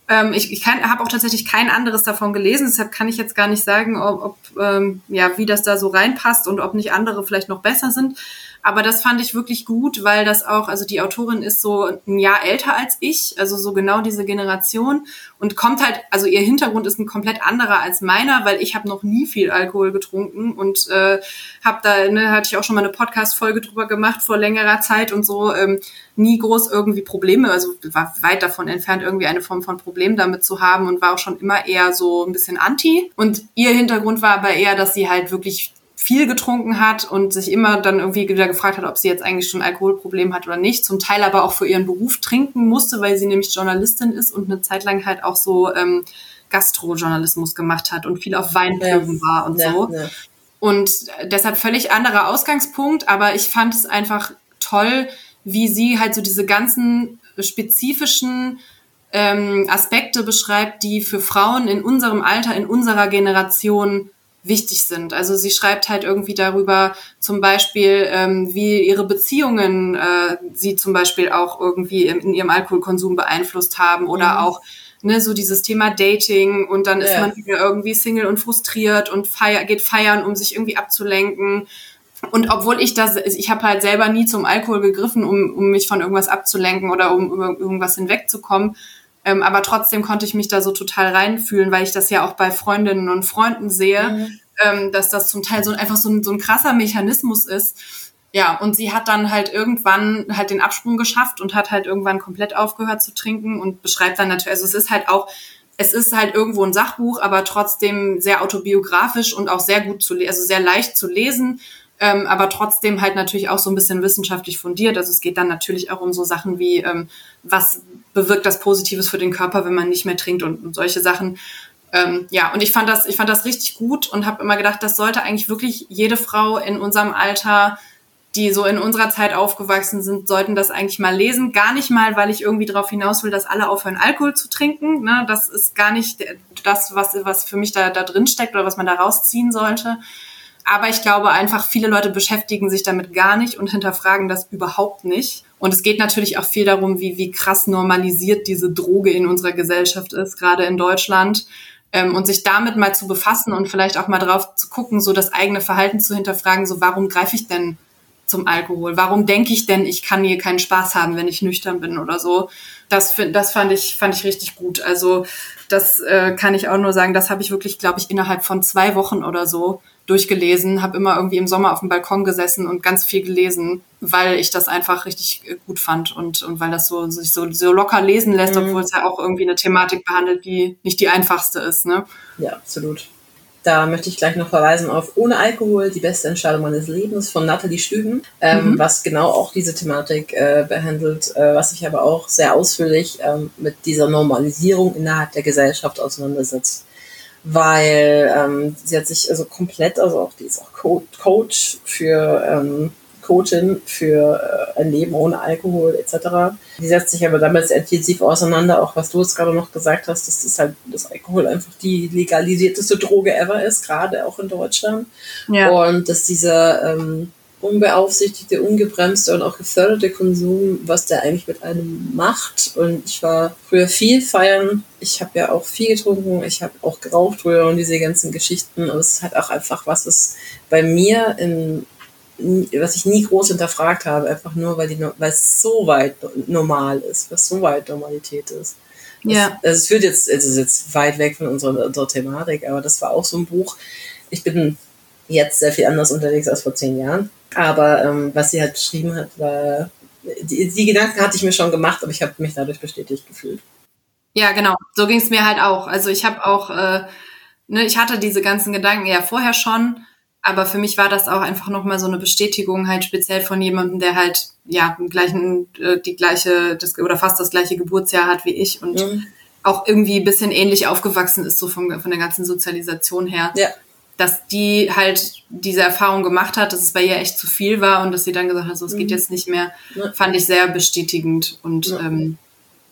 Ähm, ich ich habe auch tatsächlich kein anderes davon gelesen, deshalb kann ich jetzt gar nicht sagen, ob, ob ähm, ja, wie das da so reinpasst und ob nicht andere vielleicht noch besser sind. Aber das fand ich wirklich gut, weil das auch, also die Autorin ist so ein Jahr älter als ich, also so genau diese Generation und kommt halt, also ihr Hintergrund ist ein komplett anderer als meiner, weil ich habe noch nie viel Alkohol getrunken und äh, habe da, ne, hatte ich auch schon mal eine Podcast-Folge drüber gemacht vor längerer Zeit und so, ähm, nie groß irgendwie Probleme, also war weit davon entfernt, irgendwie eine Form von Problem damit zu haben und war auch schon immer eher so ein bisschen anti. Und ihr Hintergrund war aber eher, dass sie halt wirklich viel getrunken hat und sich immer dann irgendwie wieder gefragt hat, ob sie jetzt eigentlich schon ein Alkoholproblem hat oder nicht. Zum Teil aber auch für ihren Beruf trinken musste, weil sie nämlich Journalistin ist und eine Zeit lang halt auch so ähm, Gastrojournalismus gemacht hat und viel auf Weinproben ja. war und ja, so. Ja. Und deshalb völlig anderer Ausgangspunkt, aber ich fand es einfach toll, wie sie halt so diese ganzen spezifischen ähm, Aspekte beschreibt, die für Frauen in unserem Alter, in unserer Generation wichtig sind. Also sie schreibt halt irgendwie darüber, zum Beispiel, ähm, wie ihre Beziehungen äh, sie zum Beispiel auch irgendwie in, in ihrem Alkoholkonsum beeinflusst haben oder mhm. auch ne, so dieses Thema Dating und dann ja. ist man wieder irgendwie Single und frustriert und feier, geht feiern, um sich irgendwie abzulenken. Und obwohl ich das, ich habe halt selber nie zum Alkohol gegriffen, um, um mich von irgendwas abzulenken oder um über irgendwas hinwegzukommen. Ähm, aber trotzdem konnte ich mich da so total reinfühlen, weil ich das ja auch bei Freundinnen und Freunden sehe, mhm. ähm, dass das zum Teil so einfach so ein, so ein krasser Mechanismus ist. Ja, und sie hat dann halt irgendwann halt den Absprung geschafft und hat halt irgendwann komplett aufgehört zu trinken und beschreibt dann natürlich, also es ist halt auch, es ist halt irgendwo ein Sachbuch, aber trotzdem sehr autobiografisch und auch sehr gut zu lesen, also sehr leicht zu lesen. Ähm, aber trotzdem halt natürlich auch so ein bisschen wissenschaftlich fundiert. Also es geht dann natürlich auch um so Sachen wie, ähm, was bewirkt das Positives für den Körper, wenn man nicht mehr trinkt und, und solche Sachen. Ähm, ja, und ich fand das, ich fand das richtig gut und habe immer gedacht, das sollte eigentlich wirklich jede Frau in unserem Alter, die so in unserer Zeit aufgewachsen sind, sollten das eigentlich mal lesen. Gar nicht mal, weil ich irgendwie darauf hinaus will, dass alle aufhören, Alkohol zu trinken. Ne? Das ist gar nicht das, was, was für mich da, da drin steckt oder was man da rausziehen sollte. Aber ich glaube einfach, viele Leute beschäftigen sich damit gar nicht und hinterfragen das überhaupt nicht. Und es geht natürlich auch viel darum, wie, wie krass normalisiert diese Droge in unserer Gesellschaft ist, gerade in Deutschland. Ähm, und sich damit mal zu befassen und vielleicht auch mal drauf zu gucken, so das eigene Verhalten zu hinterfragen, so warum greife ich denn zum Alkohol? Warum denke ich denn, ich kann hier keinen Spaß haben, wenn ich nüchtern bin oder so? Das, das fand ich, fand ich richtig gut. Also das äh, kann ich auch nur sagen, das habe ich wirklich, glaube ich, innerhalb von zwei Wochen oder so durchgelesen, habe immer irgendwie im Sommer auf dem Balkon gesessen und ganz viel gelesen, weil ich das einfach richtig gut fand und, und weil das so sich so, so locker lesen lässt, mhm. obwohl es ja auch irgendwie eine Thematik behandelt, die nicht die einfachste ist. Ne? Ja, absolut. Da möchte ich gleich noch verweisen auf Ohne Alkohol, die beste Entscheidung meines Lebens von Nathalie Stüben, ähm, mhm. was genau auch diese Thematik äh, behandelt, äh, was sich aber auch sehr ausführlich ähm, mit dieser Normalisierung innerhalb der Gesellschaft auseinandersetzt. Weil ähm, sie hat sich also komplett, also auch die ist auch Co- Coach für ähm, Coachin für äh, ein Leben ohne Alkohol et cetera. Die setzt sich aber damit sehr intensiv auseinander, auch was du jetzt gerade noch gesagt hast, dass das halt das Alkohol einfach die legalisierteste Droge ever ist, gerade auch in Deutschland. Ja. Und dass dieser ähm, unbeaufsichtigte, ungebremste und auch geförderte Konsum, was der eigentlich mit einem macht. Und ich war früher viel feiern. Ich habe ja auch viel getrunken. Ich habe auch geraucht früher und diese ganzen Geschichten. Und es ist halt auch einfach was, was bei mir, in, was ich nie groß hinterfragt habe, einfach nur, weil, die, weil es so weit normal ist, was so weit Normalität ist. Das, ja. Also es wird jetzt, es ist jetzt weit weg von unserer, unserer Thematik, aber das war auch so ein Buch. Ich bin jetzt sehr viel anders unterwegs als vor zehn Jahren. Aber ähm, was sie halt beschrieben hat, war, die, die Gedanken hatte ich mir schon gemacht, aber ich habe mich dadurch bestätigt gefühlt. Ja, genau. So ging es mir halt auch. Also ich habe auch, äh, ne, ich hatte diese ganzen Gedanken ja vorher schon, aber für mich war das auch einfach nochmal so eine Bestätigung halt speziell von jemandem, der halt ja den gleichen, äh, die gleiche, das, oder fast das gleiche Geburtsjahr hat wie ich und mhm. auch irgendwie ein bisschen ähnlich aufgewachsen ist, so von, von der ganzen Sozialisation her. Ja. Dass die halt diese Erfahrung gemacht hat, dass es bei ihr echt zu viel war und dass sie dann gesagt hat, so, es geht jetzt nicht mehr, ja. fand ich sehr bestätigend. Und ja. ähm,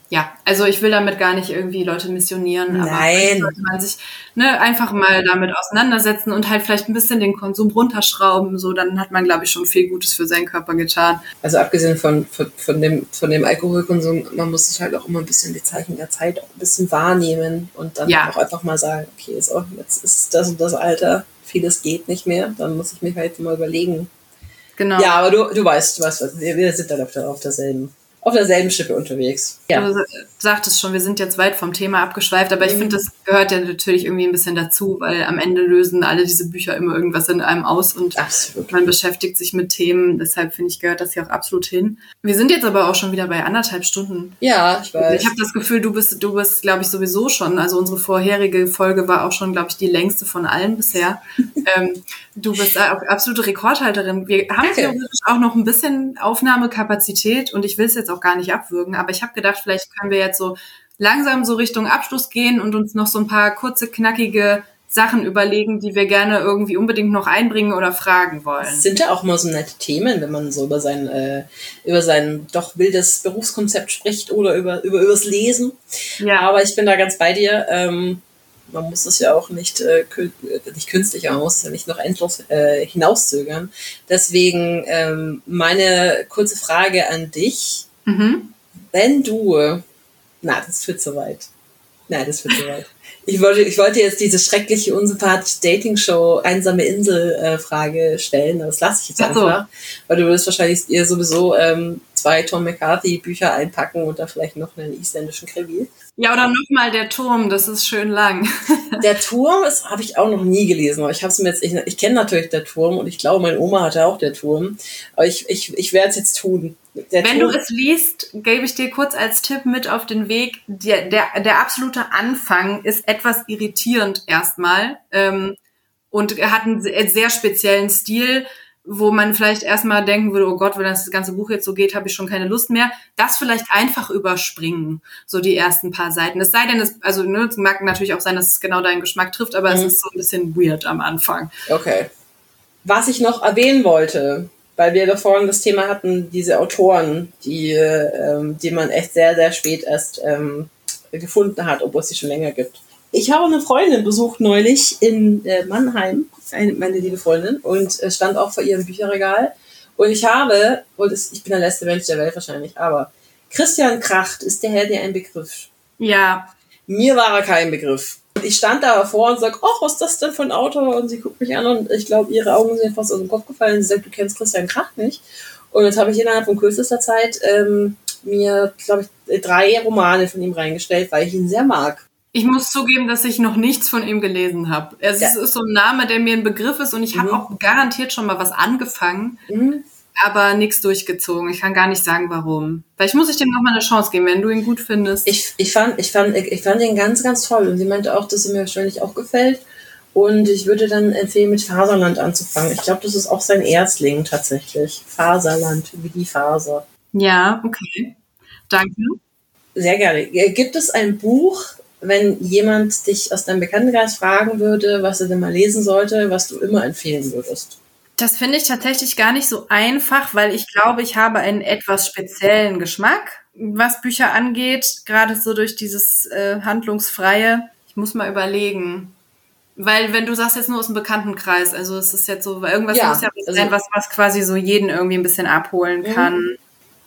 ja, also ich will damit gar nicht irgendwie Leute missionieren, aber Nein. vielleicht sollte man sich ne, einfach mal damit auseinandersetzen und halt vielleicht ein bisschen den Konsum runterschrauben, so dann hat man, glaube ich, schon viel Gutes für seinen Körper getan. Also abgesehen von, von, von, dem, von dem Alkoholkonsum, man muss sich halt auch immer ein bisschen die Zeichen der Zeit auch ein bisschen wahrnehmen und dann Ja. auch einfach mal sagen, okay, so, jetzt ist das und das Alter, vieles geht nicht mehr, dann muss ich mir halt mal überlegen. Genau. Ja, aber du, du weißt, du weißt, was, wir wir sind dann auf, der, auf derselben, auf derselben Schippe unterwegs. Ja. Du sagtest schon, wir sind jetzt weit vom Thema abgeschweift, aber ich finde, das gehört ja natürlich irgendwie ein bisschen dazu, weil am Ende lösen alle diese Bücher immer irgendwas in einem aus und Absolut. man beschäftigt sich mit Themen. Deshalb finde ich, gehört das hier auch absolut hin. Wir sind jetzt aber auch schon wieder bei anderthalb Stunden. Ja, ich weiß. Ich habe das Gefühl, du bist, du bist, glaube ich, sowieso schon. Also unsere vorherige Folge war auch schon, glaube ich, die längste von allen bisher. ähm, du bist auch absolute Rekordhalterin. Wir haben Danke. theoretisch auch noch ein bisschen Aufnahmekapazität und ich will es jetzt auch gar nicht abwürgen, aber ich habe gedacht, vielleicht können wir jetzt so langsam so Richtung Abschluss gehen und uns noch so ein paar kurze, knackige Sachen überlegen, die wir gerne irgendwie unbedingt noch einbringen oder fragen wollen. Es sind ja auch mal so nette Themen, wenn man so über sein, äh, über sein doch wildes Berufskonzept spricht oder über, über übers Lesen. Ja. Aber ich bin da ganz bei dir. Ähm, man muss es ja auch nicht, äh, kün- äh, nicht künstlich, aber man muss es ja nicht noch endlos äh, hinauszögern. Deswegen ähm, meine kurze Frage an dich. Mhm. Wenn du, na, das wird zu weit. Nein, das wird zu weit. Ich wollte, ich wollte jetzt diese schreckliche, unsympathische Dating-Show Einsame Insel-Frage stellen. Das lasse ich jetzt Ach so. einfach. Weil du wirst wahrscheinlich ihr sowieso ähm, zwei Tom McCarthy-Bücher einpacken und da vielleicht noch einen isländischen Krimi. Ja, oder nochmal der Turm, das ist schön lang. Der Turm, das habe ich auch noch nie gelesen. Aber ich habe es mir jetzt, ich, ich kenne natürlich der Turm und ich glaube, meine Oma hatte auch der Turm. Aber ich, ich, ich werde es jetzt tun. Der Wenn Turm, du es liest, gebe ich dir kurz als Tipp mit auf den Weg. Der, der, der absolute Anfang ist etwas irritierend erstmal ähm, und er hat einen sehr, sehr speziellen Stil, wo man vielleicht erstmal denken würde, oh Gott, wenn das ganze Buch jetzt so geht, habe ich schon keine Lust mehr. Das vielleicht einfach überspringen, so die ersten paar Seiten. Es sei denn, es, also ne, es mag natürlich auch sein, dass es genau deinen Geschmack trifft, aber Mhm. es ist so ein bisschen weird am Anfang. Okay. Was ich noch erwähnen wollte, weil wir da vorhin das Thema hatten, diese Autoren, die, ähm, die man echt sehr, sehr spät erst ähm, gefunden hat, obwohl es sie schon länger gibt. Ich habe eine Freundin besucht neulich in äh, Mannheim, eine, meine liebe Freundin, und äh, stand auch vor ihrem Bücherregal. Und ich habe, und es, ich bin der letzte Mensch der Welt wahrscheinlich, aber Christian Kracht ist der Herr, der ein Begriff. Ja, Mir war er kein Begriff. Ich stand da davor und sag, ach, was ist das denn für ein Autor? Und sie guckt mich an und ich glaube, ihre Augen sind fast aus dem Kopf gefallen. Sie sagt, du kennst Christian Kracht nicht. Und jetzt habe ich innerhalb von kürzester Zeit ähm, mir, glaube ich, drei Romane von ihm reingestellt, weil ich ihn sehr mag. ich muss zugeben, dass ich noch nichts von ihm gelesen habe. Es Ja. ist so ein Name, der mir ein Begriff ist und ich habe Mhm. auch garantiert schon mal was angefangen. Mhm. aber nichts durchgezogen. Ich kann gar nicht sagen, warum. Vielleicht muss ich dem noch mal eine Chance geben, wenn du ihn gut findest. Ich, ich, fand, ich, fand, ich fand ihn ganz, ganz toll. Und sie meinte auch, dass er mir wahrscheinlich auch gefällt. Und ich würde dann empfehlen, mit Faserland anzufangen. Ich glaube, das ist auch sein Erstling tatsächlich. Faserland, wie die Faser. Ja, okay. Danke. Sehr gerne. Gibt es ein Buch, wenn jemand dich aus deinem Bekanntenkreis fragen würde, was er denn mal lesen sollte, was du immer empfehlen würdest? Das finde ich tatsächlich gar nicht so einfach, weil ich glaube, ich habe einen etwas speziellen Geschmack, was Bücher angeht, gerade so durch dieses äh, handlungsfreie. Ich muss mal überlegen. Weil wenn du sagst jetzt nur aus dem Bekanntenkreis, also es ist jetzt so, irgendwas Ja, muss ja was also- sein, was, was quasi so jeden irgendwie ein bisschen abholen kann.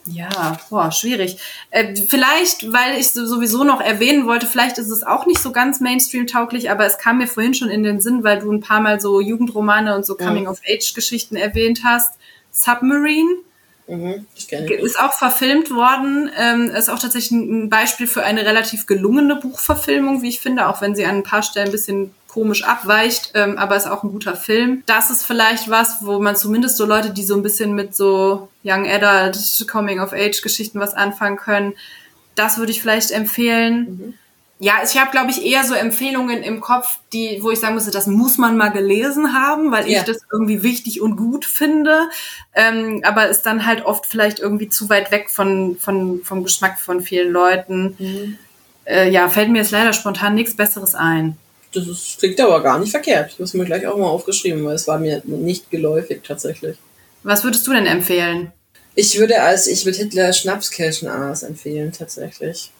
Ja, boah, schwierig. Äh, vielleicht, weil ich so- sowieso noch erwähnen wollte, vielleicht ist es auch nicht so ganz Mainstream-tauglich, aber es kam mir vorhin schon in den Sinn, weil du ein paar Mal so Jugendromane und so Coming-of-Age-Geschichten erwähnt hast. Submarine Mhm, ich kenne ihn. ist auch verfilmt worden, ähm, ist auch tatsächlich ein Beispiel für eine relativ gelungene Buchverfilmung, wie ich finde, auch wenn sie an ein paar Stellen ein bisschen komisch abweicht, ähm, aber ist auch ein guter Film. Das ist vielleicht was, wo man zumindest so Leute, die so ein bisschen mit so Young Adult, Coming-of-Age-Geschichten was anfangen können, das würde ich vielleicht empfehlen. Mhm. Ja, ich habe, glaube ich, eher so Empfehlungen im Kopf, die, wo ich sagen müsste, das muss man mal gelesen haben, weil Ja. ich das irgendwie wichtig und gut finde. Ähm, aber ist dann halt oft vielleicht irgendwie zu weit weg von, von, vom Geschmack von vielen Leuten. Mhm. Äh, ja, fällt mir jetzt leider spontan nichts Besseres ein. Das ist, klingt aber gar nicht verkehrt. Ich habe es mir gleich auch mal aufgeschrieben, weil es war mir nicht geläufig tatsächlich. Was würdest du denn empfehlen? Ich würde als ich mit Hitler Schnapskirchenaas empfehlen, tatsächlich.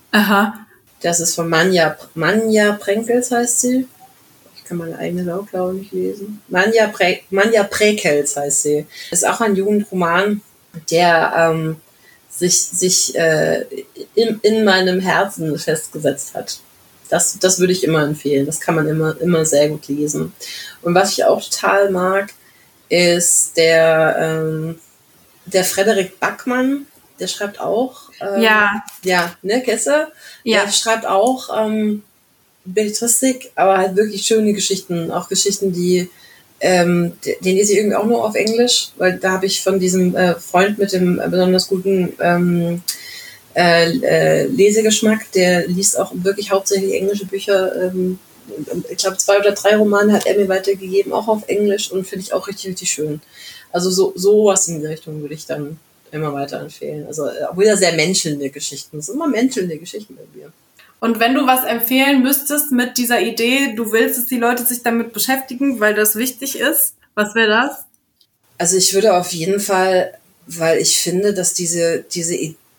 Aha. Das ist von Manja, Manja Prenkels heißt sie. Ich kann meine eigene Lautlaue nicht lesen. Manja, Pre, Manja Prekels heißt sie. Das ist auch ein Jugendroman, der ähm, sich, sich äh, in, in meinem Herzen festgesetzt hat. Das, das würde ich immer empfehlen. Das kann man immer, immer sehr gut lesen. Und was ich auch total mag, ist der, ähm, der Frederik Backmann. Der schreibt auch. Ähm, Ja. Ja, ne, Kesse? Ja. Der schreibt auch ähm, Belletristik, aber halt wirklich schöne Geschichten. Auch Geschichten, die, ähm, den lese ich irgendwie auch nur auf Englisch, weil da habe ich von diesem äh, Freund mit dem äh, besonders guten ähm, äh, äh, Lesegeschmack, der liest auch wirklich hauptsächlich englische Bücher. Ähm, ich glaube, zwei oder drei Romane hat er mir weitergegeben, auch auf Englisch, und finde ich auch richtig, richtig schön. Also so sowas in die Richtung würde ich dann immer weiter empfehlen. Also auch wieder sehr menschelnde Geschichten. Es sind immer menschelnde Geschichten bei mir. Und wenn du was empfehlen müsstest mit dieser Idee, du willst, dass die Leute sich damit beschäftigen, weil das wichtig ist, was wäre das? Also ich würde auf jeden Fall, weil ich finde, dass diese, diese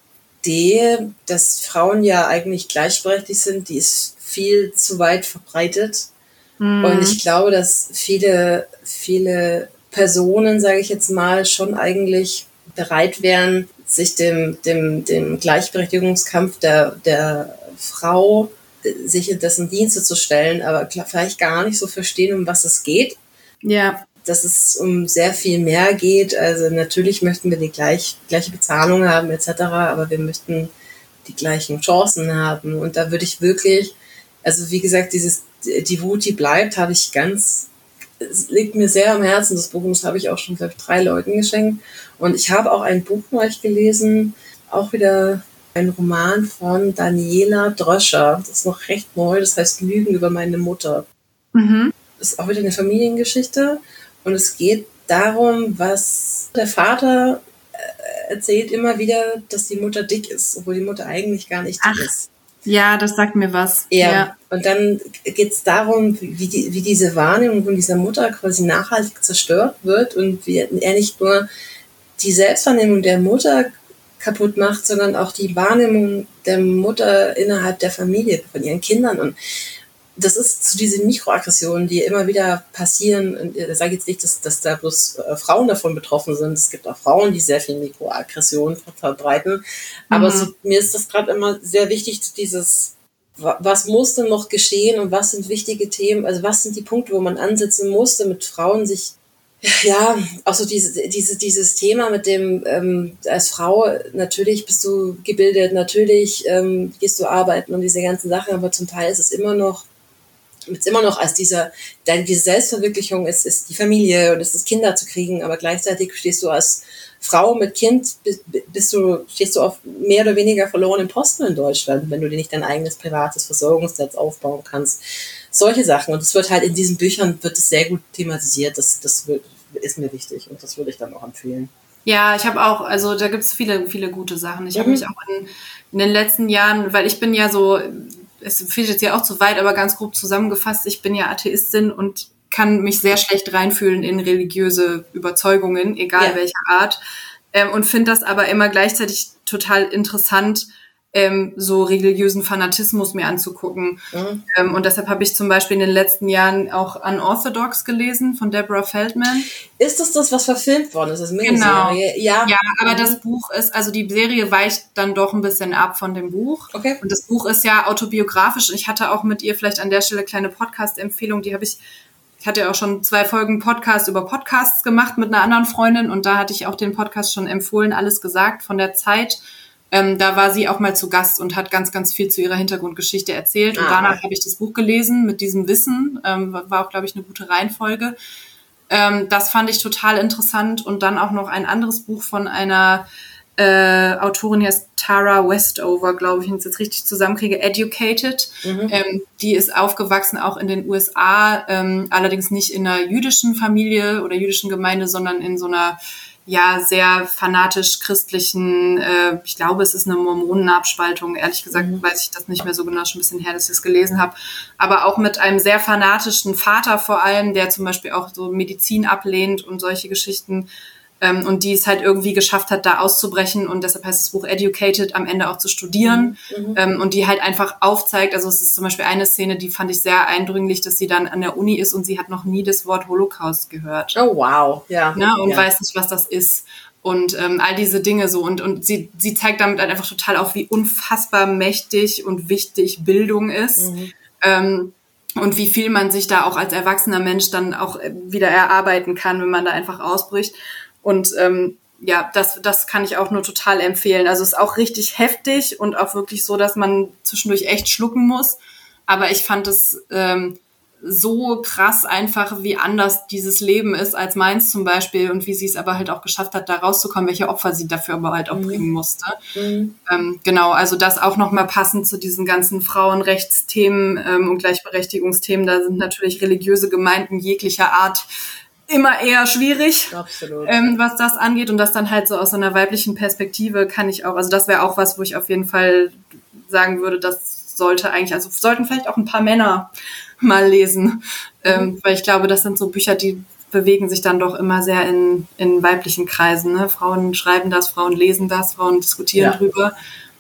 Idee, dass Frauen ja eigentlich gleichberechtigt sind, die ist viel zu weit verbreitet. Mhm. Und ich glaube, dass viele, viele Personen, sage ich jetzt mal, schon eigentlich bereit wären, sich dem, dem, dem Gleichberechtigungskampf der, der Frau, sich in dessen Dienste zu stellen, aber vielleicht gar nicht so verstehen, um was es geht. Ja. Dass es um sehr viel mehr geht. Also natürlich möchten wir die gleich, gleiche Bezahlung haben et cetera, aber wir möchten die gleichen Chancen haben. Und da würde ich wirklich, also wie gesagt, dieses Die Wut, die bleibt, habe ich ganz, es liegt mir sehr am Herzen, das Buch, und das habe ich auch schon, glaube ich, drei Leuten geschenkt. Und ich habe auch ein Buch neulich gelesen, auch wieder ein Roman von Daniela Dröscher. Das ist noch recht neu, das heißt Lügen über meine Mutter. Mhm. Das ist auch wieder eine Familiengeschichte. Und es geht darum, was der Vater erzählt immer wieder, dass die Mutter dick ist, obwohl die Mutter eigentlich gar nicht dick Ach, ist. Ja, das sagt mir was. Ja. Ja. Und dann geht es darum, wie, die, wie diese Wahrnehmung von dieser Mutter quasi nachhaltig zerstört wird und wie er nicht nur die Selbstwahrnehmung der Mutter kaputt macht, sondern auch die Wahrnehmung der Mutter innerhalb der Familie, von ihren Kindern. Und das ist zu diesen Mikroaggressionen, die immer wieder passieren. Und ich sage jetzt nicht, dass, dass da bloß äh, Frauen davon betroffen sind. Es gibt auch Frauen, die sehr viel Mikroaggressionen verbreiten. Aber mhm. so, mir ist das gerade immer sehr wichtig, dieses, was muss denn noch geschehen und was sind wichtige Themen, also was sind die Punkte, wo man ansetzen muss, damit Frauen sich, ja, auch so diese, diese, dieses Thema mit dem, ähm, als Frau, natürlich bist du gebildet, natürlich ähm, gehst du arbeiten und diese ganzen Sachen, aber zum Teil ist es immer noch, ist immer noch als dieser, deine, diese Selbstverwirklichung ist, ist die Familie und es ist Kinder zu kriegen, aber gleichzeitig stehst du als Frau mit Kind, bist du, stehst du auf mehr oder weniger verlorenen Posten in Deutschland, wenn du dir nicht dein eigenes privates Versorgungsnetz aufbauen kannst. Solche Sachen. Und es wird halt in diesen Büchern wird es sehr gut thematisiert. Das, das wird, ist mir wichtig und das würde ich dann auch empfehlen. Ja, ich habe auch, also da gibt es viele, viele gute Sachen. Ich mhm. habe mich auch in, in den letzten Jahren, weil ich bin ja so, es führt jetzt ja auch zu weit, aber ganz grob zusammengefasst, ich bin ja Atheistin und kann mich sehr schlecht reinfühlen in religiöse Überzeugungen, egal ja. welcher Art, ähm, und finde das aber immer gleichzeitig total interessant, ähm, so religiösen Fanatismus mir anzugucken. Mhm. Ähm, und deshalb habe ich zum Beispiel in den letzten Jahren auch Unorthodox gelesen von Deborah Feldman. Ist das das, was verfilmt worden ist? Das ist genau. Ja. ja, aber mhm. das Buch ist, also die Serie weicht dann doch ein bisschen ab von dem Buch. Okay. Und das Buch ist ja autobiografisch. Ich hatte auch mit ihr vielleicht an der Stelle kleine Podcast-Empfehlung, die habe ich Ich hatte ja auch schon zwei Folgen Podcast über Podcasts gemacht mit einer anderen Freundin und da hatte ich auch den Podcast schon empfohlen, alles gesagt von der Zeit. Ähm, da war sie auch mal zu Gast und hat ganz, ganz viel zu ihrer Hintergrundgeschichte erzählt. Und ah, danach habe ich das Buch gelesen mit diesem Wissen. Ähm, war auch, glaube ich, eine gute Reihenfolge. Ähm, das fand ich total interessant. Und dann auch noch ein anderes Buch von einer äh, Autorin, die heißt Tara Westover, glaube ich, wenn ich es jetzt richtig zusammenkriege, Educated. Mhm. Ähm, die ist aufgewachsen auch in den U S A, ähm, allerdings nicht in einer jüdischen Familie oder jüdischen Gemeinde, sondern in so einer ja sehr fanatisch christlichen, äh, ich glaube, es ist eine Mormonenabspaltung, ehrlich gesagt mhm. weiß ich das nicht mehr so genau, schon ein bisschen her, dass ich es gelesen habe, aber auch mit einem sehr fanatischen Vater vor allem, der zum Beispiel auch so Medizin ablehnt und solche Geschichten. ähm, und die es halt irgendwie geschafft hat, da auszubrechen und deshalb heißt das Buch Educated, am Ende auch zu studieren Mhm. ähm, und die halt einfach aufzeigt, also es ist zum Beispiel eine Szene, die fand ich sehr eindringlich, dass sie dann an der Uni ist und sie hat noch nie das Wort Holocaust gehört. Oh, wow. Ja. Ne, und ja. weiß nicht, was das ist. Und ähm, all diese Dinge so. Und, und sie, sie zeigt damit halt einfach total auf, wie unfassbar mächtig und wichtig Bildung ist. Mhm. Ähm, und wie viel man sich da auch als erwachsener Mensch dann auch wieder erarbeiten kann, wenn man da einfach ausbricht. Und ähm, ja, das, das kann ich auch nur total empfehlen. Also es ist auch richtig heftig und auch wirklich so, dass man zwischendurch echt schlucken muss. Aber ich fand es ähm, so krass einfach, wie anders dieses Leben ist als meins zum Beispiel und wie sie es aber halt auch geschafft hat, da rauszukommen, welche Opfer sie dafür aber halt auch Mhm. bringen musste. Mhm. Ähm, genau, also das auch nochmal passend zu diesen ganzen Frauenrechtsthemen ähm, und Gleichberechtigungsthemen. Da sind natürlich religiöse Gemeinden jeglicher Art immer eher schwierig, Absolut. ähm, was das angeht. Und das dann halt so aus so einer weiblichen Perspektive kann ich auch, also das wäre auch was, wo ich auf jeden Fall sagen würde, das sollte eigentlich, also sollten vielleicht auch ein paar Männer mal lesen, mhm. ähm, weil ich glaube, das sind so Bücher, die bewegen sich dann doch immer sehr in, in weiblichen Kreisen. Ne? Frauen schreiben das, Frauen lesen das, Frauen diskutieren Ja. drüber,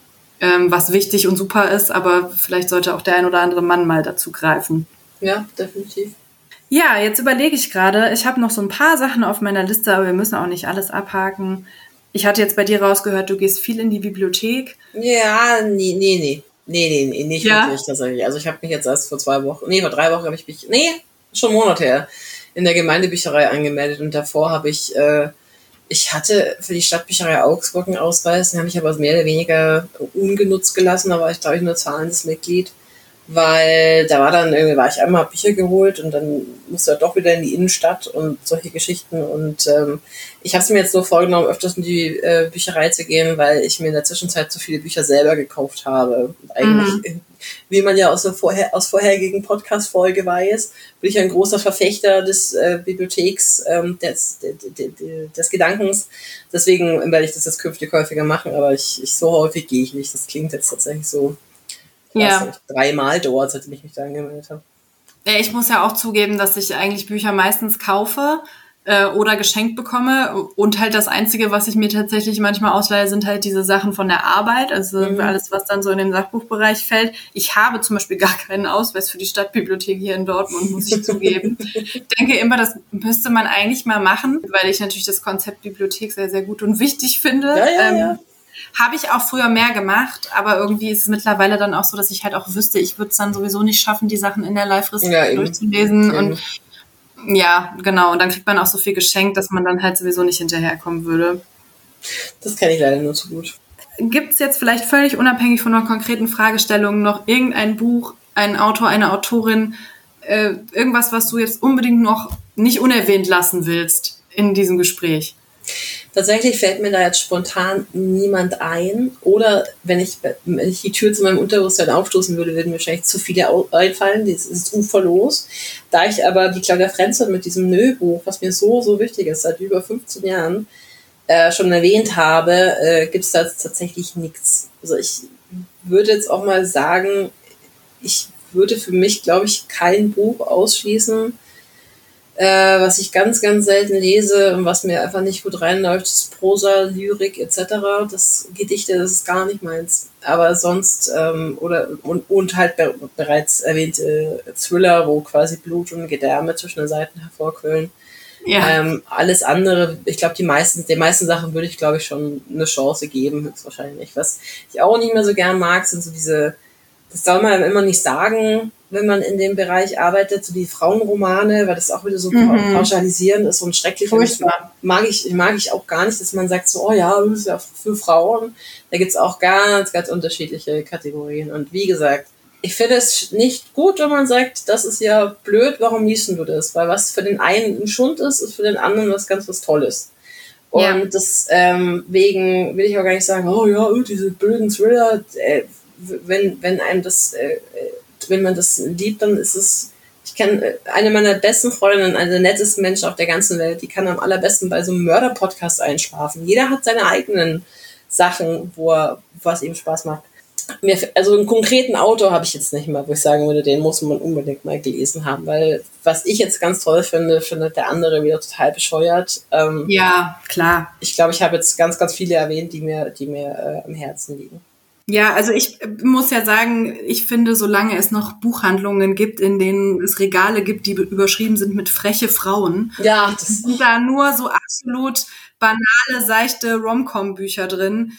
ähm, was wichtig und super ist, aber vielleicht sollte auch der ein oder andere Mann mal dazu greifen. Ja, definitiv. Ja, jetzt überlege ich gerade, ich habe noch so ein paar Sachen auf meiner Liste, aber wir müssen auch nicht alles abhaken. Ich hatte jetzt bei dir rausgehört, du gehst viel in die Bibliothek. Ja, nee, nee, nee. Nee, nee, nee, nicht Ja? wirklich tatsächlich. Also ich habe mich jetzt erst vor zwei Wochen, nee, vor drei Wochen habe ich mich, nee, schon einen Monat her, in der Gemeindebücherei angemeldet und davor habe ich, äh, ich hatte für die Stadtbücherei Augsburg einen Ausweis, den habe ich aber mehr oder weniger ungenutzt gelassen, da war ich, glaube ich, nur zahlendes Mitglied, weil da war dann irgendwie, war ich einmal Bücher geholt und dann musste er doch wieder in die Innenstadt und solche Geschichten und ähm, ich habe es mir jetzt so vorgenommen, öfters in die äh, Bücherei zu gehen, weil ich mir in der Zwischenzeit so viele Bücher selber gekauft habe. Und eigentlich, mhm. wie man ja aus der vorher, aus vorherigen Podcast-Folge weiß, bin ich ein großer Verfechter des äh, Bibliotheks, ähm, des, des, des, des Gedankens. Deswegen werde ich das jetzt künftig häufiger machen, aber ich, ich so häufig gehe ich nicht. Das klingt jetzt tatsächlich so, ich Ja. weiß nicht, dreimal dauert, seitdem ich mich da angemeldet habe. Ja, ich muss ja auch zugeben, dass ich eigentlich Bücher meistens kaufe äh, oder geschenkt bekomme und halt das Einzige, was ich mir tatsächlich manchmal ausleihe, sind halt diese Sachen von der Arbeit, also Mhm. alles, was dann so in den Sachbuchbereich fällt. Ich habe zum Beispiel gar keinen Ausweis für die Stadtbibliothek hier in Dortmund, muss ich zugeben. Ich denke immer, das müsste man eigentlich mal machen, weil ich natürlich das Konzept Bibliothek sehr, sehr gut und wichtig finde. Ja, ja, ähm, ja. Habe ich auch früher mehr gemacht, aber irgendwie ist es mittlerweile dann auch so, dass ich halt auch wüsste, ich würde es dann sowieso nicht schaffen, die Sachen in der Live-Restrikt Ja, eben. durchzulesen. Eben. Und ja, genau. Und dann kriegt man auch so viel geschenkt, dass man dann halt sowieso nicht hinterherkommen würde. Das kenne ich leider nur zu gut. Gibt es jetzt vielleicht völlig unabhängig von einer konkreten Fragestellung noch irgendein Buch, einen Autor, eine Autorin, äh, irgendwas, was du jetzt unbedingt noch nicht unerwähnt lassen willst in diesem Gespräch? Tatsächlich fällt mir da jetzt spontan niemand ein. Oder wenn ich, wenn ich die Tür zu meinem Unterbewusstsein aufstoßen würde, würden mir wahrscheinlich zu viele einfallen. Das ist uferlos. Da ich aber die Claudia Frenzel mit diesem Nö-Buch, was mir so, so wichtig ist, seit über fünfzehn Jahren, äh, schon erwähnt habe, äh, gibt es da tatsächlich nichts. Also ich würde jetzt auch mal sagen, ich würde für mich, glaube ich, kein Buch ausschließen, Äh, was ich ganz, ganz selten lese und was mir einfach nicht gut reinläuft, ist Prosa, Lyrik et cetera. Das Gedichte, das ist gar nicht meins. Aber sonst, ähm, oder und, und halt be- bereits erwähnte Thriller, wo quasi Blut und Gedärme zwischen den Seiten hervorquillen. Ja. Ähm, alles andere, ich glaube, die meisten, den meisten Sachen würde ich, glaube ich, schon eine Chance geben, höchstwahrscheinlich. Was ich auch nicht mehr so gern mag, sind so diese, das soll man immer nicht sagen, wenn man in dem Bereich arbeitet, so die Frauenromane, weil das auch wieder so Mhm. pauschalisierend ist und schrecklich. Und das Furchtbar. mag ich, mag ich auch gar nicht, dass man sagt so, oh ja, das ist ja für Frauen. Da gibt's auch ganz, ganz unterschiedliche Kategorien. Und wie gesagt, ich finde es nicht gut, wenn man sagt, das ist ja blöd, warum liest du das? Weil was für den einen ein Schund ist, ist für den anderen was ganz was Tolles. Und Ja. das ähm, wegen will ich auch gar nicht sagen, oh ja, oh, diese blöden Thriller, äh, wenn, wenn einem das, äh, wenn man das liebt, dann ist es, ich kenne eine meiner besten Freundinnen, eine der nettesten Menschen auf der ganzen Welt, die kann am allerbesten bei so einem Mörder-Podcast einschlafen. Jeder hat seine eigenen Sachen, wo er, was ihm Spaß macht. Mir, also einen konkreten Autor habe ich jetzt nicht mal, wo ich sagen würde, den muss man unbedingt mal gelesen haben, weil was ich jetzt ganz toll finde, findet der andere wieder total bescheuert. Ähm, ja, klar. Ich glaube, ich habe jetzt ganz, ganz viele erwähnt, die mir, die mir äh, am Herzen liegen. Ja, also ich muss ja sagen, ich finde, solange es noch Buchhandlungen gibt, in denen es Regale gibt, die überschrieben sind mit freche Frauen, ja, das sind da nur so absolut banale, seichte Rom-Com-Bücher drin.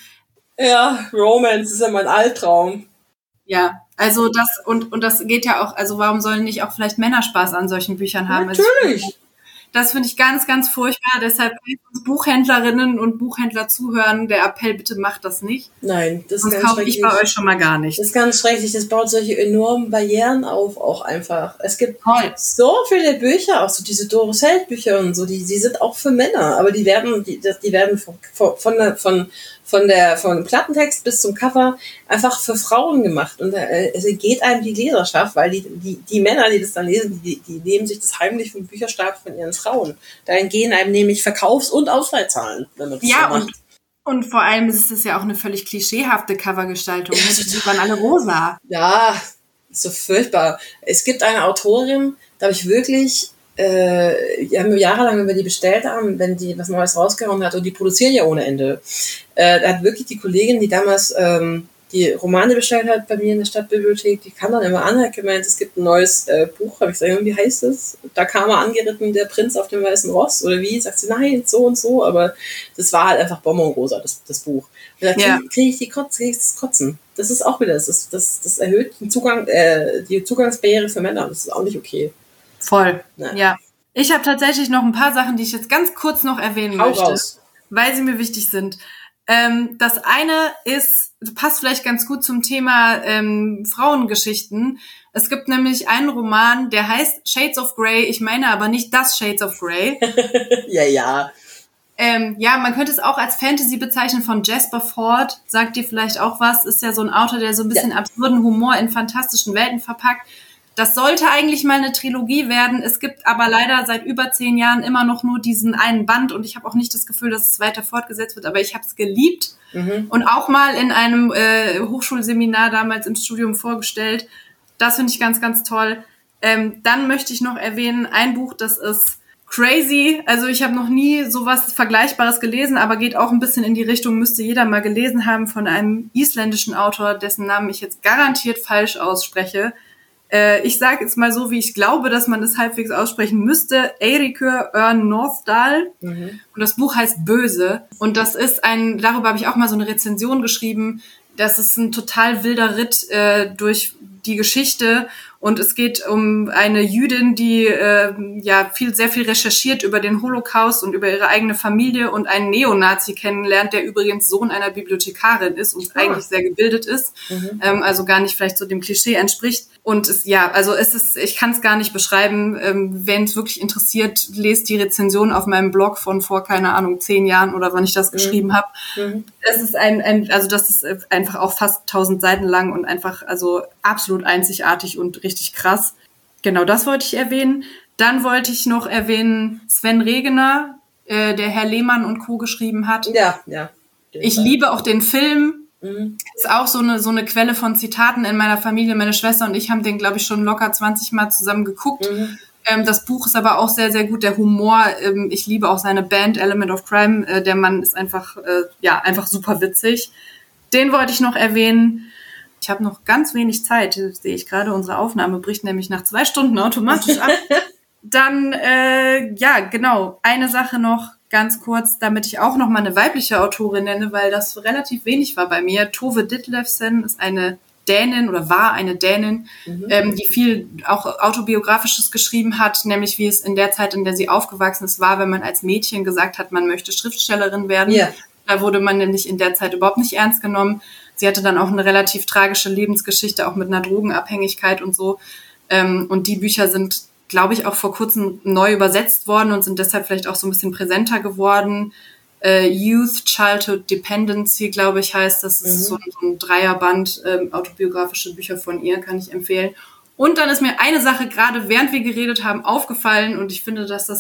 Ja, Romance ist ja mein Albtraum. Ja, also das, und, und das geht ja auch, also warum sollen nicht auch vielleicht Männer Spaß an solchen Büchern haben? Natürlich. Also das finde ich ganz, ganz furchtbar. Deshalb, wenn uns Buchhändlerinnen und Buchhändler zuhören, der Appell, bitte macht das nicht. Nein, das ist Sonst ganz kaufe schrecklich. ich bei euch schon mal gar nicht. Das ist ganz schrecklich. Das baut solche enormen Barrieren auf, auch einfach. Es gibt Toll. so viele Bücher, auch so diese Doris Held Bücher und so, die, die sind auch für Männer, aber die werden, die, die werden von, von, der, von, von der, von dem Plattentext bis zum Cover einfach für Frauen gemacht. Und äh, es geht einem die Leserschaft, weil die, die, die Männer, die das dann lesen, die, die nehmen sich das heimlich vom Bücherstab von ihren Frauen. Da entgehen einem nämlich Verkaufs- und Ausleihzahlen, wenn man das Ja, so macht. und, und vor allem ist es ja auch eine völlig klischeehahte Covergestaltung. Ja, Die die waren alle rosa. Ja, ist so furchtbar. Es gibt eine Autorin, da habe ich wirklich, äh, die haben wir jahrelang, wenn wir die bestellt haben, wenn die was Neues rausgehauen hat, und die produzieren ja ohne Ende. Äh, da hat wirklich die Kollegin, die damals ähm, die Romane bestellt hat bei mir in der Stadtbibliothek, die kam dann immer an, hat gemeint, es gibt ein neues äh, Buch, habe ich gesagt, wie heißt es? Da kam er angeritten, der Prinz auf dem weißen Ross, oder wie? Sagt sie, nein, so und so, aber das war halt einfach Bonbonrosa, das, das Buch. Und da kriege Ja. krieg ich die Kotz, krieg ich das Kotzen. Das ist auch wieder, das, ist, das, das erhöht den Zugang, äh, die Zugangsbarriere für Männer, das ist auch nicht okay. Voll. Nein. Ja. Ich habe tatsächlich noch ein paar Sachen, die ich jetzt ganz kurz noch erwähnen Hau möchte, raus. weil sie mir wichtig sind. Ähm, das eine ist, passt vielleicht ganz gut zum Thema ähm, Frauengeschichten. Es gibt nämlich einen Roman, der heißt Shades of Grey. Ich meine aber nicht das Shades of Grey. Ja, ja. Ähm, ja, man könnte es auch als Fantasy bezeichnen, von Jasper Fforde. Sagt dir vielleicht auch was. Ist ja so ein Autor, der so ein bisschen Ja. absurden Humor in fantastischen Welten verpackt. Das sollte eigentlich mal eine Trilogie werden. Es gibt aber leider seit über zehn Jahren immer noch nur diesen einen Band, und ich habe auch nicht das Gefühl, dass es weiter fortgesetzt wird, aber ich habe es geliebt Mhm. und auch mal in einem äh, Hochschulseminar damals im Studium vorgestellt. Das finde ich ganz, ganz toll. Ähm, dann möchte ich noch erwähnen, ein Buch, das ist crazy. Also ich habe noch nie sowas Vergleichbares gelesen, aber geht auch ein bisschen in die Richtung, müsste jeder mal gelesen haben, von einem isländischen Autor, dessen Namen ich jetzt garantiert falsch ausspreche. Äh, ich sage jetzt mal so, wie ich glaube, dass man es halbwegs aussprechen müsste. Eiríkur Örn Northdahl. Mhm. Und das Buch heißt Böse. Und das ist ein, darüber habe ich auch mal so eine Rezension geschrieben. Das ist ein total wilder Ritt äh, durch die Geschichte. Und es geht um eine Jüdin, die äh, ja viel, sehr viel recherchiert über den Holocaust und über ihre eigene Familie, und einen Neonazi kennenlernt, der übrigens Sohn einer Bibliothekarin ist und Ah. eigentlich sehr gebildet ist, Mhm. ähm, also gar nicht vielleicht so dem Klischee entspricht. Und es, ja, also es ist, ich kann es gar nicht beschreiben. Ähm, wenn es wirklich interessiert, lest die Rezension auf meinem Blog von vor, keine Ahnung, zehn Jahren oder wann ich das geschrieben habe. Mhm. Es ist ein, ein, also das ist einfach auch fast tausend Seiten lang und einfach, also absolut einzigartig und richtig krass. Genau, das wollte ich erwähnen. Dann wollte ich noch erwähnen Sven Regener, äh, der Herr Lehmann und Co. geschrieben hat. Ja, ja. Ich liebe auch den Film. Mhm. Ist auch so eine, so eine Quelle von Zitaten in meiner Familie. Meine Schwester und ich haben den, glaube ich, schon locker zwanzig Mal zusammen geguckt. Mhm. Ähm, das Buch ist aber auch sehr, sehr gut. Der Humor, ähm, ich liebe auch seine Band Element of Crime. Äh, der Mann ist einfach, äh, ja, einfach super witzig. Den wollte ich noch erwähnen. Ich habe noch ganz wenig Zeit, sehe ich gerade. Unsere Aufnahme bricht nämlich nach zwei Stunden automatisch ab. Dann, äh, ja, genau, eine Sache noch ganz kurz, damit ich auch noch mal eine weibliche Autorin nenne, weil das relativ wenig war bei mir. Tove Ditlevsen ist eine Dänin oder war eine Dänin, Mhm. ähm, die viel auch Autobiografisches geschrieben hat, nämlich wie es in der Zeit, in der sie aufgewachsen ist, war, wenn man als Mädchen gesagt hat, man möchte Schriftstellerin werden. Ja. Da wurde man nämlich in der Zeit überhaupt nicht ernst genommen. Sie hatte dann auch eine relativ tragische Lebensgeschichte, auch mit einer Drogenabhängigkeit und so. Ähm, und die Bücher sind, glaube ich, auch vor kurzem neu übersetzt worden und sind deshalb vielleicht auch so ein bisschen präsenter geworden. Äh, Youth Childhood Dependency, glaube ich, heißt das. Das ist so, so ein Dreierband, ähm, autobiografische Bücher von ihr, kann ich empfehlen. Und dann ist mir eine Sache gerade, während wir geredet haben, aufgefallen, und ich finde, dass das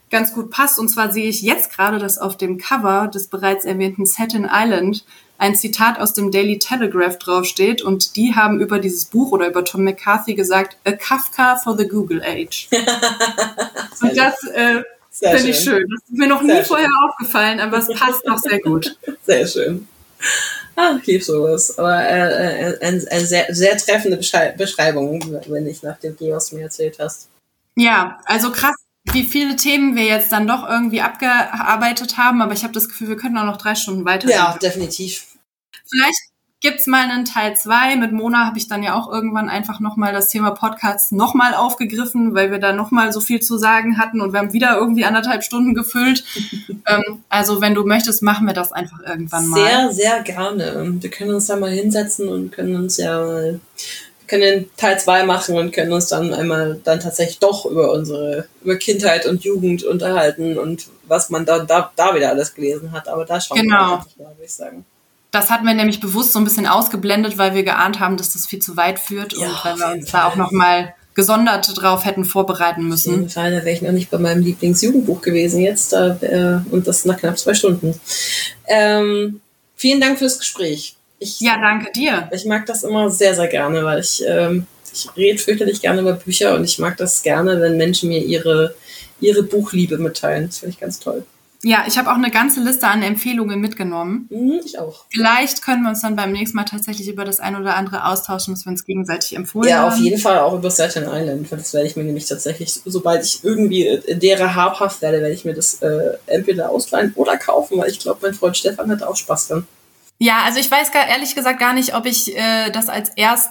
ganz gut passt. Und zwar sehe ich jetzt gerade, dass auf dem Cover des bereits erwähnten Staten Island ein Zitat aus dem Daily Telegraph draufsteht. Und die haben über dieses Buch oder über Tom McCarthy gesagt, a Kafka for the Google Age. Und das äh, finde ich schön. Das ist mir noch nie vorher aufgefallen, aber es passt noch sehr gut. Sehr schön. Ah, ich liebe sowas. Aber äh, äh, eine, eine sehr, sehr treffende Beschreibung, wenn ich nach dem Ding, was du mir erzählt hast. Ja, also krass, wie viele Themen wir jetzt dann doch irgendwie abgearbeitet haben, aber ich habe das Gefühl, wir könnten auch noch drei Stunden weiter. Ja, definitiv. Vielleicht gibt's mal einen Teil zwei. Mit Mona habe ich dann ja auch irgendwann einfach nochmal das Thema Podcasts nochmal aufgegriffen, weil wir da nochmal so viel zu sagen hatten und wir haben wieder irgendwie anderthalb Stunden gefüllt. ähm, also wenn du möchtest, machen wir das einfach irgendwann mal. Sehr, sehr gerne. Wir können uns da mal hinsetzen und können uns ja mal, wir können Teil zwei machen und können uns dann einmal dann tatsächlich doch über unsere, über Kindheit und Jugend unterhalten und was man da, da, da wieder alles gelesen hat. Aber da schauen genau. wir einfach mal, würde ich sagen. Das hatten wir nämlich bewusst so ein bisschen ausgeblendet, weil wir geahnt haben, dass das viel zu weit führt ja, und weil wir uns Fall. da auch nochmal gesondert drauf hätten vorbereiten müssen. Auf jeden Fall, da wäre ich noch nicht bei meinem Lieblingsjugendbuch gewesen jetzt da, äh, und das nach knapp zwei Stunden. Ähm, vielen Dank fürs Gespräch. Ich, ja, danke dir. Ich mag das immer sehr, sehr gerne, weil ich, ähm, ich rede fürchterlich gerne über Bücher und ich mag das gerne, wenn Menschen mir ihre, ihre Buchliebe mitteilen. Das finde ich ganz toll. Ja, ich habe auch eine ganze Liste an Empfehlungen mitgenommen. Mhm, ich auch. Vielleicht können wir uns dann beim nächsten Mal tatsächlich über das ein oder andere austauschen, was wir uns gegenseitig empfohlen ja, haben. Ja, auf jeden Fall auch über Staten Island, weil das werde ich mir nämlich tatsächlich, sobald ich irgendwie in derer habhaft werde, werde ich mir das äh, entweder ausleihen oder kaufen, weil ich glaube, mein Freund Stefan hat auch Spaß dran. Ja, also ich weiß gar, ehrlich gesagt gar nicht, ob ich äh, das als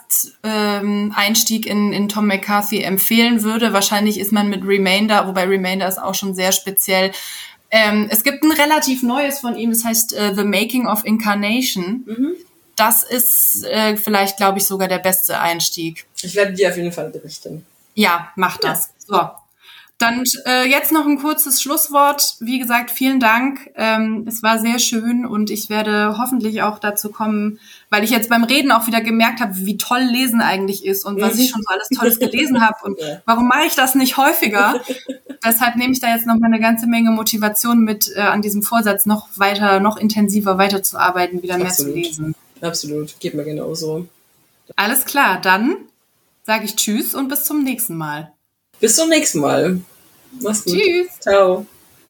Ersteinstieg ähm, in, in Tom McCarthy empfehlen würde. Wahrscheinlich ist man mit Remainder, wobei Remainder ist auch schon sehr speziell. Ähm, es gibt ein relativ neues von ihm, das heißt uh, The Making of Incarnation. Mhm. Das ist äh, vielleicht, glaube ich, sogar der beste Einstieg. Ich werde dir auf jeden Fall berichten. Ja, mach das. Ja. So. Dann äh, jetzt noch ein kurzes Schlusswort. Wie gesagt, vielen Dank. Ähm, es war sehr schön und ich werde hoffentlich auch dazu kommen, weil ich jetzt beim Reden auch wieder gemerkt habe, wie toll Lesen eigentlich ist und was ich schon so alles Tolles gelesen habe und ja. Warum mache ich das nicht häufiger? Deshalb nehme ich da jetzt noch mal eine ganze Menge Motivation mit, äh, an diesem Vorsatz noch weiter, noch intensiver weiterzuarbeiten, wieder mehr Absolut. zu lesen. Absolut, geht mir genauso. Alles klar, dann sage ich Tschüss und bis zum nächsten Mal. Bis zum nächsten Mal. Mach's gut. Tschüss. Ciao.